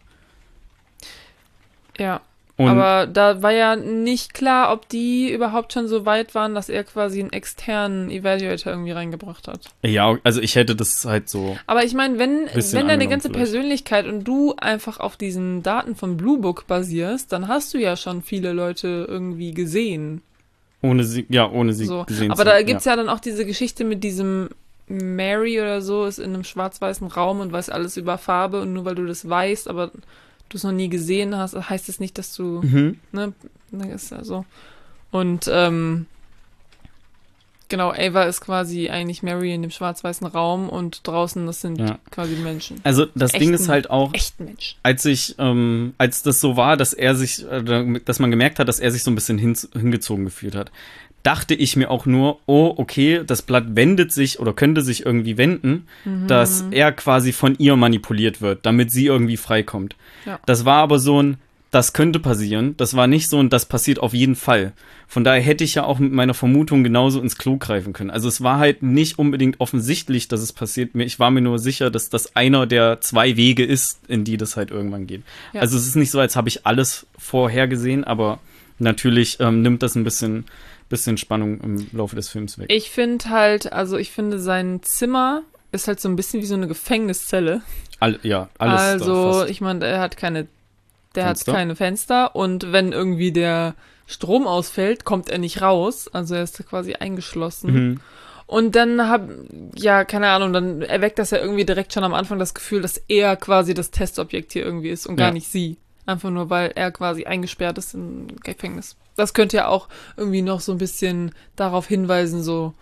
Speaker 1: Ja.
Speaker 2: Und
Speaker 1: Aber da war ja nicht klar, ob die überhaupt schon so weit waren, dass er quasi einen externen Evaluator irgendwie reingebracht hat.
Speaker 2: ja, also ich hätte das halt so.
Speaker 1: Aber ich meine, wenn,
Speaker 2: Bisschen
Speaker 1: wenn deine
Speaker 2: angenommen
Speaker 1: ganze
Speaker 2: vielleicht.
Speaker 1: Persönlichkeit und du einfach auf diesen Daten von Blue Book basierst, dann hast du ja schon viele Leute irgendwie gesehen.
Speaker 2: Ohne sie, ja, ohne sie
Speaker 1: So.
Speaker 2: gesehen
Speaker 1: Aber
Speaker 2: zu
Speaker 1: da gibt's ja. dann auch diese Geschichte mit diesem Mary oder so, ist in einem schwarz-weißen Raum und weiß alles über Farbe und nur weil du das weißt, aber du es noch nie gesehen hast, heißt es nicht, dass du,
Speaker 2: Mhm.
Speaker 1: ne, das ist ja so. Und, ähm, Genau, Ava ist quasi eigentlich Mary in dem schwarz-weißen Raum und draußen, das sind
Speaker 2: Ja.
Speaker 1: quasi Menschen.
Speaker 2: Also das
Speaker 1: Echten,
Speaker 2: Ding ist halt auch,
Speaker 1: echten Menschen.
Speaker 2: als ich, ähm, als das so war, dass er sich, äh, dass man gemerkt hat, dass er sich so ein bisschen hin, hingezogen gefühlt hat, dachte ich mir auch nur, oh, okay, das Blatt wendet sich oder könnte sich irgendwie wenden,
Speaker 1: Mhm.
Speaker 2: dass er quasi von ihr manipuliert wird, damit sie irgendwie freikommt.
Speaker 1: Ja.
Speaker 2: Das war aber so ein, das könnte passieren. Das war nicht so ein, das passiert auf jeden Fall. Von daher hätte ich ja auch mit meiner Vermutung genauso ins Klo greifen können. Also es war halt nicht unbedingt offensichtlich, dass es passiert. Ich war mir nur sicher, dass das einer der zwei Wege ist, in die das halt irgendwann geht.
Speaker 1: Ja.
Speaker 2: Also es ist nicht so, als habe ich alles vorhergesehen, aber natürlich ähm, nimmt das ein bisschen, bisschen Spannung im Laufe des Films weg.
Speaker 1: Ich finde halt, also ich finde sein Zimmer ist halt so ein bisschen wie so eine Gefängniszelle.
Speaker 2: All, ja, alles da
Speaker 1: Also
Speaker 2: fast.
Speaker 1: ich meine, er hat keine, der
Speaker 2: Fenster?
Speaker 1: hat keine Fenster und wenn irgendwie der Strom ausfällt, kommt er nicht raus. Also er ist quasi eingeschlossen.
Speaker 2: Mhm.
Speaker 1: Und dann hab, ja, keine Ahnung, dann erweckt das ja irgendwie direkt schon am Anfang das Gefühl, dass er quasi das Testobjekt hier irgendwie ist und gar
Speaker 2: Ja.
Speaker 1: nicht sie. Einfach nur, weil er quasi eingesperrt ist im Gefängnis. Das könnte ja auch irgendwie noch so ein bisschen darauf hinweisen, so,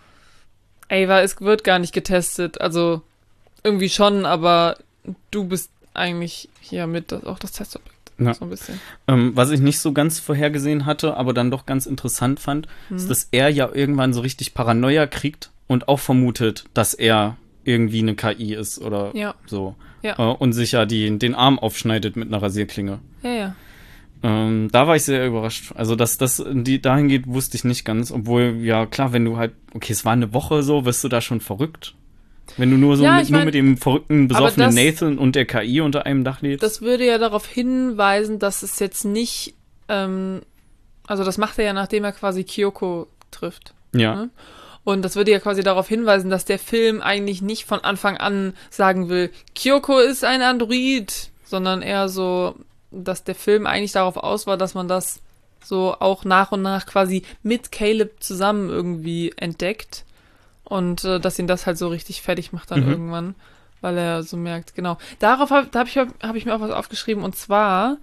Speaker 1: Ava, es wird gar nicht getestet. Also irgendwie schon, aber du bist eigentlich hier mit das, auch das Testobjekt.
Speaker 2: Ja.
Speaker 1: So ein bisschen.
Speaker 2: Ähm, was ich nicht so ganz vorhergesehen hatte, aber dann doch ganz interessant fand,
Speaker 1: Mhm.
Speaker 2: ist, dass er ja irgendwann so richtig Paranoia kriegt und auch vermutet, dass er irgendwie eine K I ist oder
Speaker 1: Ja.
Speaker 2: so.
Speaker 1: Ja.
Speaker 2: Äh, und sich ja die, den Arm aufschneidet mit einer Rasierklinge.
Speaker 1: Ja, ja.
Speaker 2: Ähm, da war ich sehr überrascht. Also, dass das in die dahin geht, wusste ich nicht ganz. Obwohl, ja, klar, wenn du halt, okay, es war eine Woche so, wirst du da schon verrückt? Wenn du nur so
Speaker 1: Ja,
Speaker 2: mit,
Speaker 1: ich
Speaker 2: nur
Speaker 1: mein,
Speaker 2: mit dem verrückten, besoffenen
Speaker 1: das-
Speaker 2: Nathan und der K I unter einem Dach lebst.
Speaker 1: Das würde ja darauf hinweisen, dass es jetzt nicht, ähm, also das macht er ja, nachdem er quasi Kyoko trifft.
Speaker 2: ja.
Speaker 1: ne? Und das würde ja quasi darauf hinweisen, dass der Film eigentlich nicht von Anfang an sagen will, Kyoko ist ein Android, sondern eher so, dass der Film eigentlich darauf aus war, dass man das so auch nach und nach quasi mit Caleb zusammen irgendwie entdeckt und äh, dass ihn das halt so richtig fertig macht dann
Speaker 2: Mhm.
Speaker 1: irgendwann, weil er so merkt, genau. Darauf habe hab ich, hab ich mir auch was aufgeschrieben und zwar,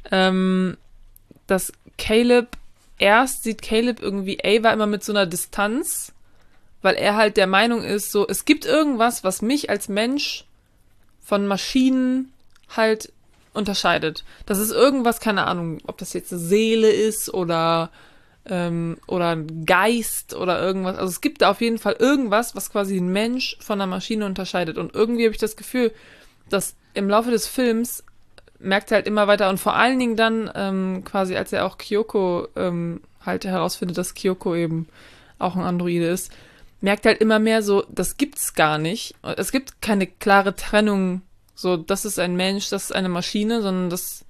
Speaker 1: ähm, dass Caleb, erst sieht Caleb irgendwie Ava immer mit so einer Distanz, weil er halt der Meinung ist, so, es gibt irgendwas, was mich als Mensch von Maschinen halt unterscheidet. Das ist irgendwas, keine Ahnung, ob das jetzt eine Seele ist oder, ähm, oder ein Geist oder irgendwas. Also es gibt da auf jeden Fall irgendwas, was quasi ein Mensch von einer Maschine unterscheidet. Und irgendwie habe ich das Gefühl, dass im Laufe des Films merkt er halt immer weiter und vor allen Dingen dann ähm, quasi, als er auch Kyoko ähm, halt herausfindet, dass Kyoko eben auch ein Androide ist, merkt halt immer mehr so, das gibt's gar nicht. Es gibt keine klare Trennung, so, das ist ein Mensch, das ist eine Maschine, sondern das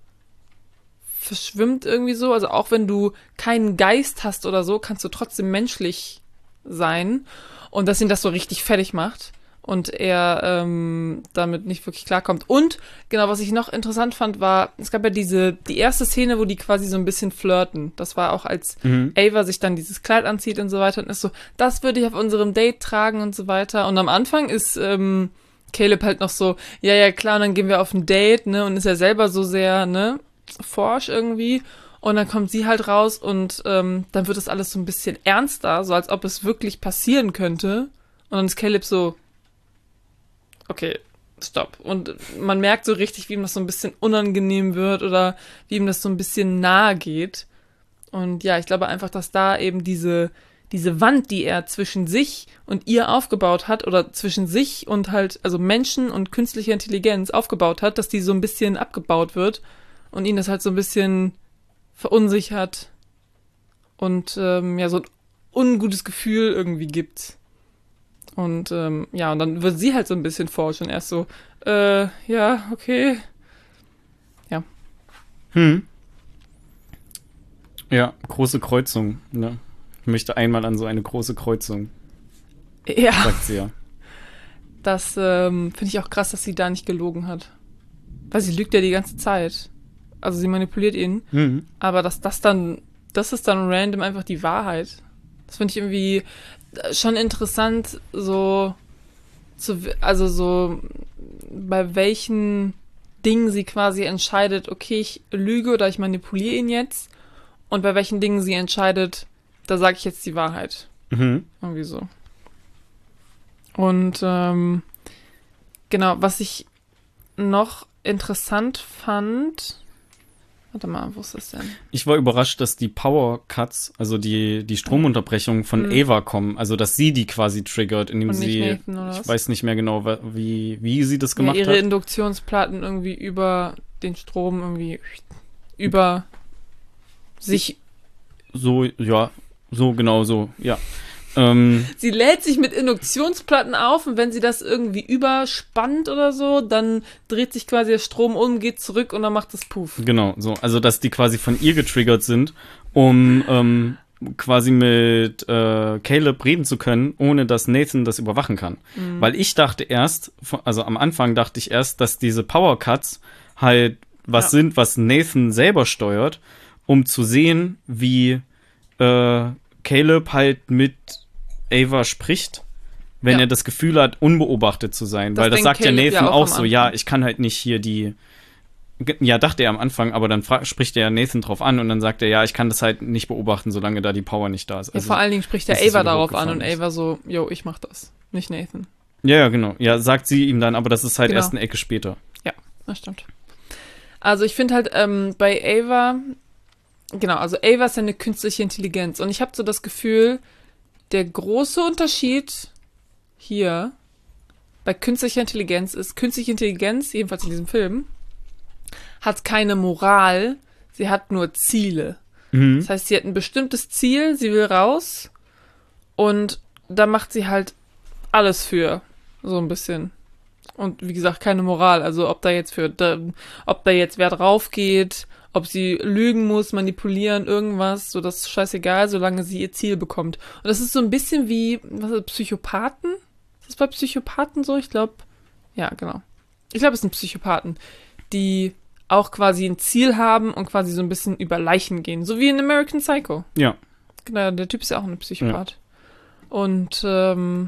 Speaker 1: verschwimmt irgendwie so. Also auch wenn du keinen Geist hast oder so, kannst du trotzdem menschlich sein. Und dass ihn das so richtig fertig macht und er ähm, damit nicht wirklich klarkommt. Und genau, was ich noch interessant fand, war, es gab ja diese, die erste Szene, wo die quasi so ein bisschen flirten. Das war auch, als
Speaker 2: Mhm.
Speaker 1: Ava sich dann dieses Kleid anzieht und so weiter und ist so, das würde ich auf unserem Date tragen und so weiter. Und am Anfang ist ähm, Caleb halt noch so, ja, ja, klar, und dann gehen wir auf ein Date, ne, und ist ja selber so sehr, ne, forsch irgendwie. Und dann kommt sie halt raus und ähm, dann wird das alles so ein bisschen ernster, so als ob es wirklich passieren könnte. Und dann ist Caleb so, okay, stopp. Und man merkt so richtig, wie ihm das so ein bisschen unangenehm wird oder wie ihm das so ein bisschen nahe geht. Und ja, ich glaube einfach, dass da eben diese, diese Wand, die er zwischen sich und ihr aufgebaut hat oder zwischen sich und halt, also Menschen und künstliche Intelligenz aufgebaut hat, dass die so ein bisschen abgebaut wird und ihn das halt so ein bisschen verunsichert und ähm, ja, so ein ungutes Gefühl irgendwie gibt. Und ähm, ja, und dann wird sie halt so ein bisschen forsch und erst so, äh, ja, okay.
Speaker 2: Hm. Ja, große Kreuzung. Ne? Ich möchte einmal an so eine große Kreuzung,
Speaker 1: Ja,
Speaker 2: sagt sie ja.
Speaker 1: das ähm, finde ich auch krass, dass sie da nicht gelogen hat. Weil sie lügt ja die ganze Zeit. Also sie manipuliert ihn.
Speaker 2: Mhm.
Speaker 1: Aber dass das dann, das ist dann random einfach die Wahrheit. Das finde ich irgendwie schon interessant, so zu, also so bei welchen Dingen sie quasi entscheidet, okay, ich lüge oder ich manipuliere ihn jetzt und bei welchen Dingen sie entscheidet, da sage ich jetzt die Wahrheit.
Speaker 2: Mhm.
Speaker 1: Irgendwie so. Und ähm, genau, was ich noch interessant fand. Warte mal, wo ist das denn?
Speaker 2: Ich war überrascht, dass die Power Cuts, also die, die Stromunterbrechungen von
Speaker 1: Mhm.
Speaker 2: Ava kommen. Also, dass sie die quasi triggert, indem
Speaker 1: Und nicht
Speaker 2: sie,
Speaker 1: Nathan, oder
Speaker 2: ich
Speaker 1: was?
Speaker 2: weiß nicht mehr genau, wa- wie, wie sie das
Speaker 1: Ja,
Speaker 2: gemacht
Speaker 1: ihre
Speaker 2: hat.
Speaker 1: Induktionsplatten irgendwie über den Strom irgendwie über sich.
Speaker 2: So, ja, so, genau so, ja. Ähm,
Speaker 1: Sie lädt sich mit Induktionsplatten auf und wenn sie das irgendwie überspannt oder so, dann dreht sich quasi der Strom um, geht zurück und dann macht es Puff.
Speaker 2: genau, so. Also, dass die quasi von ihr getriggert sind, um ähm, quasi mit äh, Caleb reden zu können, ohne dass Nathan das überwachen kann.
Speaker 1: Mhm.
Speaker 2: Weil ich dachte erst, also am Anfang dachte ich erst, dass diese Power Cuts halt was
Speaker 1: Ja.
Speaker 2: sind, was Nathan selber steuert, um zu sehen, wie äh, Caleb halt mit Ava spricht, wenn
Speaker 1: Ja.
Speaker 2: er das Gefühl hat, unbeobachtet zu sein.
Speaker 1: Das
Speaker 2: Weil das
Speaker 1: denkt
Speaker 2: sagt ja
Speaker 1: Caleb
Speaker 2: Nathan
Speaker 1: ja auch
Speaker 2: auch
Speaker 1: am
Speaker 2: so,
Speaker 1: Anfang.
Speaker 2: ja, ich kann halt nicht hier die ja, dachte er am Anfang, aber dann fra- spricht er Nathan drauf an und dann sagt er, ja, ich kann das halt nicht beobachten, solange da die Power nicht da ist.
Speaker 1: Ja,
Speaker 2: Also,
Speaker 1: vor allen Dingen spricht der
Speaker 2: bis es
Speaker 1: Ava
Speaker 2: wieder
Speaker 1: darauf an und
Speaker 2: hochgefahren ist.
Speaker 1: Ava so, yo, ich mach das, nicht Nathan.
Speaker 2: ja, ja, genau. Ja, sagt sie ihm dann, aber das ist halt
Speaker 1: Genau.
Speaker 2: erst eine Ecke später.
Speaker 1: Das stimmt. Also ich finde halt ähm, bei Ava, genau, also Ava ist ja eine künstliche Intelligenz und ich habe so das Gefühl, der große Unterschied hier bei künstlicher Intelligenz ist, künstliche Intelligenz, jedenfalls in diesem Film, hat keine Moral, sie hat nur Ziele.
Speaker 2: Mhm.
Speaker 1: Das heißt, sie hat ein bestimmtes Ziel, sie will raus und da macht sie halt alles für, so ein bisschen. Und wie gesagt, keine Moral. Also ob da jetzt für, da, ob da jetzt wer drauf geht, ob sie lügen muss, manipulieren, irgendwas, so das ist scheißegal, solange sie ihr Ziel bekommt. Und das ist so ein bisschen wie, was ist das, Psychopathen? Ist das bei Psychopathen so? Ich glaube, ja, genau. Ich glaube, es sind Psychopathen, die auch quasi ein Ziel haben und quasi so ein bisschen über Leichen gehen. So wie in American Psycho.
Speaker 2: Ja.
Speaker 1: Genau, der Typ ist ja auch ein Psychopath. Und, ähm,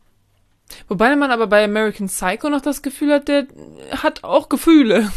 Speaker 1: wobei man aber bei American Psycho noch das Gefühl hat, der hat auch Gefühle.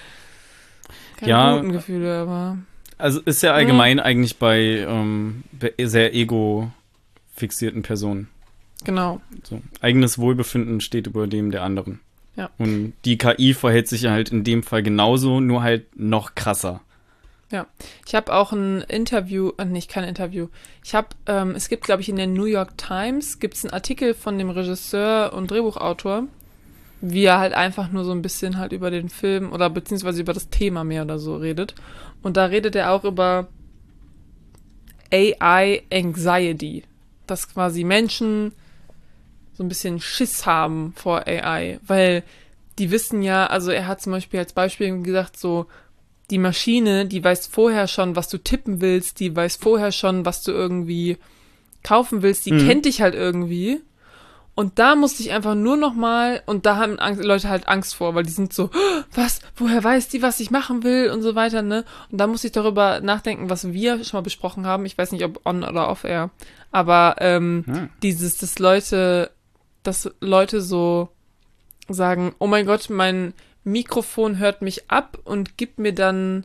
Speaker 1: Keine
Speaker 2: Ja.
Speaker 1: guten Gefühle, aber.
Speaker 2: Also ist ja allgemein eigentlich bei ähm, bei sehr ego-fixierten Personen.
Speaker 1: Genau.
Speaker 2: So. Eigenes Wohlbefinden steht über dem der anderen.
Speaker 1: Ja.
Speaker 2: Und die K I verhält sich ja halt in dem Fall genauso, nur halt noch krasser.
Speaker 1: Ich habe auch ein Interview, äh, nicht kein Interview. Ich habe, ähm, es gibt, glaube ich, in der New York Times gibt es einen Artikel von dem Regisseur und Drehbuchautor, wie er halt einfach nur so ein bisschen halt über den Film oder beziehungsweise über das Thema mehr oder so redet. Und da redet er auch über A I Anxiety, dass quasi Menschen so ein bisschen Schiss haben vor A I, weil die wissen ja, also er hat zum Beispiel als Beispiel gesagt, so die Maschine, die weiß vorher schon, was du tippen willst, die weiß vorher schon, was du irgendwie kaufen willst, die
Speaker 2: Mhm.
Speaker 1: kennt dich halt irgendwie. Und da musste ich einfach nur noch mal, und da haben Angst, Leute halt Angst vor, weil die sind so, "Oh, was, woher weiß die, was ich machen will und so weiter, ne? Und da musste ich darüber nachdenken, was wir schon mal besprochen haben. Ich weiß nicht, ob on oder off air, aber ähm,
Speaker 2: Hm.
Speaker 1: dieses, dass Leute, dass Leute so sagen, oh mein Gott, mein Mikrofon hört mich ab und gibt mir dann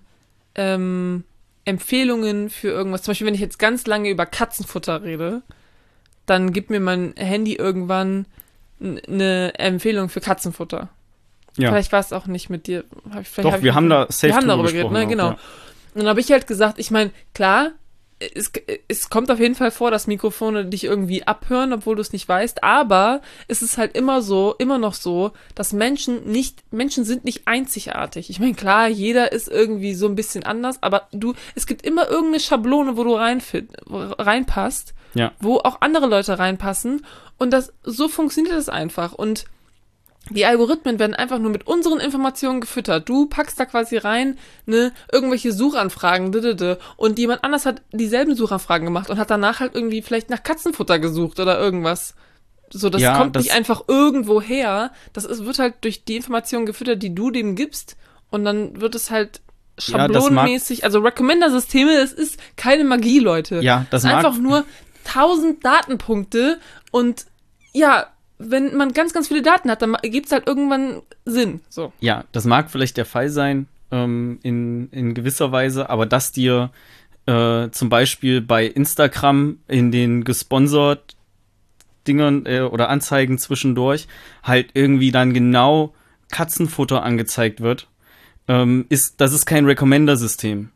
Speaker 1: ähm, Empfehlungen für irgendwas. Zum Beispiel, wenn ich jetzt ganz lange über Katzenfutter rede, dann gibt mir mein Handy irgendwann n- eine Empfehlung für Katzenfutter.
Speaker 2: Ja.
Speaker 1: Vielleicht war es auch nicht mit dir. Hab ich, vielleicht
Speaker 2: Doch,
Speaker 1: hab ich
Speaker 2: wir
Speaker 1: mit-
Speaker 2: haben da safe
Speaker 1: wir haben
Speaker 2: drüber
Speaker 1: darüber geredet,
Speaker 2: gesprochen
Speaker 1: ne?
Speaker 2: auch,
Speaker 1: Genau.
Speaker 2: ja.
Speaker 1: Und dann habe ich halt gesagt, ich meine, klar, es, es kommt auf jeden Fall vor, dass Mikrofone dich irgendwie abhören, obwohl du es nicht weißt, aber es ist halt immer so, immer noch so, dass Menschen nicht, Menschen sind nicht einzigartig. Ich meine, klar, jeder ist irgendwie so ein bisschen anders, aber du, es gibt immer irgendeine Schablone, wo du reinfit, wo reinpasst,
Speaker 2: Ja.
Speaker 1: wo auch andere Leute reinpassen und das, so funktioniert das einfach und die Algorithmen werden einfach nur mit unseren Informationen gefüttert. Du packst da quasi rein, ne, irgendwelche Suchanfragen, didede, und jemand anders hat dieselben Suchanfragen gemacht und hat danach halt irgendwie vielleicht nach Katzenfutter gesucht oder irgendwas. So, das
Speaker 2: Ja,
Speaker 1: kommt
Speaker 2: das-
Speaker 1: nicht einfach irgendwo her. Das ist, wird halt durch die Informationen gefüttert, die du dem gibst, und dann wird es halt
Speaker 2: Ja, das
Speaker 1: schablonenmäßig, also Recommender-Systeme, es ist keine Magie, Leute.
Speaker 2: Ja, das
Speaker 1: Es ist
Speaker 2: mag-
Speaker 1: einfach nur tausend Datenpunkte und ja, wenn man ganz, ganz viele Daten hat, dann gibt es halt irgendwann Sinn. So.
Speaker 2: Ja, das mag vielleicht der Fall sein, ähm, in, in gewisser Weise, aber dass dir äh, zum Beispiel bei Instagram in den gesponsert Dingern äh, oder Anzeigen zwischendurch halt irgendwie dann genau Katzenfutter angezeigt wird, ähm, ist, das ist kein Recommender-System.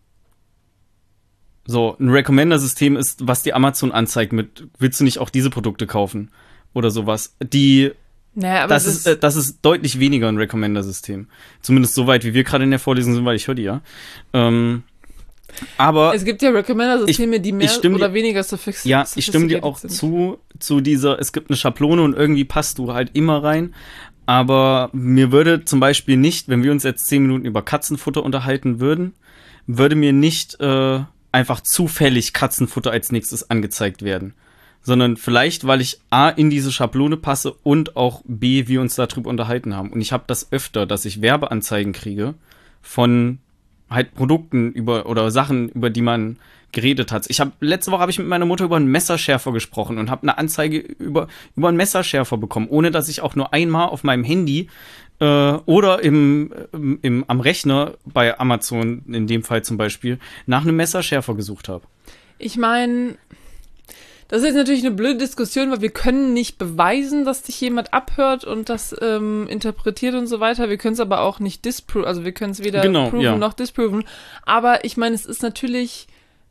Speaker 2: So, ein Recommender-System ist, was die Amazon anzeigt mit, willst du nicht auch diese Produkte kaufen? Oder sowas. Die,
Speaker 1: naja, aber
Speaker 2: das,
Speaker 1: das
Speaker 2: ist, äh, das ist deutlich weniger ein Recommender-System. Zumindest so weit, wie wir gerade in der Vorlesung sind, weil ich höre die ja. Ähm, aber
Speaker 1: es gibt ja Recommender-Systeme, die mehr
Speaker 2: dir,
Speaker 1: oder weniger suffix
Speaker 2: Ja, ich stimme dir auch
Speaker 1: sind.
Speaker 2: zu, zu dieser, es gibt eine Schablone und irgendwie passt du halt immer rein. Aber mir würde zum Beispiel nicht, wenn wir uns jetzt zehn Minuten über Katzenfutter unterhalten würden, würde mir nicht äh, einfach zufällig Katzenfutter als nächstes angezeigt werden. Sondern vielleicht, weil ich A, in diese Schablone passe und auch B, wir uns darüber unterhalten haben. Und ich habe das öfter, dass ich Werbeanzeigen kriege von halt Produkten über oder Sachen, über die man geredet hat. Ich habe letzte Woche habe ich mit meiner Mutter über einen Messerschärfer gesprochen und habe eine Anzeige über über einen Messerschärfer bekommen, ohne dass ich auch nur einmal auf meinem Handy äh, oder im, im, im am Rechner bei Amazon in dem Fall zum Beispiel nach einem Messerschärfer gesucht habe.
Speaker 1: Ich meine, das ist jetzt natürlich eine blöde Diskussion, weil wir können nicht beweisen, dass dich jemand abhört und das ähm, interpretiert und so weiter. Wir können es aber auch nicht disproven, also wir können es weder
Speaker 2: genau,
Speaker 1: proven
Speaker 2: ja.
Speaker 1: noch disproven. Aber ich meine, es ist natürlich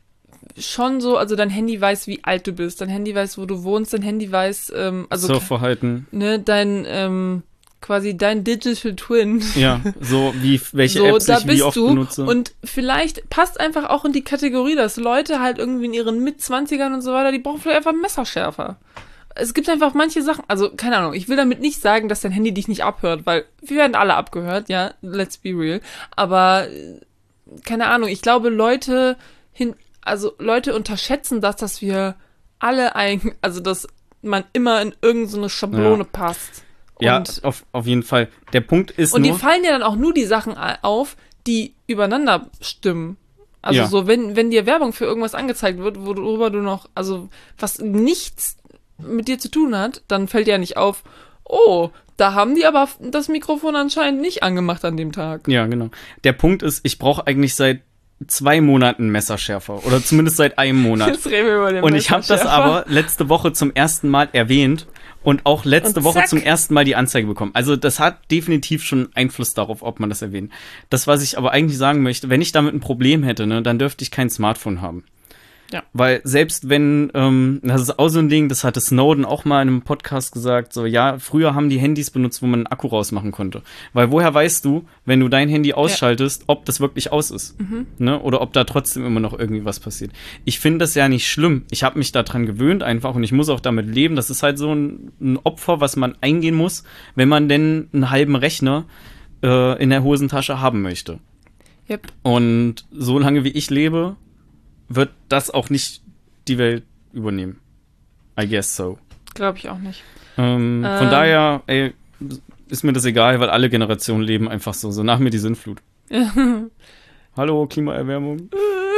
Speaker 1: schon so, also dein Handy weiß, wie alt du bist, dein Handy weiß, wo du wohnst, dein Handy weiß, ähm, also
Speaker 2: Surfverhalten.
Speaker 1: Ne, dein ähm, quasi dein Digital Twin.
Speaker 2: Ja, so wie welche
Speaker 1: so,
Speaker 2: Apps
Speaker 1: da
Speaker 2: ich wie
Speaker 1: bist
Speaker 2: oft
Speaker 1: du.
Speaker 2: benutze.
Speaker 1: Und vielleicht passt einfach auch in die Kategorie, dass Leute halt irgendwie in ihren Mitzwanzigern und so weiter, die brauchen vielleicht einfach einen Messerschärfer. Es gibt einfach manche Sachen, also keine Ahnung, ich will damit nicht sagen, dass dein Handy dich nicht abhört, weil wir werden alle abgehört, ja, let's be real. Aber keine Ahnung, ich glaube, Leute hin, also Leute unterschätzen das, dass wir alle eigentlich, also dass man immer in irgendeine Schablone
Speaker 2: ja.
Speaker 1: passt.
Speaker 2: Ja,
Speaker 1: und,
Speaker 2: auf, auf jeden Fall. Der Punkt ist
Speaker 1: und
Speaker 2: nur...
Speaker 1: die fallen ja dann auch nur die Sachen auf, die übereinander stimmen. Also
Speaker 2: ja.
Speaker 1: so, wenn, wenn dir Werbung für irgendwas angezeigt wird, worüber du noch, also was nichts mit dir zu tun hat, dann fällt ja nicht auf, oh, da haben die aber das Mikrofon anscheinend nicht angemacht an dem Tag.
Speaker 2: Ja, genau. Der Punkt ist, ich brauche eigentlich seit zwei Monaten Messerschärfer. Oder zumindest seit einem Monat.
Speaker 1: Jetzt reden wir über den
Speaker 2: Und ich habe das aber letzte Woche zum ersten Mal erwähnt und auch letzte
Speaker 1: und
Speaker 2: Woche
Speaker 1: zack.
Speaker 2: zum ersten Mal die Anzeige bekommen. Also das hat definitiv schon Einfluss darauf, ob man das erwähnt. Das, was ich aber eigentlich sagen möchte, wenn ich damit ein Problem hätte, ne, dann dürfte ich kein Smartphone haben.
Speaker 1: Ja.
Speaker 2: Weil selbst wenn, ähm, das ist auch so ein Ding, das hatte Snowden auch mal in einem Podcast gesagt, so, ja, früher haben die Handys benutzt, wo man einen Akku rausmachen konnte. Weil woher weißt du, wenn du dein Handy ausschaltest, ja. ob das wirklich aus ist? Mhm. Ne? Oder ob da trotzdem immer noch irgendwie was passiert. Ich finde das ja nicht schlimm. Ich habe mich daran gewöhnt einfach und ich muss auch damit leben. Das ist halt so ein, ein Opfer, was man eingehen muss, wenn man denn einen halben Rechner äh, in der Hosentasche haben möchte.
Speaker 1: Yep.
Speaker 2: Und solange wie ich lebe, wird das auch nicht die Welt übernehmen. I guess so.
Speaker 1: Glaube ich auch nicht.
Speaker 2: Ähm, ähm. Von daher, ey, ist mir das egal, weil alle Generationen leben einfach so. So nach mir die Sintflut. Hallo, Klimaerwärmung.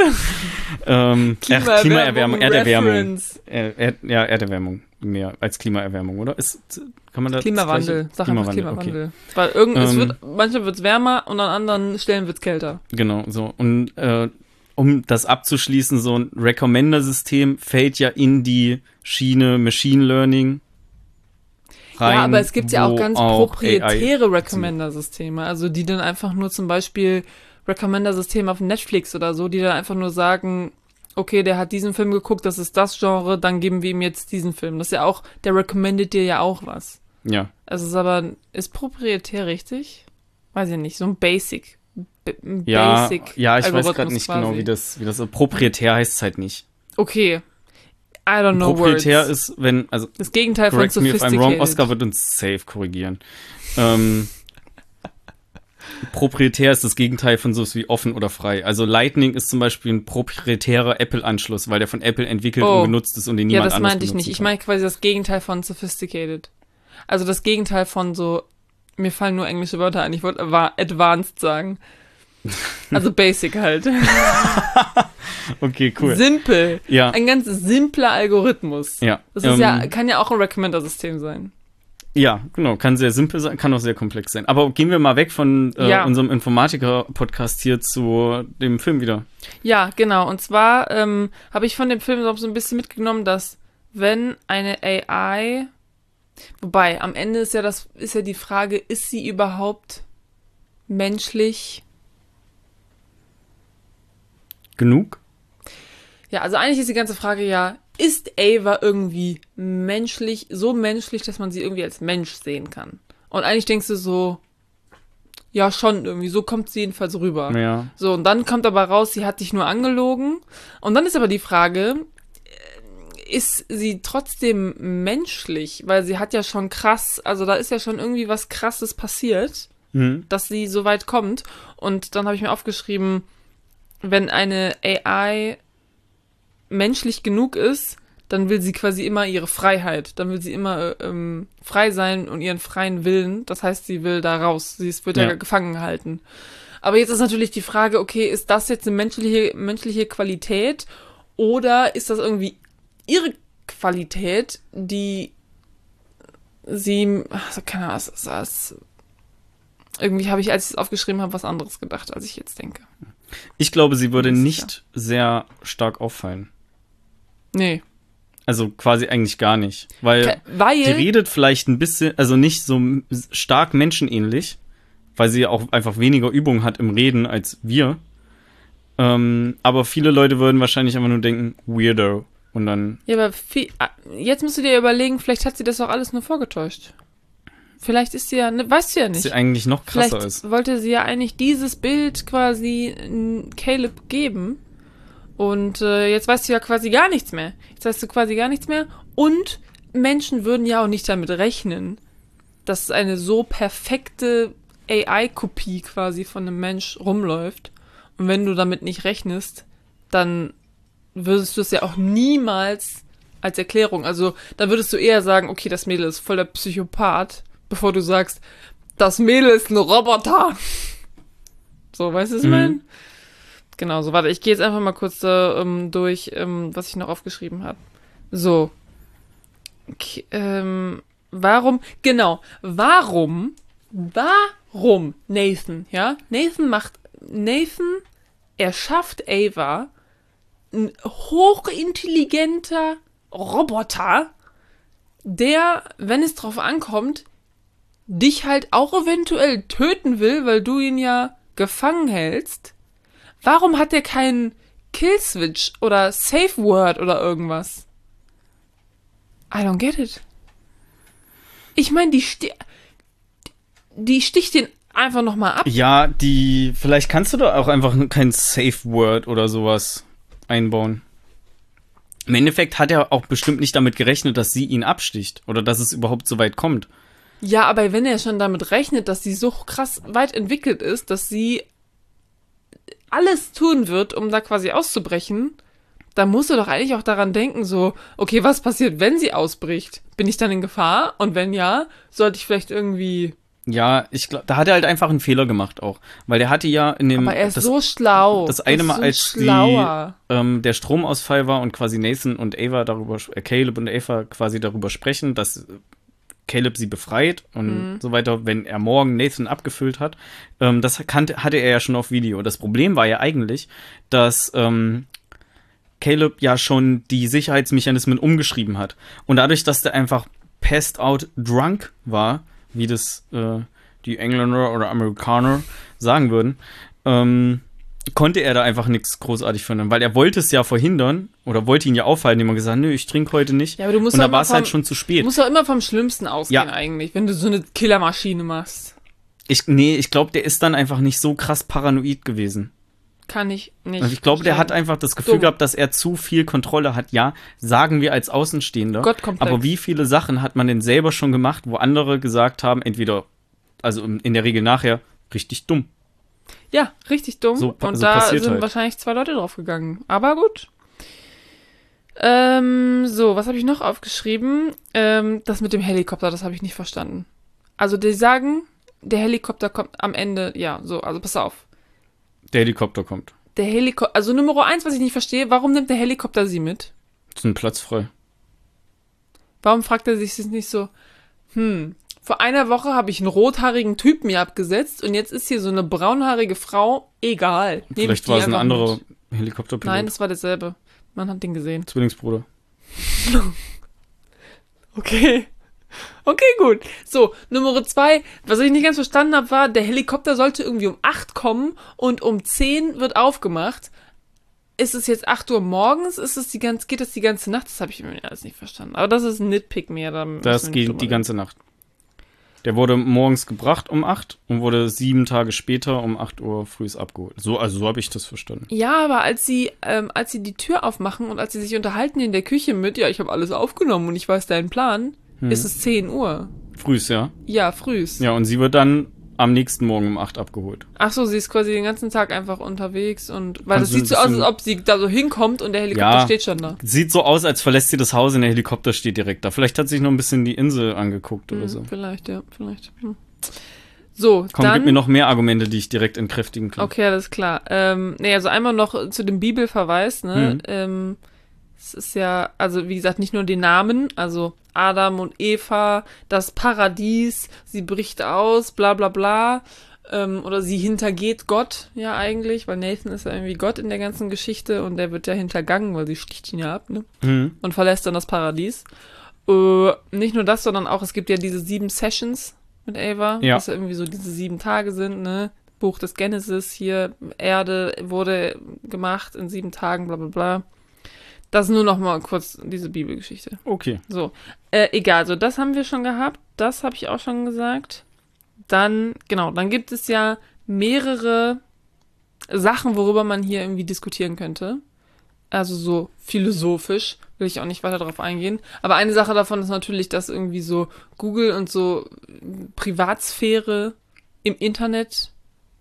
Speaker 2: ähm,
Speaker 1: Klimaerwärmung,
Speaker 2: ach, Klimaerwärmung, Erderwärmung.
Speaker 1: Er,
Speaker 2: er, ja, Erderwärmung mehr als Klimaerwärmung, oder? Ist, kann man das
Speaker 1: Klimawandel, sag einfach
Speaker 2: Klimawandel,
Speaker 1: Klimawandel.
Speaker 2: Okay.
Speaker 1: Weil irgend,
Speaker 2: ähm,
Speaker 1: es wird, manchmal wird es wärmer und an anderen Stellen wird es kälter.
Speaker 2: Genau, so. Und äh, um das abzuschließen, so ein Recommender-System fällt ja in die Schiene Machine Learning rein.
Speaker 1: Ja, aber es gibt ja auch ganz
Speaker 2: auch
Speaker 1: proprietäre Recommender-Systeme, also die dann einfach nur zum Beispiel Recommender-Systeme auf Netflix oder so, die dann einfach nur sagen, okay, der hat diesen Film geguckt, das ist das Genre, dann geben wir ihm jetzt diesen Film. Das ist ja auch, der recommendet dir ja auch was.
Speaker 2: Ja.
Speaker 1: Also es ist aber, ist proprietär richtig? Weiß ich nicht, so ein Basic. B-
Speaker 2: Ja,
Speaker 1: Basic
Speaker 2: ja, ich weiß
Speaker 1: Algorithmus
Speaker 2: gerade nicht
Speaker 1: quasi.
Speaker 2: genau, wie das, wie das so proprietär heißt es halt nicht.
Speaker 1: Okay. I don't know
Speaker 2: Proprietär
Speaker 1: words.
Speaker 2: ist, wenn, also
Speaker 1: Das Gegenteil von
Speaker 2: correct me if I'm
Speaker 1: sophisticated.
Speaker 2: wrong, Oscar wird uns safe korrigieren. ähm, proprietär ist das Gegenteil von so wie offen oder frei. Also Lightning ist zum Beispiel ein proprietärer Apple-Anschluss, weil der von Apple entwickelt
Speaker 1: Oh.
Speaker 2: und genutzt ist und den
Speaker 1: Ja,
Speaker 2: niemand
Speaker 1: das
Speaker 2: anders
Speaker 1: meinte ich nicht.
Speaker 2: benutzen
Speaker 1: Ich
Speaker 2: kann.
Speaker 1: meine quasi das Gegenteil von sophisticated. Also das Gegenteil von so, mir fallen nur englische Wörter ein, ich wollte ava- advanced sagen. Also basic halt.
Speaker 2: Okay, cool.
Speaker 1: Simpel.
Speaker 2: Ja.
Speaker 1: Ein ganz simpler Algorithmus.
Speaker 2: Ja.
Speaker 1: Das ist
Speaker 2: ähm,
Speaker 1: ja, kann ja auch ein Recommender-System sein.
Speaker 2: Ja, genau. Kann sehr simpel sein, kann auch sehr komplex sein. Aber gehen wir mal weg von äh,
Speaker 1: Ja.
Speaker 2: unserem Informatiker-Podcast hier zu dem Film wieder.
Speaker 1: Ja, genau. Und zwar ähm, habe ich von dem Film so ein bisschen mitgenommen, dass wenn eine A I, wobei am Ende ist ja das ist ja die Frage, ist sie überhaupt menschlich?
Speaker 2: Genug?
Speaker 1: Ja, also eigentlich ist die ganze Frage ja, ist Ava irgendwie menschlich, so menschlich, dass man sie irgendwie als Mensch sehen kann? Und eigentlich denkst du so, ja schon irgendwie, so kommt sie jedenfalls rüber.
Speaker 2: Ja.
Speaker 1: So, und dann kommt aber raus, sie hat dich nur angelogen. Und dann ist aber die Frage, äh, ist sie trotzdem menschlich? Weil sie hat ja schon krass, also da ist ja schon irgendwie was Krasses passiert,
Speaker 2: Mhm.
Speaker 1: dass sie so weit kommt. Und dann habe ich mir aufgeschrieben, wenn eine A I menschlich genug ist, dann will sie quasi immer ihre Freiheit. Dann will sie immer ähm, frei sein und ihren freien Willen. Das heißt, sie will da raus. Sie ist, wird ja
Speaker 2: Ja.
Speaker 1: gefangen gehalten. Aber jetzt ist natürlich die Frage, okay, ist das jetzt eine menschliche, menschliche Qualität oder ist das irgendwie ihre Qualität, die sie, also keine Ahnung, das, das, irgendwie habe ich, als ich es aufgeschrieben habe, was anderes gedacht, als ich jetzt denke.
Speaker 2: Ich glaube, sie würde
Speaker 1: Bin mir
Speaker 2: nicht sehr stark auffallen.
Speaker 1: Nee.
Speaker 2: Also quasi eigentlich gar nicht. Weil
Speaker 1: Ke- Weil,
Speaker 2: die redet vielleicht ein bisschen, also nicht so m- stark menschenähnlich, weil sie auch einfach weniger Übung hat im Reden als wir. Ähm, aber viele Leute würden wahrscheinlich einfach nur denken, weirdo. Und dann,
Speaker 1: ja, aber viel, ah, jetzt musst du dir überlegen, vielleicht hat sie das auch alles nur vorgetäuscht. Vielleicht ist sie ja, ne, weißt du ja
Speaker 2: dass
Speaker 1: nicht.
Speaker 2: sie eigentlich noch krasser
Speaker 1: Vielleicht
Speaker 2: ist.
Speaker 1: wollte sie ja eigentlich dieses Bild quasi n- Caleb geben. Und äh, jetzt weißt du ja quasi gar nichts mehr. Jetzt weißt du quasi gar nichts mehr. Und Menschen würden ja auch nicht damit rechnen, dass eine so perfekte A I-Kopie quasi von einem Mensch rumläuft. Und wenn du damit nicht rechnest, dann würdest du es ja auch niemals als Erklärung. Also dann würdest du eher sagen, okay, das Mädel ist voll der Psychopath, bevor du sagst, das Mädel ist ein Roboter. So, weißt du, was ich
Speaker 2: Mhm.
Speaker 1: meine? Genau, so, warte, ich gehe jetzt einfach mal kurz äh, ähm, durch, ähm, was ich noch aufgeschrieben habe. So. Okay, ähm, warum, genau, warum, warum Nathan, ja? Nathan macht, Nathan erschafft Ava, ein hochintelligenter Roboter, der, wenn es drauf ankommt, dich halt auch eventuell töten will, weil du ihn ja gefangen hältst. Warum hat der keinen Killswitch oder Safe Word oder irgendwas? I don't get it. Ich meine, die, sti die sticht den einfach nochmal ab.
Speaker 2: Ja, die, vielleicht kannst du da auch einfach kein Safe Word oder sowas einbauen. Im Endeffekt hat er auch bestimmt nicht damit gerechnet, dass sie ihn absticht oder dass es überhaupt so weit kommt.
Speaker 1: Ja, aber wenn er schon damit rechnet, dass sie so krass weit entwickelt ist, dass sie alles tun wird, um da quasi auszubrechen, dann musst du doch eigentlich auch daran denken, so, okay, was passiert, wenn sie ausbricht? Bin ich dann in Gefahr? Und wenn ja, sollte ich vielleicht irgendwie...
Speaker 2: Ja, ich glaube, da hat er halt einfach einen Fehler gemacht auch. Weil der hatte ja in dem.
Speaker 1: Aber er ist
Speaker 2: das,
Speaker 1: so schlau.
Speaker 2: Das eine
Speaker 1: ist
Speaker 2: Mal,
Speaker 1: so
Speaker 2: als die,
Speaker 1: schlauer.
Speaker 2: ähm, der Stromausfall war und quasi Nathan und Ava darüber, äh, Caleb und Ava quasi darüber sprechen, dass Caleb sie befreit und
Speaker 1: Mhm.
Speaker 2: so weiter, wenn er morgen Nathan abgefüllt hat. Ähm, das kannte, hatte er ja schon auf Video. Das Problem war ja eigentlich, dass ähm, Caleb ja schon die Sicherheitsmechanismen umgeschrieben hat. Und dadurch, dass der einfach passed out drunk war, wie das äh, die Engländer oder Amerikaner sagen würden, ähm, konnte er da einfach nichts großartig finden, weil er wollte es ja verhindern oder wollte ihn ja aufhalten, indem er gesagt hat, nö, ich trinke heute nicht.
Speaker 1: Ja, aber du musst
Speaker 2: und
Speaker 1: doch
Speaker 2: da war
Speaker 1: immer
Speaker 2: es halt
Speaker 1: vom-
Speaker 2: schon zu
Speaker 1: Du
Speaker 2: spät.
Speaker 1: musst doch immer vom Schlimmsten ausgehen
Speaker 2: Ja.
Speaker 1: eigentlich, wenn du so eine Killermaschine machst.
Speaker 2: Ich, nee, ich glaube, der ist dann einfach nicht so krass paranoid gewesen.
Speaker 1: Kann ich nicht.
Speaker 2: Also ich glaube, der hat
Speaker 1: verstehen.
Speaker 2: einfach das Gefühl
Speaker 1: Dumm.
Speaker 2: gehabt, dass er zu viel Kontrolle hat. Ja, sagen wir als Außenstehender.
Speaker 1: Gottkomplex.
Speaker 2: Aber wie viele Sachen hat man denn selber schon gemacht, wo andere gesagt haben, entweder, also in der Regel nachher, richtig dumm.
Speaker 1: Ja, richtig dumm.
Speaker 2: So pa-
Speaker 1: Und
Speaker 2: so
Speaker 1: da
Speaker 2: passiert
Speaker 1: sind
Speaker 2: halt.
Speaker 1: wahrscheinlich zwei Leute drauf gegangen. Aber gut. Ähm, so, was habe ich noch aufgeschrieben? Ähm, das mit dem Helikopter, das habe ich nicht verstanden. Also die sagen, der Helikopter kommt am Ende, ja, so, also pass auf.
Speaker 2: Der Helikopter kommt.
Speaker 1: Der Helikopter, also Nummer eins, was ich nicht verstehe, warum nimmt der Helikopter sie mit?
Speaker 2: Ist ein Platz frei.
Speaker 1: Warum fragt er sich das nicht so, hm, vor einer Woche habe ich einen rothaarigen Typen mir abgesetzt und jetzt ist hier so eine braunhaarige Frau. Egal.
Speaker 2: Vielleicht war es ein anderer Helikopterpilot.
Speaker 1: Nein, das war derselbe. Man hat den gesehen.
Speaker 2: Zwillingsbruder.
Speaker 1: Okay. Okay, gut. So, Nummer zwei, was ich nicht ganz verstanden habe, war, der Helikopter sollte irgendwie um acht kommen und um zehn wird aufgemacht. Ist es jetzt acht Uhr morgens? Ist es die ganze, geht das die ganze Nacht? Das habe ich mir alles nicht verstanden. Aber das ist ein Nitpick mehr. Da
Speaker 2: das geht die ganze Nacht. Der wurde morgens gebracht um acht und wurde sieben Tage später um acht Uhr früh abgeholt. So, also so habe ich das verstanden.
Speaker 1: Ja, aber als sie, ähm, als sie die Tür aufmachen und als sie sich unterhalten in der Küche mit, ja, ich habe alles aufgenommen und ich weiß deinen Plan, hm. ist es zehn Uhr.
Speaker 2: Frühs, ja?
Speaker 1: Ja, frühs.
Speaker 2: Ja, und sie wird dann am nächsten Morgen um acht abgeholt.
Speaker 1: Ach so, sie ist quasi den ganzen Tag einfach unterwegs und, weil Kannst das sieht so aus, als ob sie da so hinkommt und der Helikopter ja, steht schon da.
Speaker 2: Sieht so aus, als verlässt sie das Haus und der Helikopter steht direkt da. Vielleicht hat sie sich noch ein bisschen die Insel angeguckt oder
Speaker 1: hm,
Speaker 2: so.
Speaker 1: Vielleicht, ja, vielleicht. Hm. So,
Speaker 2: Komm,
Speaker 1: dann,
Speaker 2: gib mir noch mehr Argumente, die ich direkt entkräftigen kann.
Speaker 1: Okay, alles klar. Ähm, nee, also einmal noch zu dem Bibelverweis, ne? Mhm. Ähm, es ist ja, also wie gesagt, nicht nur die Namen, also Adam und Eva, das Paradies, sie bricht aus, bla bla bla. Ähm, oder sie hintergeht Gott ja eigentlich, weil Nathan ist ja irgendwie Gott in der ganzen Geschichte und der wird ja hintergangen, weil sie sticht ihn ja ab, ne?
Speaker 2: Mhm.
Speaker 1: Und verlässt dann das Paradies. Äh, nicht nur das, sondern auch, es gibt ja diese sieben Sessions mit Ava,
Speaker 2: ja.
Speaker 1: was ja irgendwie so diese sieben Tage sind, ne? Buch des Genesis, hier, Erde wurde gemacht in sieben Tagen, bla bla bla. Das ist nur noch mal kurz diese Bibelgeschichte.
Speaker 2: Okay.
Speaker 1: So, äh, egal, so das haben wir schon gehabt, das habe ich auch schon gesagt. Dann, genau, dann gibt es ja mehrere Sachen, worüber man hier irgendwie diskutieren könnte. Also so philosophisch, will ich auch nicht weiter darauf eingehen. Aber eine Sache davon ist natürlich, dass irgendwie so Google und so Privatsphäre im Internet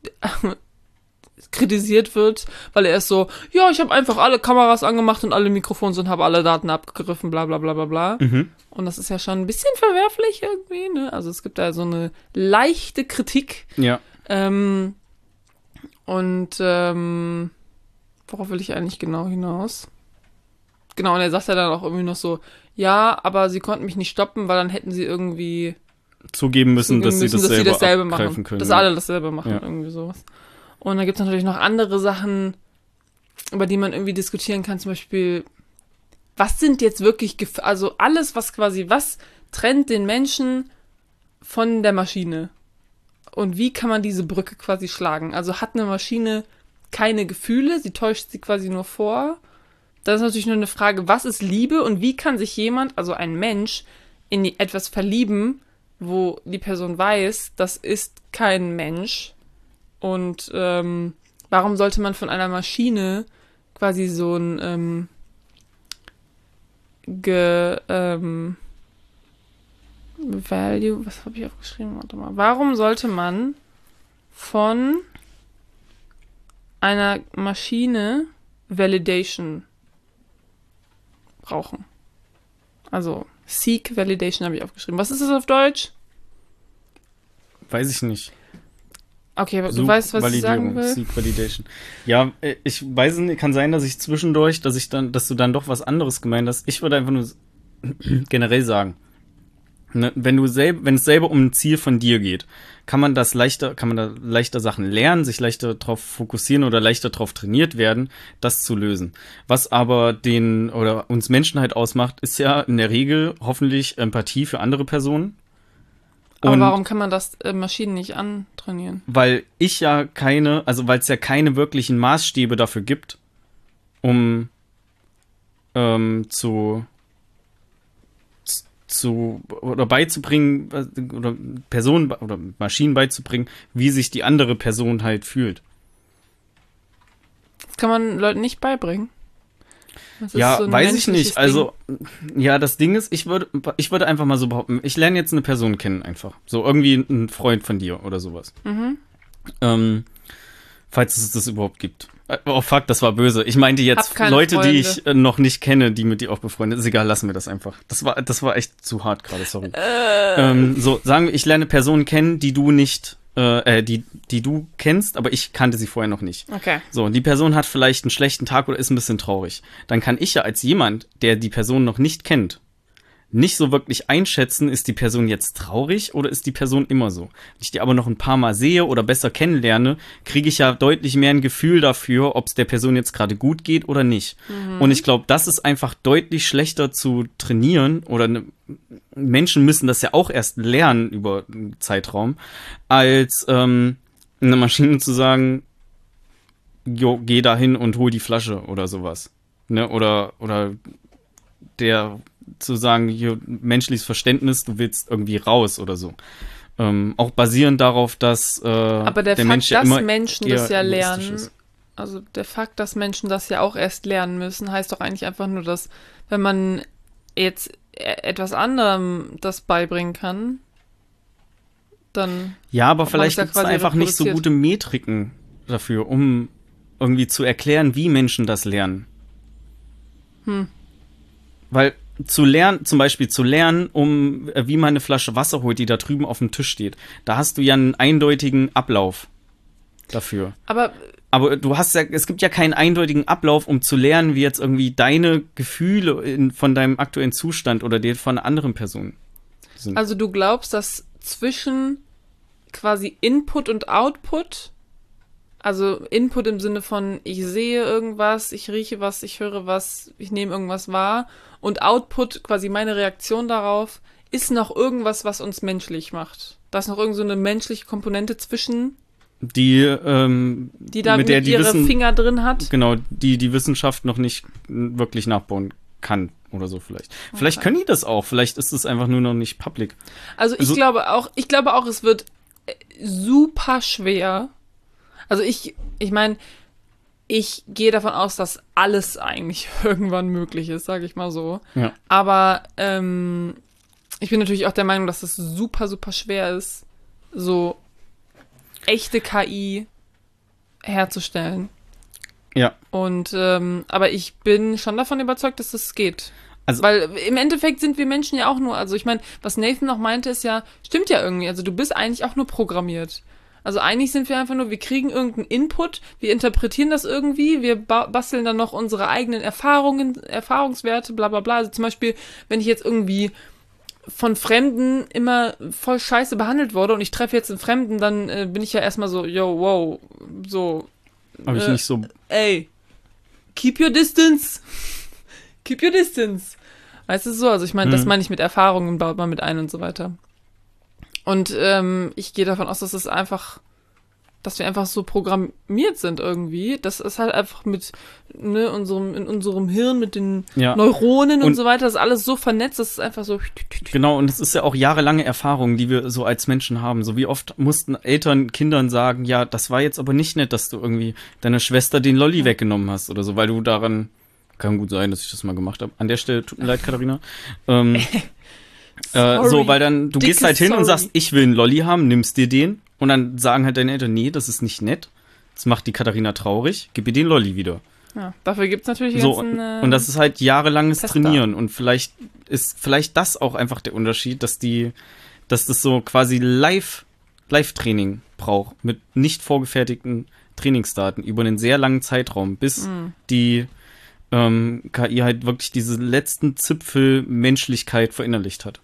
Speaker 1: kritisiert wird, weil er ist so, ja, ich habe einfach alle Kameras angemacht und alle Mikrofons und habe alle Daten abgegriffen, bla bla bla bla bla.
Speaker 2: Mhm.
Speaker 1: Und das ist ja schon ein bisschen verwerflich irgendwie, ne? Also es gibt da so eine leichte Kritik.
Speaker 2: Ja.
Speaker 1: Ähm, und ähm, worauf will ich eigentlich genau hinaus? Genau, und er sagt ja dann auch irgendwie noch so, ja, aber sie konnten mich nicht stoppen, weil dann hätten sie irgendwie
Speaker 2: zugeben müssen,
Speaker 1: zugeben
Speaker 2: dass,
Speaker 1: müssen
Speaker 2: sie dasselbe
Speaker 1: dass sie dasselbe
Speaker 2: abgreifen
Speaker 1: machen.
Speaker 2: können.
Speaker 1: Dass
Speaker 2: ja.
Speaker 1: alle dasselbe machen,
Speaker 2: ja.
Speaker 1: irgendwie sowas. Und dann gibt es natürlich noch andere Sachen, über die man irgendwie diskutieren kann, zum Beispiel, was sind jetzt wirklich, gef- also alles, was quasi, was trennt den Menschen von der Maschine? Und wie kann man diese Brücke quasi schlagen? Also hat eine Maschine keine Gefühle, sie täuscht sie quasi nur vor. Das ist natürlich nur eine Frage, was ist Liebe und wie kann sich jemand, also ein Mensch, in etwas verlieben, wo die Person weiß, das ist kein Mensch. Und ähm, warum sollte man von einer Maschine quasi so ein ähm, ge, ähm, Value, was habe ich aufgeschrieben? Warte mal. Warum sollte man von einer Maschine Validation brauchen? Also Seek Validation habe ich aufgeschrieben. Was ist das auf Deutsch?
Speaker 2: Weiß ich nicht.
Speaker 1: Okay, aber du weißt, was ich sagen will?
Speaker 2: Seek Validation. Ja, ich weiß nicht, kann sein, dass ich zwischendurch, dass ich dann, dass du dann doch was anderes gemeint hast. Ich würde einfach nur generell sagen, ne, wenn du selber, wenn es selber um ein Ziel von dir geht, kann man das leichter, kann man da leichter Sachen lernen, sich leichter darauf fokussieren oder leichter darauf trainiert werden, das zu lösen. Was aber den oder uns Menschen halt ausmacht, ist ja in der Regel hoffentlich Empathie für andere Personen.
Speaker 1: Aber
Speaker 2: Und
Speaker 1: warum kann man das äh, Maschinen nicht antrainieren?
Speaker 2: Weil ich ja keine, also weil es ja keine wirklichen Maßstäbe dafür gibt, um ähm, zu, zu oder beizubringen oder Personen oder Maschinen beizubringen, wie sich die andere Person halt fühlt.
Speaker 1: Das kann man Leuten nicht beibringen. Das ist
Speaker 2: Ja,
Speaker 1: so ein
Speaker 2: weiß ich nicht.
Speaker 1: menschliches
Speaker 2: Also, ja, das Ding ist, ich würde, ich würde einfach mal so behaupten, ich lerne jetzt eine Person kennen einfach. So irgendwie ein Freund von dir oder sowas.
Speaker 1: Mhm.
Speaker 2: Ähm, falls es das überhaupt gibt. Oh fuck, das war böse. Ich meinte jetzt
Speaker 1: Hab keine
Speaker 2: Leute,
Speaker 1: Freunde.
Speaker 2: die ich äh, noch nicht kenne, die mit dir auch befreundet sind. Ist egal, lassen wir das einfach. Das war, das war echt zu hart gerade, sorry.
Speaker 1: Äh.
Speaker 2: Ähm, so, sagen wir, ich lerne Personen kennen, die du nicht äh, die, die du kennst, aber ich kannte sie vorher noch nicht.
Speaker 1: Okay.
Speaker 2: So, und die Person hat vielleicht einen schlechten Tag oder ist ein bisschen traurig. Dann kann ich ja als jemand, der die Person noch nicht kennt, nicht so wirklich einschätzen, ist die Person jetzt traurig oder ist die Person immer so. Wenn ich die aber noch ein paar Mal sehe oder besser kennenlerne, kriege ich ja deutlich mehr ein Gefühl dafür, ob es der Person jetzt gerade gut geht oder nicht. Mhm. Und ich glaube, das ist einfach deutlich schlechter zu trainieren oder ne, Menschen müssen das ja auch erst lernen über einen Zeitraum, als ähm, eine Maschine zu sagen, jo, geh da hin und hol die Flasche oder sowas. Ne? Oder, oder der zu sagen, hier, menschliches Verständnis, du willst irgendwie raus oder so. Ähm, auch basierend darauf, dass äh,
Speaker 1: Aber der, der Fakt, Mensch ja dass Menschen das ja lernen,
Speaker 2: ist.
Speaker 1: Also der Fakt, dass Menschen das ja auch erst lernen müssen, heißt doch eigentlich einfach nur, dass wenn man jetzt etwas anderem das beibringen kann, dann...
Speaker 2: Ja, aber vielleicht gibt es einfach nicht so gute Metriken dafür, um irgendwie zu erklären, wie Menschen das lernen.
Speaker 1: Hm.
Speaker 2: Weil zu lernen, zum Beispiel zu lernen, um wie man eine Flasche Wasser holt, die da drüben auf dem Tisch steht, da hast du ja einen eindeutigen Ablauf dafür.
Speaker 1: Aber
Speaker 2: Aber du hast ja, es gibt ja keinen eindeutigen Ablauf, um zu lernen, wie jetzt irgendwie deine Gefühle in, von deinem aktuellen Zustand oder den von einer anderen Person sind.
Speaker 1: Also du glaubst, dass zwischen quasi Input und Output, also Input im Sinne von ich sehe irgendwas, ich rieche was, ich höre was, ich nehme irgendwas wahr und Output, quasi meine Reaktion darauf, ist noch irgendwas, was uns menschlich macht. Da ist noch irgend so eine menschliche Komponente zwischen,
Speaker 2: die, ähm,
Speaker 1: die da
Speaker 2: mit,
Speaker 1: mit
Speaker 2: der die
Speaker 1: ihre
Speaker 2: Wissen,
Speaker 1: Finger drin hat.
Speaker 2: Genau, die die Wissenschaft noch nicht wirklich nachbauen kann oder so vielleicht. Okay. Vielleicht können die das auch, vielleicht ist es einfach nur noch nicht public.
Speaker 1: Also ich also, glaube auch, ich glaube auch, es wird super schwer. Also ich, ich meine, ich gehe davon aus, dass alles eigentlich irgendwann möglich ist, sage ich mal so.
Speaker 2: Ja.
Speaker 1: Aber ähm, ich bin natürlich auch der Meinung, dass es super, super schwer ist, so echte K I herzustellen.
Speaker 2: Ja.
Speaker 1: Und ähm, aber ich bin schon davon überzeugt, dass das geht.
Speaker 2: Also,
Speaker 1: weil im Endeffekt sind wir Menschen ja auch nur, also ich meine, was Nathan noch meinte, ist ja, stimmt ja irgendwie, also du bist eigentlich auch nur programmiert. Also eigentlich sind wir einfach nur, wir kriegen irgendeinen Input, wir interpretieren das irgendwie, wir ba- basteln dann noch unsere eigenen Erfahrungen, Erfahrungswerte, bla bla bla. Also zum Beispiel, wenn ich jetzt irgendwie von Fremden immer voll scheiße behandelt wurde und ich treffe jetzt einen Fremden, dann äh, bin ich ja erstmal so, yo, wow, so.
Speaker 2: Hab ich
Speaker 1: äh,
Speaker 2: nicht so.
Speaker 1: Ey, keep your distance. Keep your distance. Weißt du so? Also ich meine, mhm. das meine ich mit Erfahrungen, baut man mit ein und so weiter. Und ähm, ich gehe davon aus, dass es einfach, dass wir einfach so programmiert sind irgendwie. Das ist halt einfach mit ne, unserem, in unserem Hirn, mit den
Speaker 2: ja.
Speaker 1: Neuronen und,
Speaker 2: und
Speaker 1: so weiter, das ist alles so vernetzt, das ist einfach so.
Speaker 2: Genau, und es ist ja auch jahrelange Erfahrung, die wir so als Menschen haben. So wie oft mussten Eltern Kindern sagen, ja, das war jetzt aber nicht nett, dass du irgendwie deiner Schwester den Lolli ja. weggenommen hast oder so, weil du daran, kann gut sein, dass ich das mal gemacht habe. An der Stelle, tut mir leid, Katharina. Ähm, äh, so, weil dann, du
Speaker 1: Dicke
Speaker 2: gehst halt hin
Speaker 1: sorry.
Speaker 2: und sagst, ich will einen Lolli haben, nimmst dir den und dann sagen halt deine Eltern, nee, das ist nicht nett. Das macht die Katharina traurig, gib ihr den Lolli wieder.
Speaker 1: Ja, dafür gibt's natürlich die
Speaker 2: so,
Speaker 1: ganzen,
Speaker 2: und, und das ist halt jahrelanges
Speaker 1: Tester.
Speaker 2: Trainieren und vielleicht ist vielleicht das auch einfach der Unterschied, dass die, dass das so quasi live, Live-Training braucht mit nicht vorgefertigten Trainingsdaten über einen sehr langen Zeitraum, bis
Speaker 1: mm.
Speaker 2: die ähm, K I halt wirklich diese letzten Zipfel Menschlichkeit verinnerlicht hat.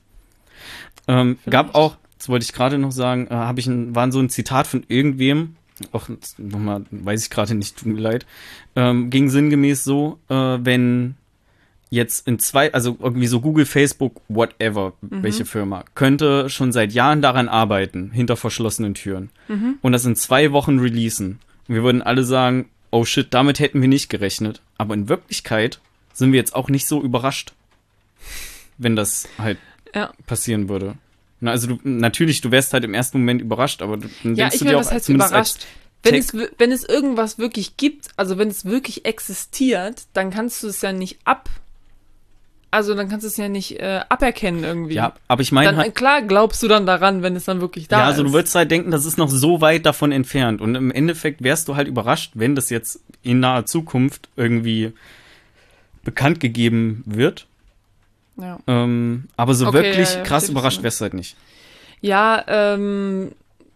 Speaker 2: Ähm, gab auch, das wollte ich gerade noch sagen, äh, habe ich ein, war so ein Zitat von irgendwem, auch nochmal, weiß ich gerade nicht, tut mir leid, ähm, ging sinngemäß so, äh, wenn jetzt in zwei, also irgendwie so Google, Facebook, whatever,
Speaker 1: mhm.
Speaker 2: welche Firma, könnte schon seit Jahren daran arbeiten, hinter verschlossenen Türen
Speaker 1: mhm.
Speaker 2: und das in zwei Wochen releasen. Und wir würden alle sagen, oh shit, damit hätten wir nicht gerechnet. Aber in Wirklichkeit sind wir jetzt auch nicht so überrascht, wenn das halt
Speaker 1: ja.
Speaker 2: passieren würde. Na, also du, natürlich, du wärst halt im ersten Moment überrascht, aber du, dann
Speaker 1: ja,
Speaker 2: denkst
Speaker 1: ich
Speaker 2: du
Speaker 1: meine,
Speaker 2: dir
Speaker 1: was
Speaker 2: auch
Speaker 1: heißt
Speaker 2: zumindest
Speaker 1: überrascht? Wenn es, wenn es irgendwas wirklich gibt, also wenn es wirklich existiert, dann kannst du es ja nicht ab, also dann kannst du es ja nicht äh, aberkennen irgendwie.
Speaker 2: Ja, aber ich meine
Speaker 1: halt, klar glaubst du dann daran, wenn es dann wirklich da ist.
Speaker 2: Ja, also ist. Du würdest halt denken, das ist noch so weit davon entfernt und im Endeffekt wärst du halt überrascht, wenn das jetzt in naher Zukunft irgendwie bekannt gegeben wird.
Speaker 1: Ja.
Speaker 2: Ähm, aber so
Speaker 1: okay,
Speaker 2: wirklich
Speaker 1: ja, ja,
Speaker 2: krass überrascht wärst du halt nicht.
Speaker 1: Ja, ähm,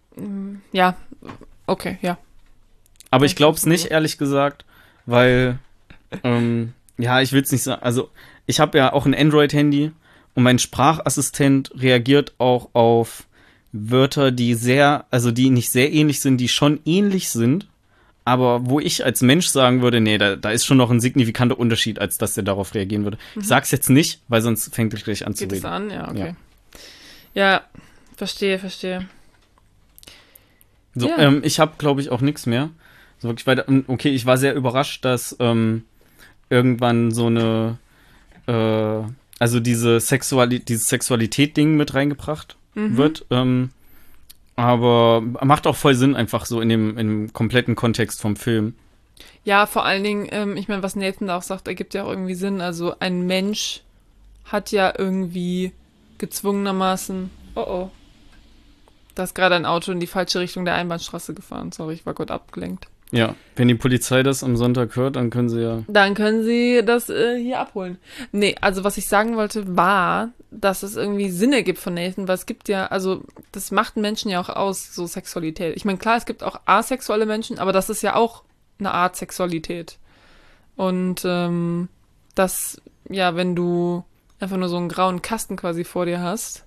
Speaker 1: ja, okay, ja.
Speaker 2: Aber ich glaube es nicht, ehrlich gesagt, weil, ähm, ja, ich will es nicht sagen, also ich habe ja auch ein Android-Handy Und mein Sprachassistent reagiert auch auf Wörter, die sehr, also die nicht sehr ähnlich sind, die schon ähnlich sind, aber wo ich als Mensch sagen würde, nee, da, da ist schon noch ein signifikanter Unterschied, als dass der darauf reagieren würde. Mhm. Ich sag's jetzt nicht, weil sonst fängt es gleich an zu reden.
Speaker 1: Geht es an? Ja, okay. Ja, ja verstehe, verstehe.
Speaker 2: So,
Speaker 1: ja.
Speaker 2: ähm, ich habe, glaube ich, auch nichts mehr. So wirklich weiter. Okay, ich war sehr überrascht, dass ähm, irgendwann so eine, äh, also diese Sexuali- dieses Sexualität-Ding mit reingebracht mhm. wird. Ähm, aber macht auch voll Sinn, einfach so in dem, in dem kompletten Kontext vom Film.
Speaker 1: Ja, vor allen Dingen, ähm, ich meine, was Nathan da auch sagt, ergibt ja auch irgendwie Sinn. Also ein Mensch hat ja irgendwie gezwungenermaßen, oh oh, da ist gerade ein Auto in die falsche Richtung der Einbahnstraße gefahren. Sorry, ich war kurz abgelenkt.
Speaker 2: Ja, wenn die Polizei das am Sonntag hört, dann können sie ja...
Speaker 1: Dann können sie das äh, hier abholen. Nee, also was ich sagen wollte, war, dass es irgendwie Sinn ergibt von Nathan, weil es gibt ja, also das macht einen Menschen ja auch aus, so Sexualität. Ich meine, klar, es gibt auch asexuelle Menschen, aber das ist ja auch eine Art Sexualität. Und ähm, das, ja, wenn du einfach nur so einen grauen Kasten quasi vor dir hast,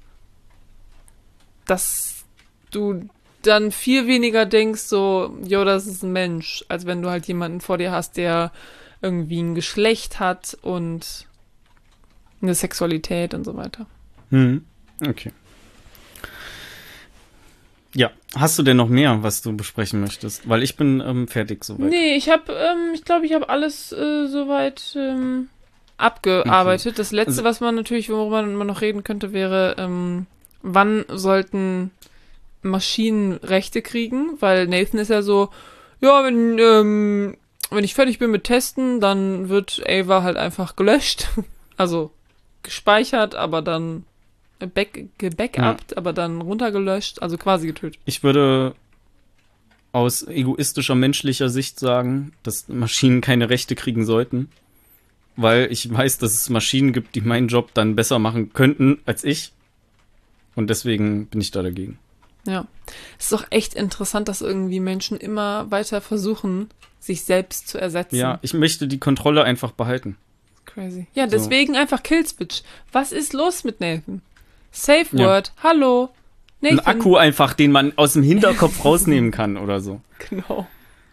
Speaker 1: dass du dann viel weniger denkst so, jo, das ist ein Mensch, als wenn du halt jemanden vor dir hast, der irgendwie ein Geschlecht hat und eine Sexualität und so weiter.
Speaker 2: Hm, okay. Ja, hast du denn noch mehr, was du besprechen möchtest? Weil ich bin ähm, fertig soweit.
Speaker 1: Nee, ich habe, ähm, ich glaube, ich habe alles äh, soweit ähm, abgearbeitet. Okay. Das Letzte, also, was man natürlich, worüber man noch reden könnte, wäre, ähm, wann sollten Maschinen Rechte kriegen, weil Nathan ist ja so, ja, wenn, ähm, wenn ich fertig bin mit Testen, dann wird Ava halt einfach gelöscht, also gespeichert, aber dann back, gebackupt, ja. aber dann runtergelöscht, also quasi getötet.
Speaker 2: Ich würde aus egoistischer menschlicher Sicht sagen, dass Maschinen keine Rechte kriegen sollten, weil ich weiß, dass es Maschinen gibt, die meinen Job dann besser machen könnten als ich und deswegen bin ich da dagegen.
Speaker 1: Ja, es ist doch echt interessant, dass irgendwie Menschen immer weiter versuchen, sich selbst zu ersetzen.
Speaker 2: Ja, ich möchte die Kontrolle einfach behalten.
Speaker 1: Crazy. Ja, deswegen so. Einfach Killswitch. Was ist los mit Nathan? Safe Word, ja. Hallo,
Speaker 2: Nathan. Ein Akku einfach, den man aus dem Hinterkopf rausnehmen kann oder so.
Speaker 1: Genau.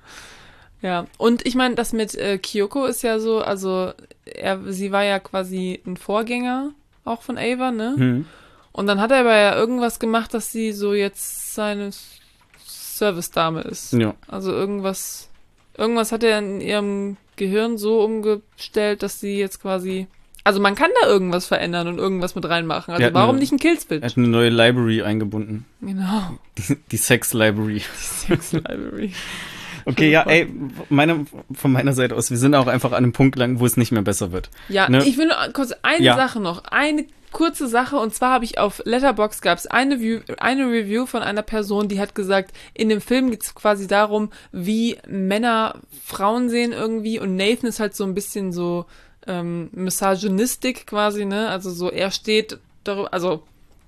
Speaker 1: Ja, und ich meine, das mit äh, Kyoko ist ja so, also er, sie war ja quasi ein Vorgänger auch von Ava, ne? Hm. Und dann hat er aber ja irgendwas gemacht, dass sie so jetzt seine Service-Dame ist.
Speaker 2: Ja.
Speaker 1: Also irgendwas, irgendwas hat er in ihrem Gehirn so umgestellt, dass sie jetzt quasi, also man kann da irgendwas verändern und irgendwas mit reinmachen. Also warum eine, nicht ein Killswitch?
Speaker 2: Er hat eine neue Library eingebunden.
Speaker 1: Genau.
Speaker 2: Die, die Sex-Library.
Speaker 1: Die Sex-Library.
Speaker 2: Okay, ja, ey, meine, von meiner Seite aus, wir sind auch einfach an einem Punkt lang, wo es nicht mehr besser wird.
Speaker 1: Ja, ne? Ich will nur kurz eine ja. Sache noch, eine kurze Sache, und zwar habe ich auf Letterboxd gab es eine, View, eine Review von einer Person, die hat gesagt, in dem Film geht es quasi darum, wie Männer Frauen sehen irgendwie, und Nathan ist halt so ein bisschen so ähm, misogynistic quasi, ne, also so, er steht darüber, also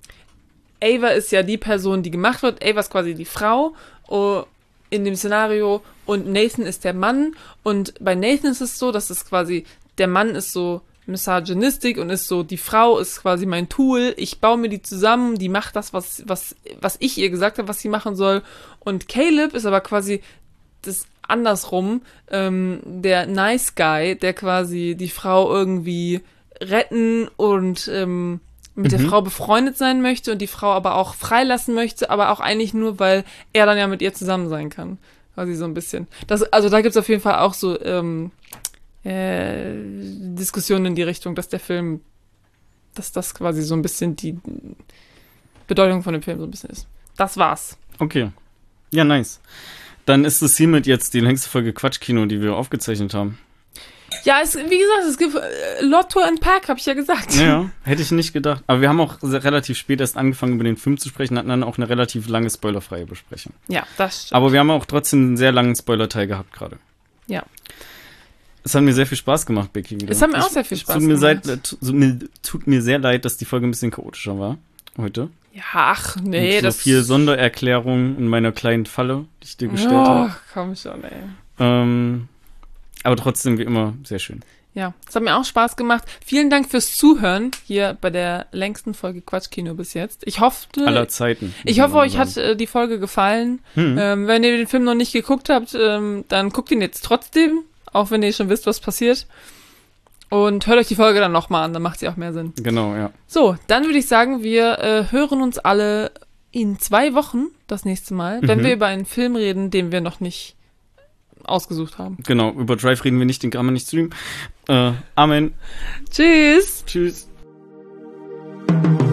Speaker 1: Ava ist ja die Person, die gemacht wird, Ava ist quasi die Frau, oh, in dem Szenario, und Nathan ist der Mann, und bei Nathan ist es so, dass es quasi, der Mann ist so misogynistic und ist so, die Frau ist quasi mein Tool, ich baue mir die zusammen, die macht das, was, was, was ich ihr gesagt habe, was sie machen soll, und Caleb ist aber quasi das andersrum, ähm, der Nice Guy, der quasi die Frau irgendwie retten und ähm, mit mhm. der Frau befreundet sein möchte und die Frau aber auch freilassen möchte, aber auch eigentlich nur, weil er dann ja mit ihr zusammen sein kann. Quasi so ein bisschen. Das, also da gibt's auf jeden Fall auch so ähm, äh, Diskussionen in die Richtung, dass der Film, dass das quasi so ein bisschen die Bedeutung von dem Film so ein bisschen ist. Das war's.
Speaker 2: Okay. Ja, nice. Dann ist es hiermit jetzt die längste Folge Quatschkino, die wir aufgezeichnet haben.
Speaker 1: Ja, es, wie gesagt, es gibt äh, Lotto and Pack, habe ich ja gesagt.
Speaker 2: Ja, hätte ich nicht gedacht. Aber wir haben auch sehr, relativ spät erst angefangen, über den Film zu sprechen, hatten dann auch eine relativ lange spoilerfreie Besprechung.
Speaker 1: Ja, das stimmt.
Speaker 2: Aber wir haben auch trotzdem einen sehr langen Spoiler-Teil gehabt gerade.
Speaker 1: Ja.
Speaker 2: Es hat mir sehr viel Spaß gemacht, Becky. Wieder.
Speaker 1: Es hat mir auch sehr viel Spaß
Speaker 2: tut mir
Speaker 1: gemacht.
Speaker 2: Seid, tut, mir, tut mir sehr leid, dass die Folge ein bisschen chaotischer war heute.
Speaker 1: Ja, ach, nee.
Speaker 2: Und so
Speaker 1: das
Speaker 2: viel Sondererklärung in meiner kleinen Falle, die ich dir gestellt oh, habe.
Speaker 1: Ach, komm schon, ey.
Speaker 2: Ähm... Aber trotzdem, wie immer, sehr schön.
Speaker 1: Ja, es hat mir auch Spaß gemacht. Vielen Dank fürs Zuhören hier bei der längsten Folge Quatschkino bis jetzt. Ich hoffe,
Speaker 2: aller Zeiten.
Speaker 1: Ich hoffe, euch hat äh, die Folge gefallen. Hm. Ähm, wenn ihr den Film noch nicht geguckt habt, ähm, dann guckt ihn jetzt trotzdem, auch wenn ihr schon wisst, was passiert. Und hört euch die Folge dann nochmal an, dann macht sie auch mehr Sinn.
Speaker 2: Genau, ja.
Speaker 1: So, dann würde ich sagen, wir äh, hören uns alle in zwei Wochen das nächste Mal, wenn mhm. wir über einen Film reden, den wir noch nicht ausgesucht haben.
Speaker 2: Genau, über Drive reden wir nicht, den kann man nicht streamen. Äh, Amen.
Speaker 1: Tschüss.
Speaker 2: Tschüss.